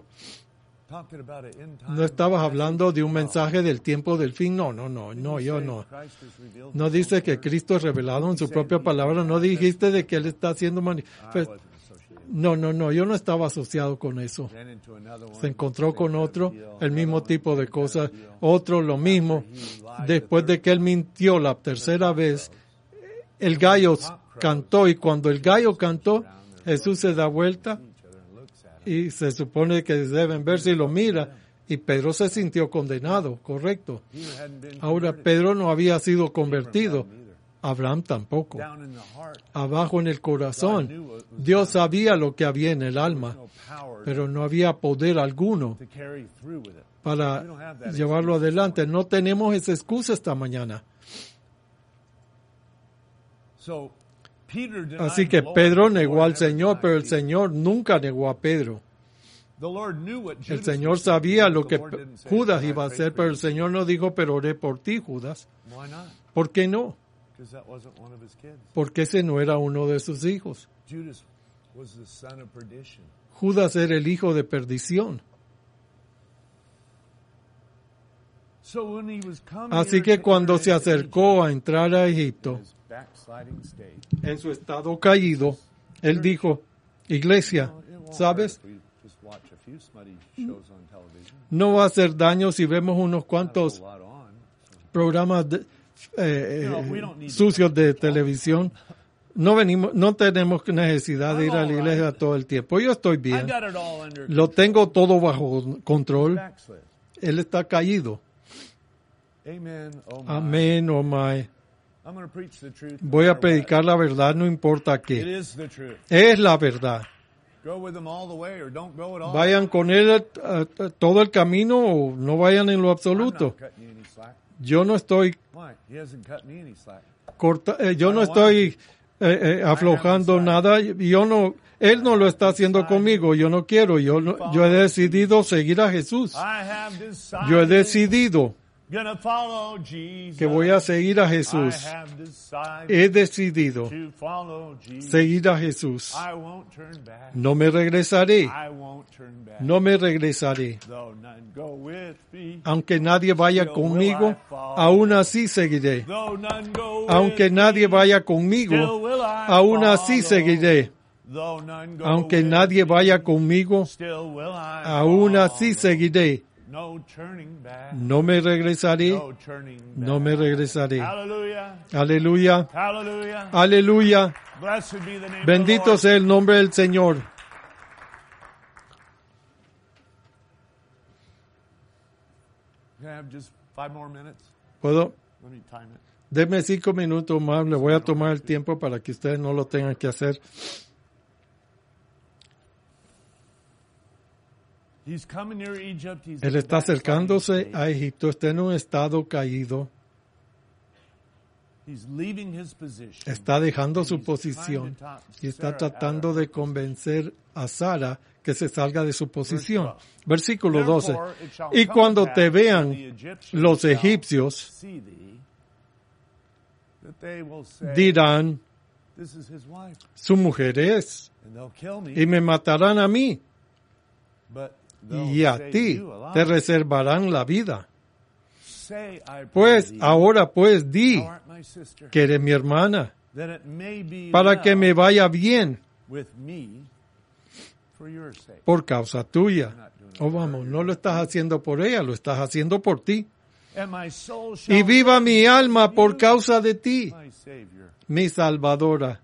Speaker 1: No estabas hablando de un mensaje del tiempo del fin. No, yo no. No dice que Cristo es revelado en su propia palabra. No dijiste de que Él está haciendo manifiesto. No, yo no estaba asociado con eso. Se encontró con otro, el mismo tipo de cosas, otro lo mismo. Después de que él mintió la tercera vez, el gallo cantó, y cuando el gallo cantó, Jesús se da vuelta y se supone que deben ver si lo mira, y Pedro se sintió condenado, correcto. Ahora, Pedro no había sido convertido. Abraham tampoco. Abajo en el corazón, Dios sabía lo que había en el alma, pero no había poder alguno para llevarlo adelante. No tenemos esa excusa esta mañana. Así que Pedro negó al Señor, pero el Señor nunca negó a Pedro. El Señor sabía lo que Judas iba a hacer, pero el Señor no dijo, pero oré por ti, Judas. ¿Por qué no? Porque ese no era uno de sus hijos. Judas era el hijo de perdición. Así que cuando se acercó a entrar a Egipto, en su estado caído, él dijo, iglesia, ¿sabes? No va a hacer daño si vemos unos cuantos programas sucios de televisión. No tenemos necesidad de ir a la iglesia todo el tiempo. Yo estoy bien. Lo tengo todo bajo control. Él está caído. Amén, oh my. Voy a predicar la verdad, no importa qué. Es la verdad. Vayan con él todo el camino o no vayan en lo absoluto. Yo no estoy aflojando nada. Él no lo está haciendo conmigo. Yo no quiero. Yo he decidido seguir a Jesús. Yo he decidido que voy a seguir a Jesús. He decidido seguir a Jesús. No me regresaré. No me regresaré. Aunque nadie vaya conmigo, aún así seguiré. Aunque nadie vaya conmigo, aún así seguiré. Aunque nadie vaya conmigo, aún así seguiré. No me regresaré. No me regresaré. Aleluya. Aleluya. Bendito sea el nombre del Señor. ¿Puedo? Deme 5 minutos más. Le voy a tomar el tiempo para que ustedes no lo tengan que hacer. Él está acercándose a Egipto, está en un estado caído. Está dejando su posición y está tratando de convencer a Sara que se salga de su posición. Versículo 12. Y cuando te vean los egipcios, dirán, su mujer es, y me matarán a mí, y a ti te reservarán la vida. Pues ahora pues di que eres mi hermana, para que me vaya bien por causa tuya. Oh, vamos, no lo estás haciendo por ella, lo estás haciendo por ti. Y viva mi alma por causa de ti, mi Salvadora.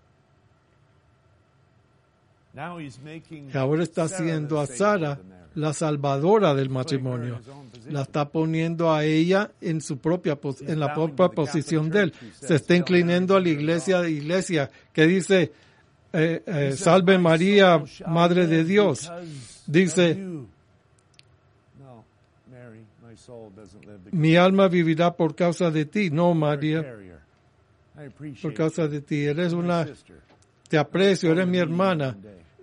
Speaker 1: Y ahora está haciendo a Sara la salvadora del matrimonio. La está poniendo a ella en la propia posición de él. Se está inclinando a la iglesia que dice, salve María, Madre de Dios. Dice, mi alma vivirá por causa de ti. No, María, por causa de ti. Te aprecio, eres mi hermana.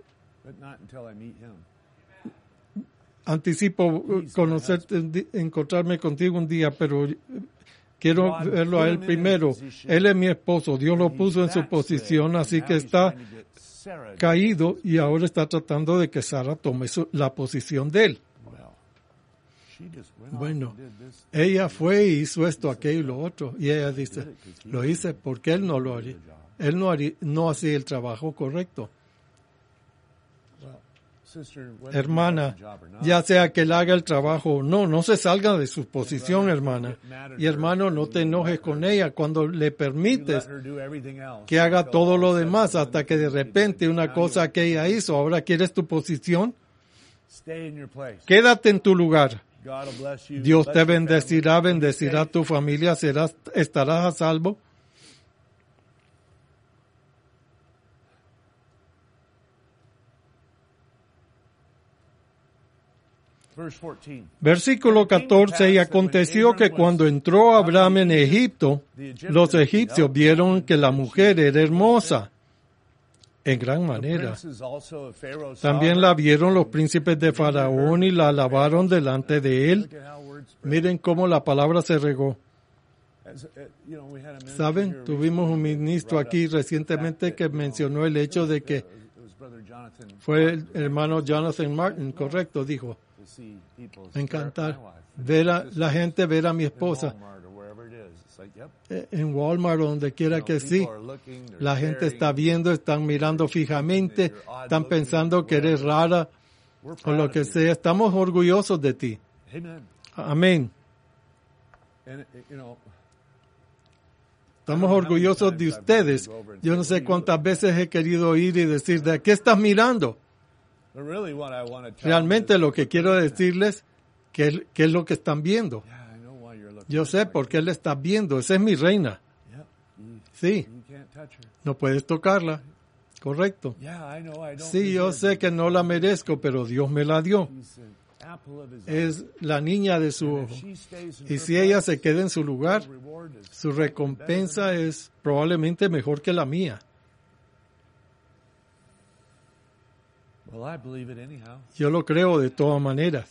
Speaker 1: Anticipo conocerte, encontrarme contigo un día, pero quiero verlo a él primero. Él es mi esposo. Dios lo puso en su posición, así que está caído y ahora está tratando de que Sara tome la posición de él. Bueno, ella fue y hizo esto, aquello y lo otro. Y ella dice, lo hice porque él no lo haría. Él no hacía el trabajo correcto. Hermana, ya sea que él haga el trabajo o no, no se salga de su posición, hermana. Y hermano, no te enojes con ella cuando le permites que haga todo lo demás hasta que de repente una cosa que ella hizo, ahora quieres tu posición. Quédate en tu lugar. Dios te bendecirá, bendecirá a tu familia, estarás a salvo. Versículo 14, y aconteció que cuando entró Abraham en Egipto, los egipcios vieron que la mujer era hermosa en gran manera. También la vieron los príncipes de Faraón y la alabaron delante de él. Miren cómo la palabra se regó. ¿Saben? Tuvimos un ministro aquí recientemente que mencionó el hecho de que fue el hermano Jonathan Martin, correcto, dijo. Me encanta ver a la gente, ver a mi esposa en Walmart o donde quiera que sí. La gente está viendo, están mirando fijamente, están pensando que eres rara o lo que sea. Estamos orgullosos de ti. Amén. Estamos orgullosos de ustedes. Yo no sé cuántas veces he querido ir y decir, ¿de qué estás mirando? Realmente lo que quiero decirles, ¿qué es lo que están viendo? Yo sé por qué le estás viendo. Esa es mi reina. Sí. No puedes tocarla. Correcto. Sí, yo sé que no la merezco, pero Dios me la dio. Es la niña de su ojo. Y si ella se queda en su lugar, su recompensa es probablemente mejor que la mía. Yo lo creo de todas maneras.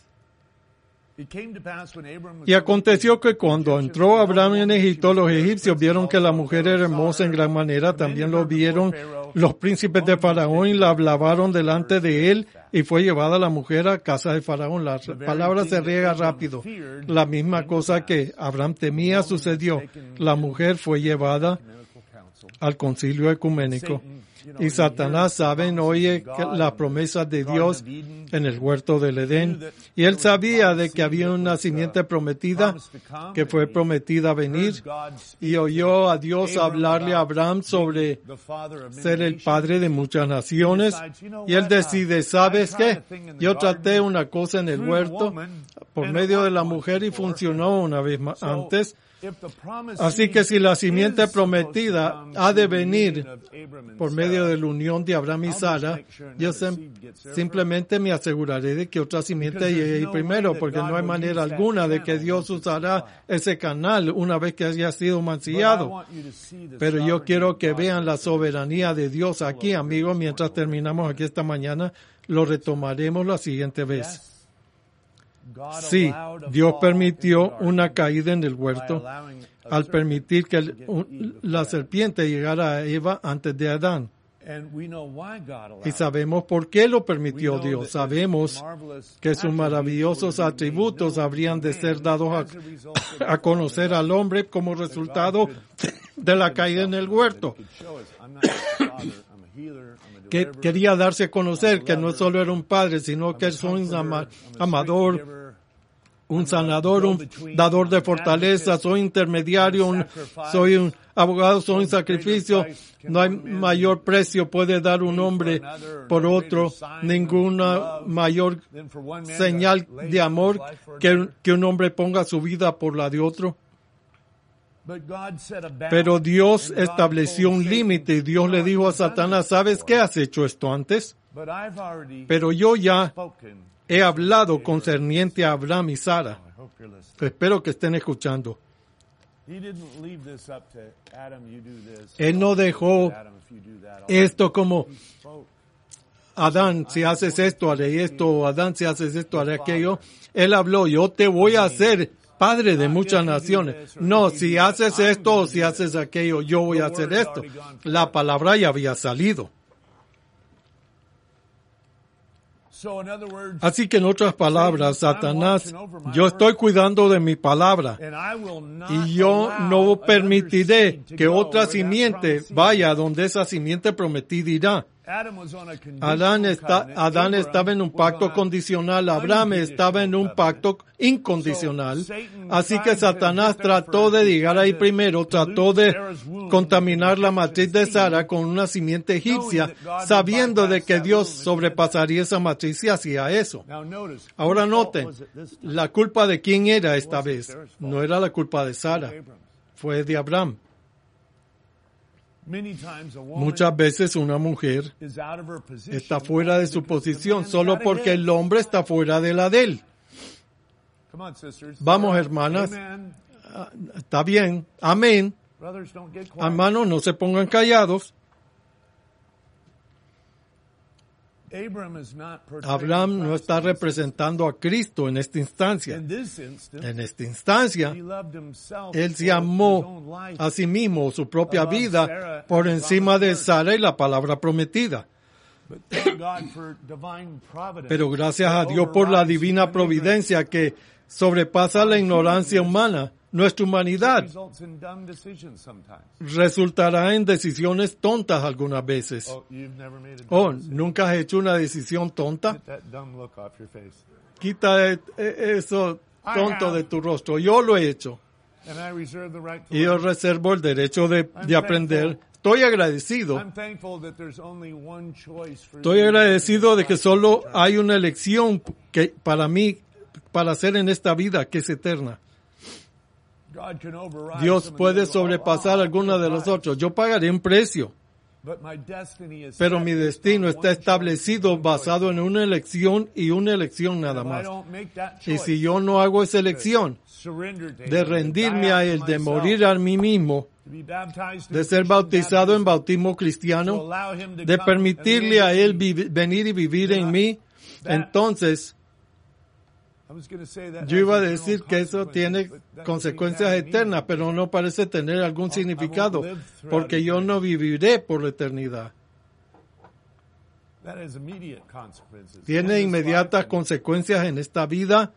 Speaker 1: Y aconteció que cuando entró Abraham en Egipto, los egipcios vieron que la mujer era hermosa en gran manera. También lo vieron los príncipes de Faraón y la alabaron delante de él. Y fue llevada la mujer a casa de Faraón. La palabra se riega rápido. La misma cosa que Abraham temía sucedió. La mujer fue llevada al concilio ecuménico. Y Satanás, saben, oye las promesas de Dios en el huerto del Edén. Y él sabía de que había una simiente prometida, que fue prometida a venir. Y oyó a Dios hablarle a Abraham sobre ser el padre de muchas naciones. Y él decide, ¿sabes qué? Yo traté una cosa en el huerto por medio de la mujer y funcionó una vez más antes. Así que si la simiente prometida ha de venir por medio de la unión de Abraham y Sara, yo simplemente me aseguraré de que otra simiente llegue ahí primero, porque no hay manera alguna de que Dios usará ese canal una vez que haya sido mancillado. Pero yo quiero que vean la soberanía de Dios aquí, amigos, mientras terminamos aquí esta mañana, lo retomaremos la siguiente vez. Sí, Dios permitió una caída en el huerto al permitir que la serpiente llegara a Eva antes de Adán. Y sabemos por qué lo permitió Dios. Sabemos que sus maravillosos atributos habrían de ser dados a conocer al hombre como resultado de la caída en el huerto. Que quería darse a conocer que no solo era un padre, sino que soy un amador, un sanador, un dador de fortaleza, soy intermediario, soy un abogado, soy un sacrificio. No hay mayor precio puede dar un hombre por otro, ninguna mayor señal de amor que un hombre ponga su vida por la de otro. Pero Dios estableció un límite y Dios le dijo a Satanás, ¿sabes qué? ¿Has hecho esto antes? Pero yo ya he hablado concerniente a Abraham y Sara. Espero que estén escuchando. Él no dejó esto como Adán, si haces esto, haré esto, Adán, si haces esto, haré aquello. Él habló, yo te voy a hacer padre de muchas naciones. No, si haces esto o si haces aquello, yo voy a hacer esto. La palabra ya había salido. Así que en otras palabras, Satanás, yo estoy cuidando de mi palabra y yo no permitiré que otra simiente vaya donde esa simiente prometida irá. Adán estaba en un pacto condicional, Abraham estaba en un pacto incondicional, así que Satanás trató de llegar ahí primero, trató de contaminar la matriz de Sara con una simiente egipcia, sabiendo de que Dios sobrepasaría esa matriz y hacía eso. Ahora noten, la culpa de quién era esta vez, no era la culpa de Sara, fue de Abraham. Muchas veces una mujer está fuera de su posición solo porque el hombre está fuera de la de él. Vamos, hermanas. Está bien. Amén. Hermanos, no se pongan callados. Abraham no está representando a Cristo en esta instancia. En esta instancia, él se amó a sí mismo, su propia vida, por encima de Sara y la palabra prometida. Pero gracias a Dios por la divina providencia que sobrepasa la ignorancia humana. Nuestra humanidad resultará en decisiones tontas algunas veces. ¿Nunca has hecho una decisión tonta? Quita eso tonto de tu rostro. Yo lo he hecho. Y yo reservo el derecho de aprender. Estoy agradecido. Estoy agradecido de que solo hay una elección que para mí, para hacer en esta vida, que es eterna. Dios puede sobrepasar alguna de los otros. Yo pagaré un precio. Pero mi destino está establecido basado en una elección y una elección nada más. Y si yo no hago esa elección de rendirme a Él, de morir a mí mismo, de ser bautizado en bautismo cristiano, de permitirle a Él venir y vivir en mí, entonces yo iba a decir que eso tiene consecuencias eternas, pero no parece tener algún significado, porque yo no viviré por la eternidad. Tiene inmediatas consecuencias en esta vida.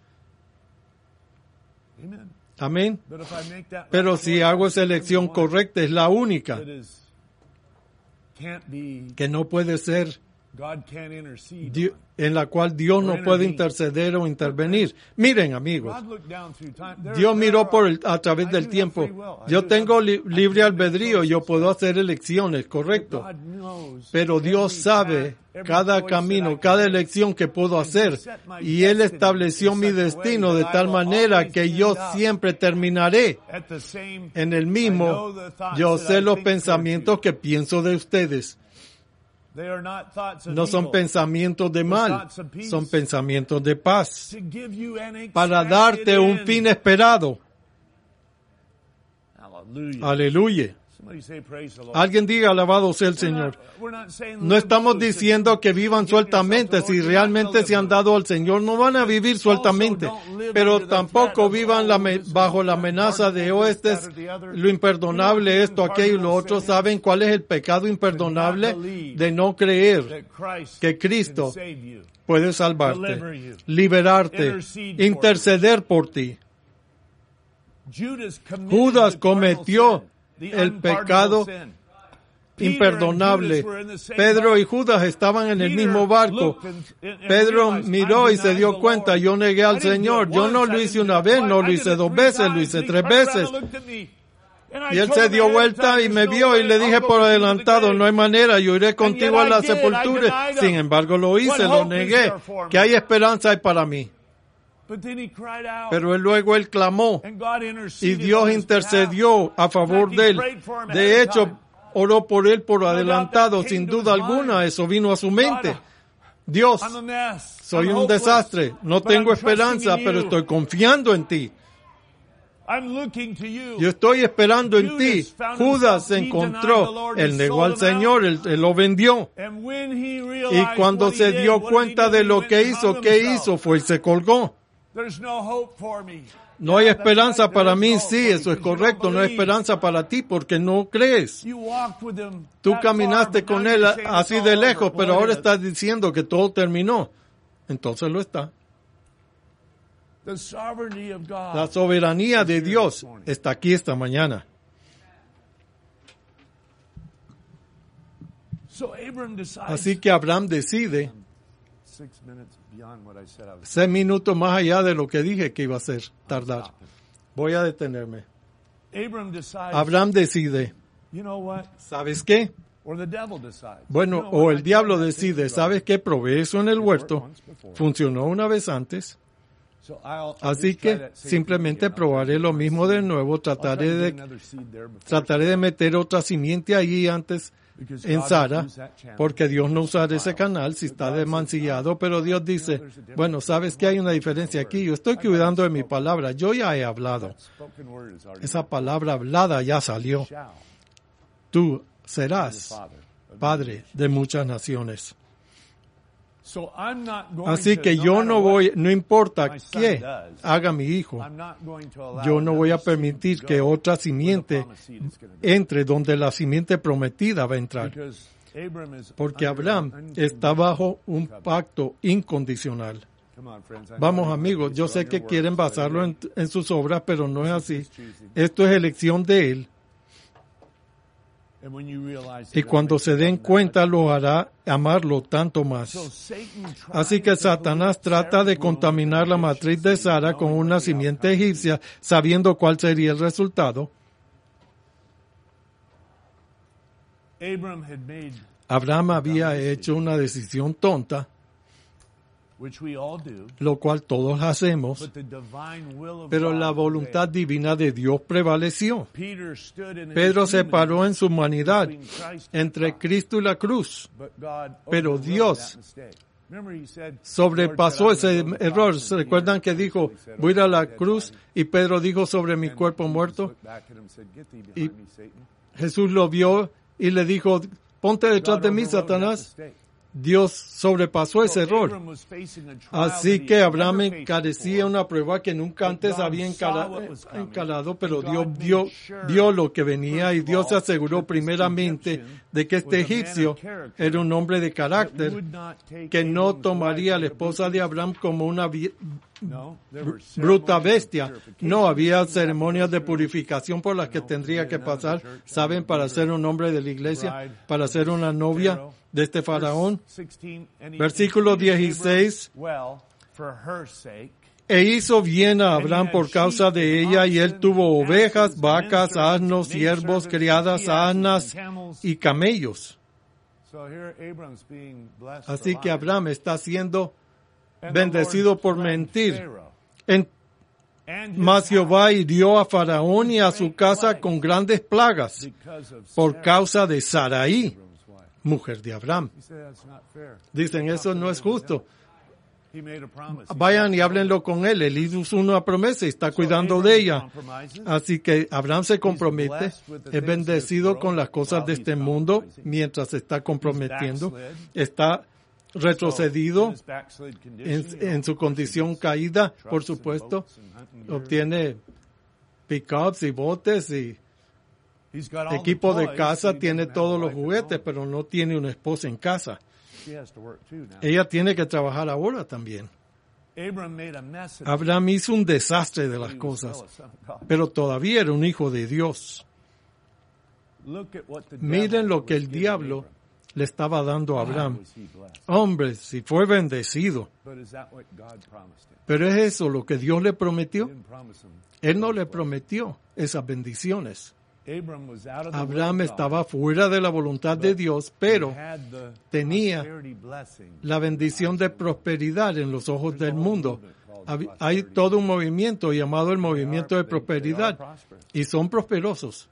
Speaker 1: Amén. Pero si hago esa elección correcta, es la única que no puede ser en la cual Dios no puede interceder o intervenir. Miren, amigos, Dios miró a través del tiempo. Yo tengo libre albedrío, yo puedo hacer elecciones, correcto. Pero Dios sabe cada camino, cada elección que puedo hacer. Y Él estableció mi destino de tal manera que yo siempre terminaré en el mismo. Yo sé los pensamientos que pienso de ustedes. No son pensamientos de mal, son pensamientos de paz, para darte un fin esperado. Aleluya. Alguien diga, alabado sea el Señor. No estamos diciendo que vivan sueltamente. Si realmente se han dado al Señor, no van a vivir sueltamente. Pero tampoco vivan bajo la amenaza de, este es lo imperdonable, esto, aquello y lo otro. ¿Saben cuál es el pecado imperdonable? De no creer que Cristo puede salvarte, liberarte, interceder por ti. Judas cometió el pecado imperdonable. Pedro y Judas estaban en el mismo barco. Pedro miró y se dio cuenta, yo negué al Señor. Yo no lo hice una vez, no lo hice 2 veces, lo hice 3 veces. Y él se dio vuelta y me vio y le dije por adelantado, no hay manera, yo iré contigo a la sepultura. Sin embargo lo hice, lo negué. ¿Qué hay esperanza hay para mí? Pero luego él clamó y Dios intercedió a favor de él. De hecho, oró por él por adelantado, sin duda alguna, eso vino a su mente. Dios, soy un desastre, no tengo esperanza, pero estoy confiando en ti. Yo estoy esperando en ti. Judas se encontró, él negó al Señor, él lo vendió. Y cuando se dio cuenta de lo que hizo, ¿qué hizo? Fue y se colgó. No hay esperanza para mí, sí, eso es correcto, no hay esperanza para ti porque no crees. Tú caminaste con él así de lejos, pero ahora estás diciendo que todo terminó. Entonces lo está. La soberanía de Dios está aquí esta mañana. Así que Abraham decide 6 minutos más allá de lo que dije que iba a ser tardar. Voy a detenerme. Abraham decide, ¿sabes qué? Bueno, o el diablo decide, ¿sabes qué? Probé eso en el huerto, funcionó una vez antes, así que simplemente probaré lo mismo de nuevo, trataré de meter otra simiente allí antes en Sara, porque Dios no usará ese canal si está desmancillado, pero Dios dice, bueno, sabes que hay una diferencia aquí, yo estoy cuidando de mi palabra, yo ya he hablado, esa palabra hablada ya salió, tú serás padre de muchas naciones. Así que yo no voy, no importa qué haga mi hijo, yo no voy a permitir que otra simiente entre donde la simiente prometida va a entrar. Porque Abraham está bajo un pacto incondicional. Vamos, amigos, yo sé que quieren basarlo en sus obras, pero no es así. Esto es elección de él. Y cuando se den cuenta lo hará amarlo tanto más. Así que Satanás trata de contaminar la matriz de Sara con una simiente egipcia, sabiendo cuál sería el resultado. Abraham había hecho una decisión tonta, lo cual todos hacemos, pero la voluntad divina de Dios prevaleció. Pedro se paró en su humanidad entre Cristo y la cruz, pero Dios sobrepasó ese error. ¿Se recuerdan que dijo, voy a ir a la cruz? Y Pedro dijo, sobre mi cuerpo muerto. Y Jesús lo vio y le dijo, ponte detrás de mí, Satanás. Dios sobrepasó ese error. Así que Abraham encarecía una prueba que nunca antes había encarado, pero Dios vio lo que venía y Dios se aseguró primeramente de que este egipcio era un hombre de carácter que no tomaría a la esposa de Abraham como una bruta bestia. No, había ceremonias de purificación por las que tendría que pasar, ¿saben? Para ser un hombre de la iglesia, para ser una novia de este faraón. Versículo 16. E hizo bien a Abraham por causa de ella, y él tuvo ovejas, vacas, asnos, siervos, criadas, asnas y camellos. Así que Abraham está siendo bendecido por mentir. Mas Jehová hirió a Faraón y a su casa con grandes plagas por causa de Sarai, mujer de Abraham. Dicen, eso no es justo. Vayan y háblenlo con él. Él hizo una promesa y está cuidando de ella. Así que Abraham se compromete, es bendecido con las cosas de este mundo mientras se está comprometiendo. Está retrocedido en su condición caída, por supuesto. Obtiene pick-ups y botes y equipo de casa, tiene todos los juguetes, pero no tiene una esposa en casa. Ella tiene que trabajar ahora también. Abraham hizo un desastre de las cosas, pero todavía era un hijo de Dios. Miren lo que el diablo le estaba dando a Abraham. Hombre, si fue bendecido. Pero ¿es eso lo que Dios le prometió? Él no le prometió esas bendiciones. Abraham estaba fuera de la voluntad de Dios, pero tenía la bendición de prosperidad en los ojos del mundo. Hay todo un movimiento llamado el movimiento de prosperidad, y son prosperosos.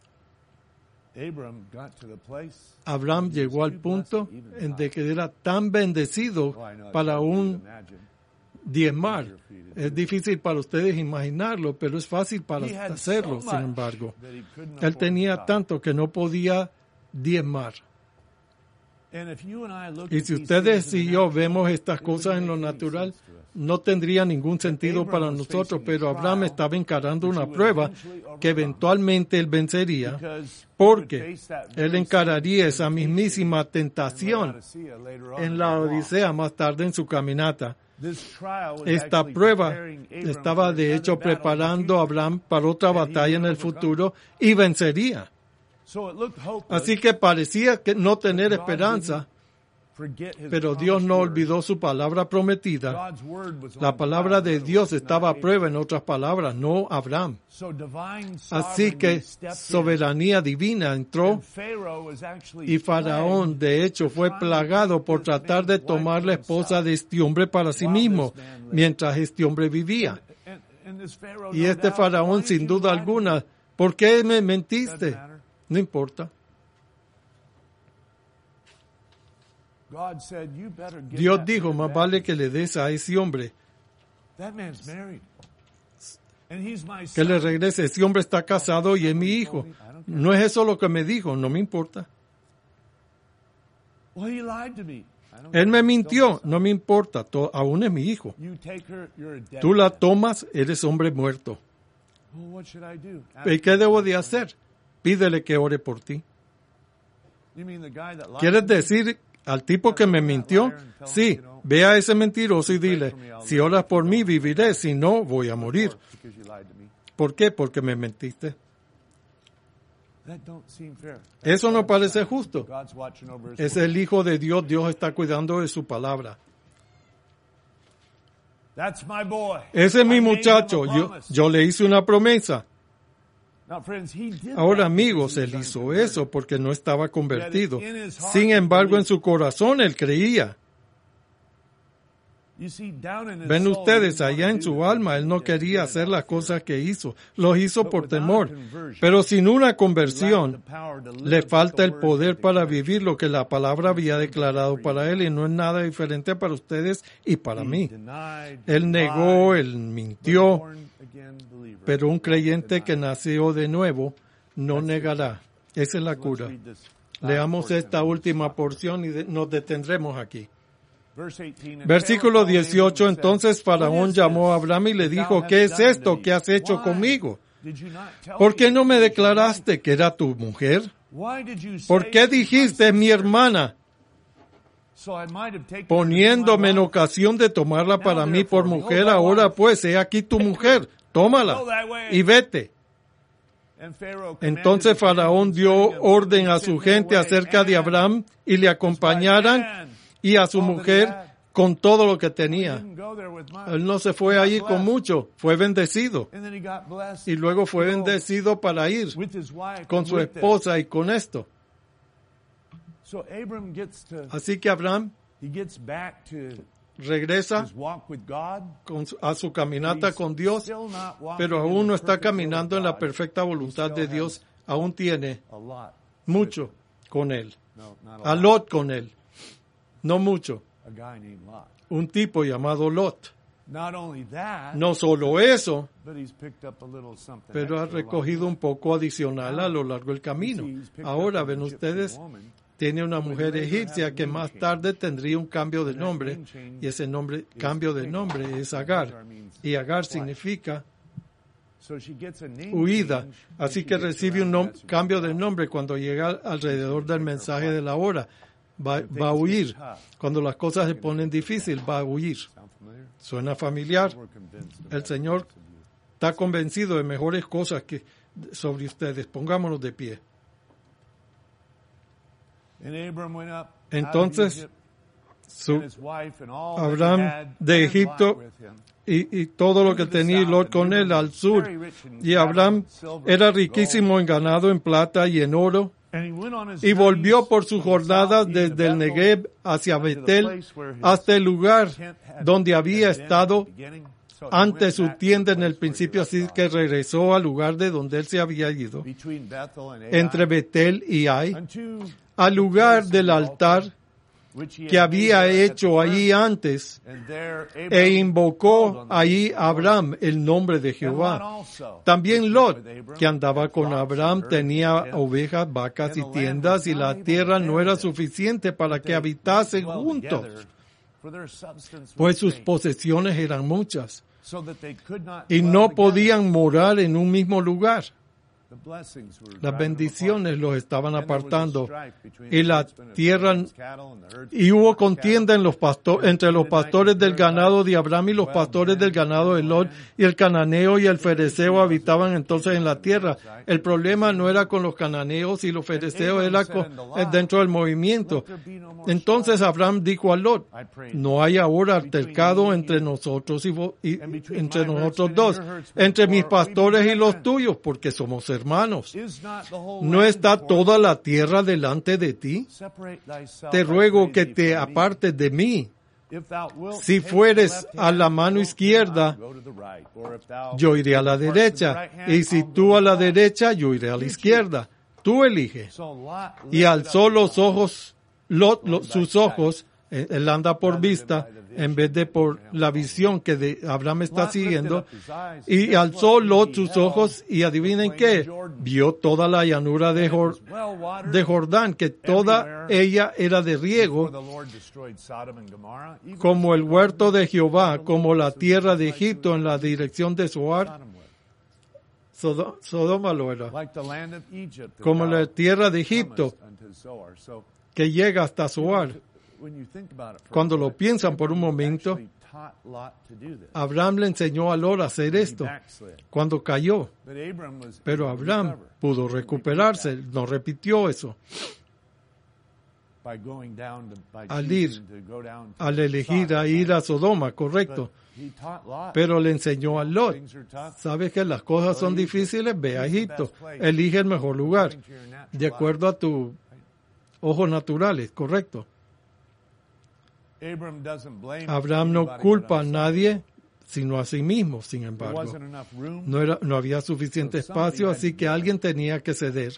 Speaker 1: Abraham llegó al punto en de que era tan bendecido para un diezmar. Es difícil para ustedes imaginarlo, pero es fácil para hacerlo, sin embargo. Él tenía tanto que no podía diezmar. Y si ustedes y yo vemos estas cosas en lo natural, no tendría ningún sentido para nosotros, pero Abraham estaba encarando una prueba que eventualmente él vencería, porque él encararía esa mismísima tentación en la Odisea más tarde en su caminata. Esta prueba estaba de hecho preparando a Abraham para otra batalla en el futuro y vencería. Así que parecía que no tener esperanza, pero Dios no olvidó su palabra prometida. La palabra de Dios estaba a prueba, en otras palabras, no Abraham. Así que soberanía divina entró, y Faraón de hecho fue plagado por tratar de tomar la esposa de este hombre para sí mismo, mientras este hombre vivía. Y este Faraón, sin duda alguna, ¿por qué me mentiste? No importa. Dios dijo, más vale que le des a ese hombre, que le regrese. Ese hombre está casado y es mi hijo. No es eso lo que me dijo, no me importa. Él me mintió, no me importa, aún es mi hijo. Tú la tomas, eres hombre muerto. ¿Y qué debo de hacer? Pídele que ore por ti. ¿Quieres decir al tipo que me mintió? Sí, ve a ese mentiroso y dile, si oras por mí viviré, si no voy a morir. ¿Por qué? Porque me mentiste. Eso no parece justo. Es el Hijo de Dios, Dios está cuidando de su palabra. Ese es mi muchacho, yo le hice una promesa. Ahora, amigos, él hizo eso porque no estaba convertido. Sin embargo, en su corazón él creía. Ven ustedes, allá en su alma, él no quería hacer las cosas que hizo. Los hizo por temor. Pero sin una conversión, le falta el poder para vivir lo que la palabra había declarado para él, y no es nada diferente para ustedes y para mí. Él negó, él mintió, pero un creyente que nació de nuevo no negará. Esa es la cura. Leamos esta última porción y nos detendremos aquí. Versículo 18, entonces Faraón llamó a Abraham y le dijo, ¿qué es esto que has hecho conmigo? ¿Por qué no me declaraste que era tu mujer? ¿Por qué dijiste, es mi hermana? poniéndome en ocasión de tomarla para mí por mujer. Ahora pues, he aquí tu mujer, tómala y vete. Entonces Faraón dio orden a su gente acerca de Abraham y le acompañaran y a su mujer con todo lo que tenía. Él no se fue ahí con mucho, fue bendecido. Y luego fue bendecido para ir con su esposa y con esto. Así que Abraham regresa a su caminata con Dios, pero aún no está caminando en la perfecta voluntad de Dios. Aún tiene mucho con él. A Lot con él. No mucho. Un tipo llamado Lot. No solo eso, pero ha recogido un poco adicional a lo largo del camino. Ahora ven ustedes, tiene una mujer egipcia que más tarde tendría un cambio de nombre, y ese cambio de nombre es Agar, y Agar significa huida. Así que recibe un cambio de nombre cuando llega alrededor del mensaje de la hora. Va a huir. Cuando las cosas se ponen difíciles, va a huir. ¿Suena familiar? El Señor está convencido de mejores cosas que sobre ustedes. Pongámonos de pie. Entonces, Abraham de Egipto y todo lo que tenía, y Lot con él al sur. Y Abraham era riquísimo en ganado, en plata y en oro. Y volvió por sus jornadas desde el Negev hacia Betel hasta el lugar donde había estado ante su tienda en el principio, así que regresó al lugar de donde él se había ido, entre Betel y Ai, al lugar del altar que había hecho allí antes, e invocó allí a Abraham el nombre de Jehová. También Lot, que andaba con Abraham, tenía ovejas, vacas y tiendas, y la tierra no era suficiente para que habitasen juntos, pues sus posesiones eran muchas, y no podían morar en un mismo lugar. Las bendiciones los estaban apartando, y la tierra, y hubo contienda entre los pastores del ganado de Abraham y los pastores del ganado de Lot, y el cananeo y el fereceo habitaban entonces en la tierra. El problema no era con los cananeos y los fereceos, era dentro del movimiento. Entonces Abraham dijo a Lot: no hay ahora altercado entre nosotros y entre nosotros dos, entre mis pastores y los tuyos, porque somos hermanos. ¿No está toda la tierra delante de ti? Te ruego que te apartes de mí. Si fueres a la mano izquierda, yo iré a la derecha, y si tú a la derecha, yo iré a la izquierda. Tú eliges. Y alzó los ojos, sus ojos, él anda por vista en vez de por la visión que Abraham está siguiendo, y alzó Lot sus ojos, y adivinen qué, vio toda la llanura de Jordán, que toda ella era de riego, como el huerto de Jehová, como la tierra de Egipto en la dirección de Zoar. Sodoma lo era, como la tierra de Egipto, que llega hasta Zoar. Cuando lo piensan por un momento, Abraham le enseñó a Lot a hacer esto cuando cayó, pero Abraham pudo recuperarse, no repitió eso. Al elegir a ir a Sodoma, correcto, pero le enseñó a Lot: sabes que las cosas son difíciles, ve a Egipto, elige el mejor lugar, de acuerdo a tus ojos naturales, correcto. Abraham no culpa a nadie, sino a sí mismo. Sin embargo, no había suficiente espacio, así que alguien tenía que ceder.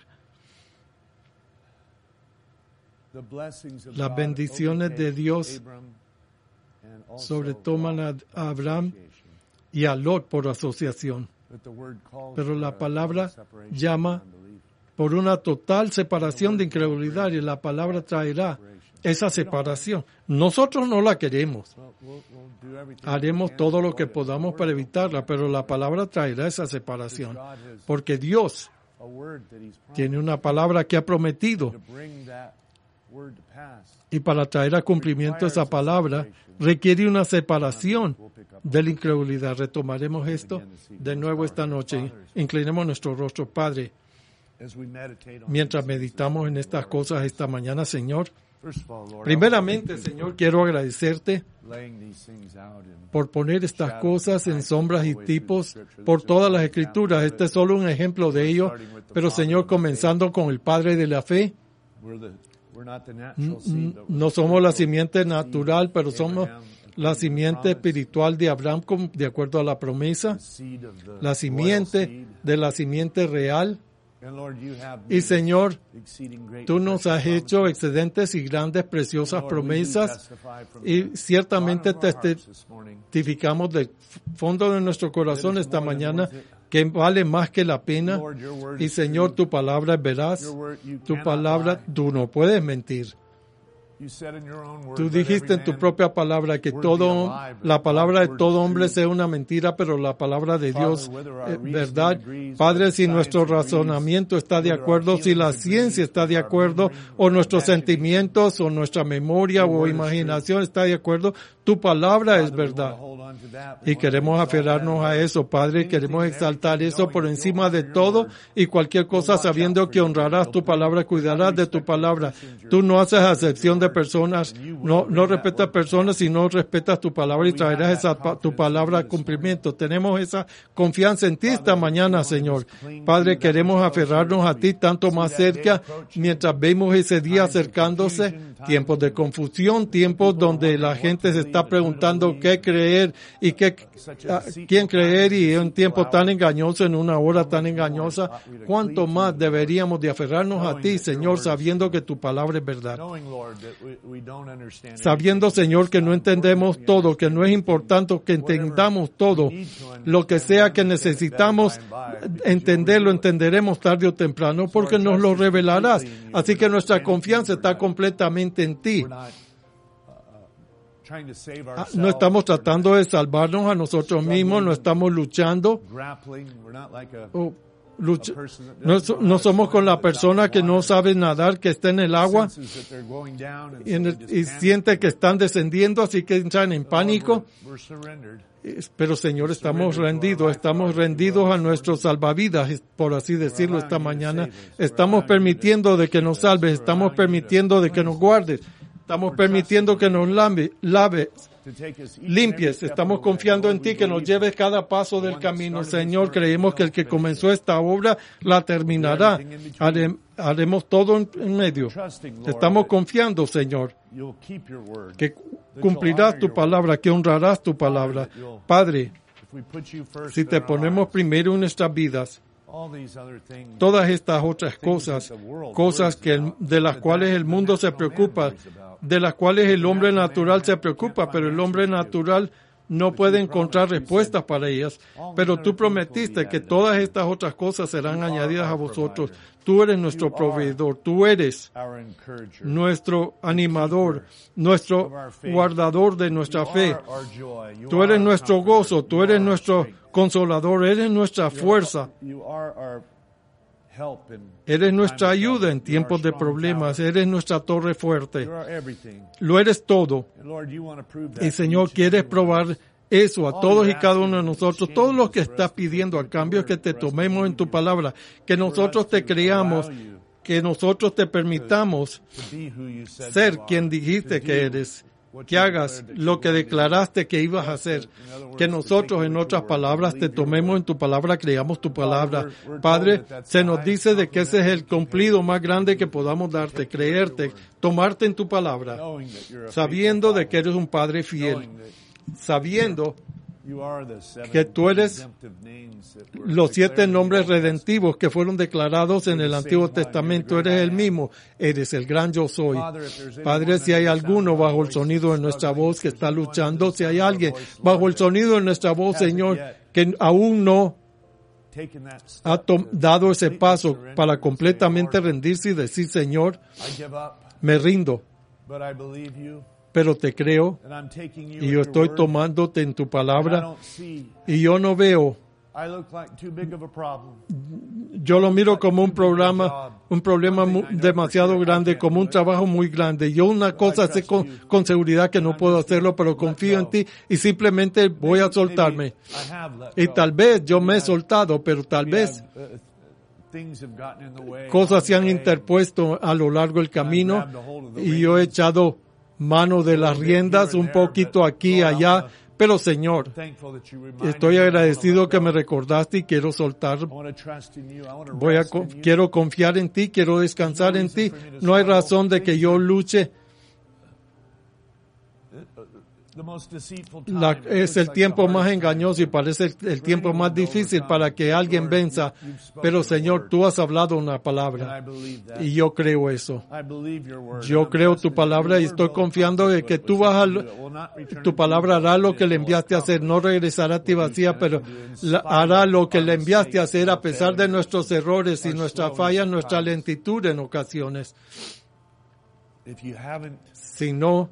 Speaker 1: Las bendiciones de Dios sobretoman a Abraham y a Lot por asociación. Pero la palabra llama por una total separación de incredulidad, y la palabra traerá esa separación. Nosotros no la queremos. Haremos todo lo que podamos para evitarla, pero la palabra traerá esa separación, porque Dios tiene una palabra que ha prometido Y para traer a cumplimiento esa palabra requiere una separación de la incredulidad. Retomaremos esto de nuevo esta noche. Inclinemos nuestro rostro, Padre, mientras meditamos en estas cosas esta mañana, Señor. Primeramente, Señor, quiero agradecerte por poner estas cosas en sombras y tipos por todas las Escrituras. Este es solo un ejemplo de ello, pero, Señor, comenzando con el Padre de la fe, no somos la simiente natural, pero somos la simiente espiritual de Abraham, de acuerdo a la promesa, la simiente de la simiente real. Y, Señor, tú nos has hecho excedentes y grandes, preciosas promesas, y ciertamente testificamos del fondo de nuestro corazón esta mañana que vale más que la pena. Y, Señor, tu palabra es veraz, tu palabra, tú no puedes mentir. Tú dijiste en tu propia palabra que la palabra de todo hombre sea una mentira, pero la palabra de Dios es verdad. Padre, si nuestro razonamiento está de acuerdo, si la ciencia está de acuerdo, o nuestros sentimientos, o nuestra memoria, o imaginación está de acuerdo, tu palabra es verdad. Y queremos aferrarnos a eso, Padre, queremos exaltar eso por encima de todo y cualquier cosa, sabiendo que honrarás tu palabra, cuidarás de tu palabra. Tú no haces acepción de personas, no respetas personas, sino respetas tu palabra y traerás tu palabra a cumplimiento. Tenemos esa confianza en ti esta mañana, Señor. Padre, queremos aferrarnos a ti tanto más cerca mientras vemos ese día acercándose, tiempos de confusión, tiempos donde la gente se está preguntando qué creer y quién creer, y en un tiempo tan engañoso, en una hora tan engañosa. ¿Cuánto más deberíamos de aferrarnos a ti, Señor, sabiendo que tu palabra es verdad? Sabiendo, Señor, que no entendemos todo, que no es importante que entendamos todo. Lo que sea que necesitamos entenderlo, entenderemos tarde o temprano, porque nos lo revelarás. Así que nuestra confianza está completamente en ti. No estamos tratando de salvarnos a nosotros mismos, no estamos luchando. No somos con la persona que no sabe nadar, que está en el agua y siente que están descendiendo, así que entran en pánico. Pero, Señor, estamos rendidos a nuestros salvavidas, por así decirlo, esta mañana. Estamos permitiendo de que nos salves, estamos permitiendo de que nos guardes, estamos permitiendo que nos laves, limpies. Estamos confiando en ti, que nos lleves cada paso del camino. Señor, creemos que el que comenzó esta obra la terminará. Haremos todo en medio. Estamos confiando, Señor, que cumplirás tu palabra, que honrarás tu palabra. Padre, si te ponemos primero en nuestras vidas, todas estas otras cosas de las cuales el mundo se preocupa, de las cuales el hombre natural se preocupa, pero el hombre natural no puede encontrar respuestas para ellas. Pero tú prometiste que todas estas otras cosas serán añadidas a vosotros. Tú eres nuestro proveedor, tú eres nuestro animador, nuestro guardador de nuestra fe. Tú eres nuestro gozo, tú eres nuestro consolador, eres nuestra fuerza. Eres nuestra ayuda en tiempos de problemas, eres nuestra torre fuerte. Lo eres todo. Y, Señor, quieres probar eso a todos y cada uno de nosotros. Todo lo que estás pidiendo a cambio es que te tomemos en tu palabra, que nosotros te creamos, que nosotros te permitamos ser quien dijiste que eres, que hagas lo que declaraste que ibas a hacer, que nosotros, en otras palabras, te tomemos en tu palabra, creamos tu palabra. Padre, se nos dice de que ese es el cumplido más grande que podamos darte, creerte, tomarte en tu palabra, sabiendo de que eres un Padre fiel, sabiendo que tú eres los 7 nombres redentivos que fueron declarados en el Antiguo Testamento. Eres el mismo, eres el gran yo soy. Padre, si hay alguno bajo el sonido de nuestra voz que está luchando, si hay alguien bajo el sonido de nuestra voz, Señor, que aún no ha dado ese paso para completamente rendirse y decir, Señor, me rindo, pero te creo, y yo estoy tomándote en tu palabra, y yo no veo Yo lo miro como un problema demasiado grande, como un trabajo muy grande. Yo una cosa sé con seguridad que no puedo hacerlo, pero confío en ti y simplemente voy a soltarme. Y tal vez yo me he soltado, pero tal vez cosas se han interpuesto a lo largo del camino y yo he echado mano de las riendas un poquito aquí y allá. Pero Señor, estoy agradecido que me recordaste y quiero soltar. Quiero confiar en ti, quiero descansar en ti. No hay razón de que yo luche. Es el tiempo más engañoso y parece el tiempo más difícil para que alguien venza. Pero Señor, tú has hablado una palabra y yo creo eso. Yo creo tu palabra y estoy confiando de que tu palabra hará lo que le enviaste a hacer. No regresará a ti vacía, pero hará lo que le enviaste a hacer a pesar de nuestros errores y nuestras fallas, nuestra lentitud en ocasiones. Si no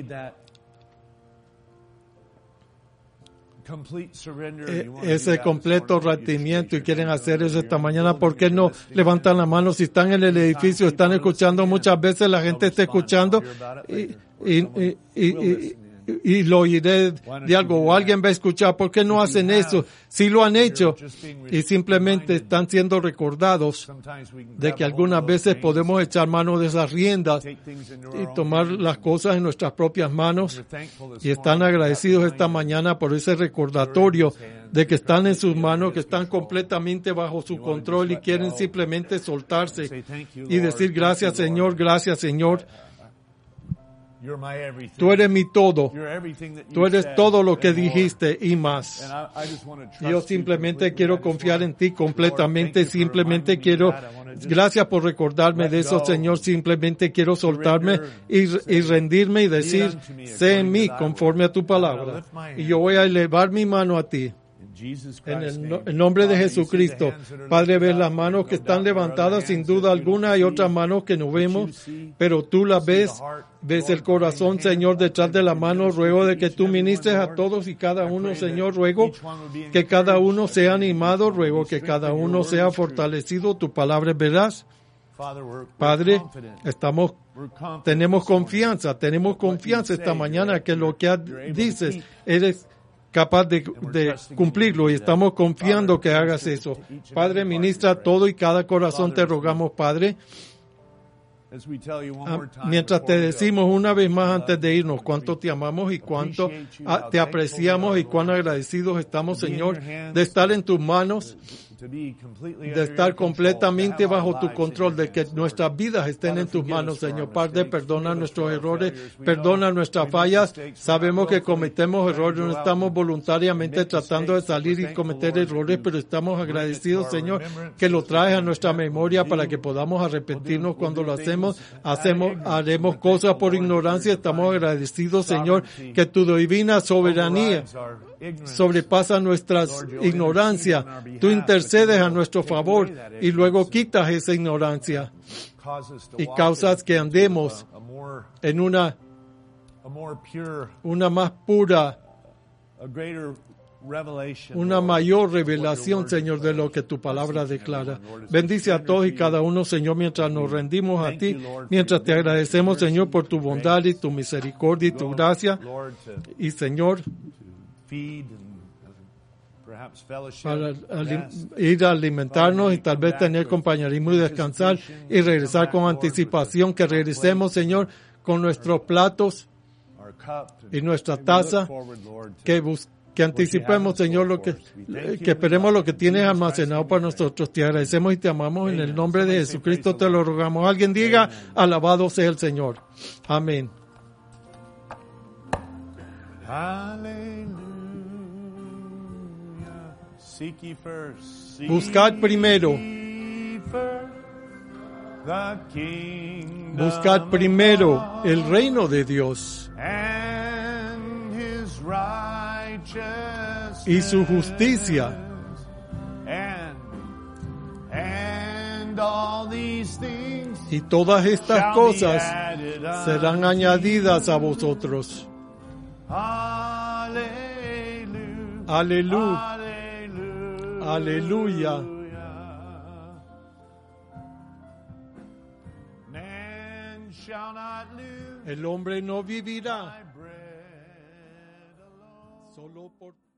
Speaker 1: ese completo rendimiento y quieren hacer eso esta mañana, ¿por qué no levantan la mano? Si están en el edificio, están escuchando, muchas veces la gente está escuchando y lo oiré de algo, o alguien va a escuchar. ¿Por qué no hacen eso? Si lo han hecho y simplemente están siendo recordados de que algunas veces podemos echar mano de esas riendas y tomar las cosas en nuestras propias manos, y están agradecidos esta mañana por ese recordatorio de que están en sus manos, que están completamente bajo su control y quieren simplemente soltarse y decir gracias Señor, gracias Señor. Tú eres mi todo. Tú eres todo lo que dijiste y más. Yo simplemente quiero confiar en ti completamente. Simplemente quiero, gracias por recordarme de eso, Señor. Simplemente quiero soltarme y rendirme y decir, sé en mí conforme a tu palabra. Y yo voy a elevar mi mano a ti. En el nombre de Jesucristo, Padre, ves las manos que están levantadas, sin duda alguna hay otras manos que no vemos, pero tú las ves el corazón, Señor, detrás de la mano. Ruego de que tú ministres a todos y cada uno, Señor. Ruego que cada uno sea animado, ruego que cada uno sea fortalecido. Tu palabra es veraz. Padre, tenemos confianza esta mañana que lo que dices eres capaz de cumplirlo, y estamos confiando que hagas eso. Padre, ministra todo y cada corazón, te rogamos, Padre. Mientras te decimos una vez más antes de irnos cuánto te amamos y cuánto te apreciamos y cuán agradecidos estamos, Señor, de estar en tus manos, de estar completamente bajo tu control, de que nuestras vidas estén en tus manos, Señor. Padre, perdona nuestros errores, perdona nuestras fallas. Sabemos que cometemos errores, no estamos voluntariamente tratando de salir y cometer errores, pero estamos agradecidos, Señor, que lo traes a nuestra memoria para que podamos arrepentirnos cuando lo haremos cosas por ignorancia. Estamos agradecidos, Señor, que tu divina soberanía sobrepasa nuestra ignorancia. Tú intercedes a nuestro favor y luego quitas esa ignorancia y causas que andemos en una más pura, una mayor revelación, Señor, de lo que tu palabra declara. Bendice a todos y cada uno, Señor, mientras nos rendimos a ti, mientras te agradecemos, Señor, por tu bondad y tu misericordia y tu gracia. Y, Señor, para ir a alimentarnos y tal vez tener compañerismo y descansar y regresar con anticipación, que regresemos, Señor, con nuestros platos y nuestra taza, que anticipemos, Señor, que esperemos lo que tienes almacenado para nosotros. Te agradecemos y te amamos. En el nombre de Jesucristo te lo rogamos. Alguien diga, alabado sea el Señor. Amén. Buscad primero el reino de Dios y su justicia, y todas estas cosas serán añadidas a vosotros. Aleluya. Aleluya.
Speaker 3: Man shall not live
Speaker 1: El hombre no vivirá
Speaker 3: by bread alone.
Speaker 1: solo por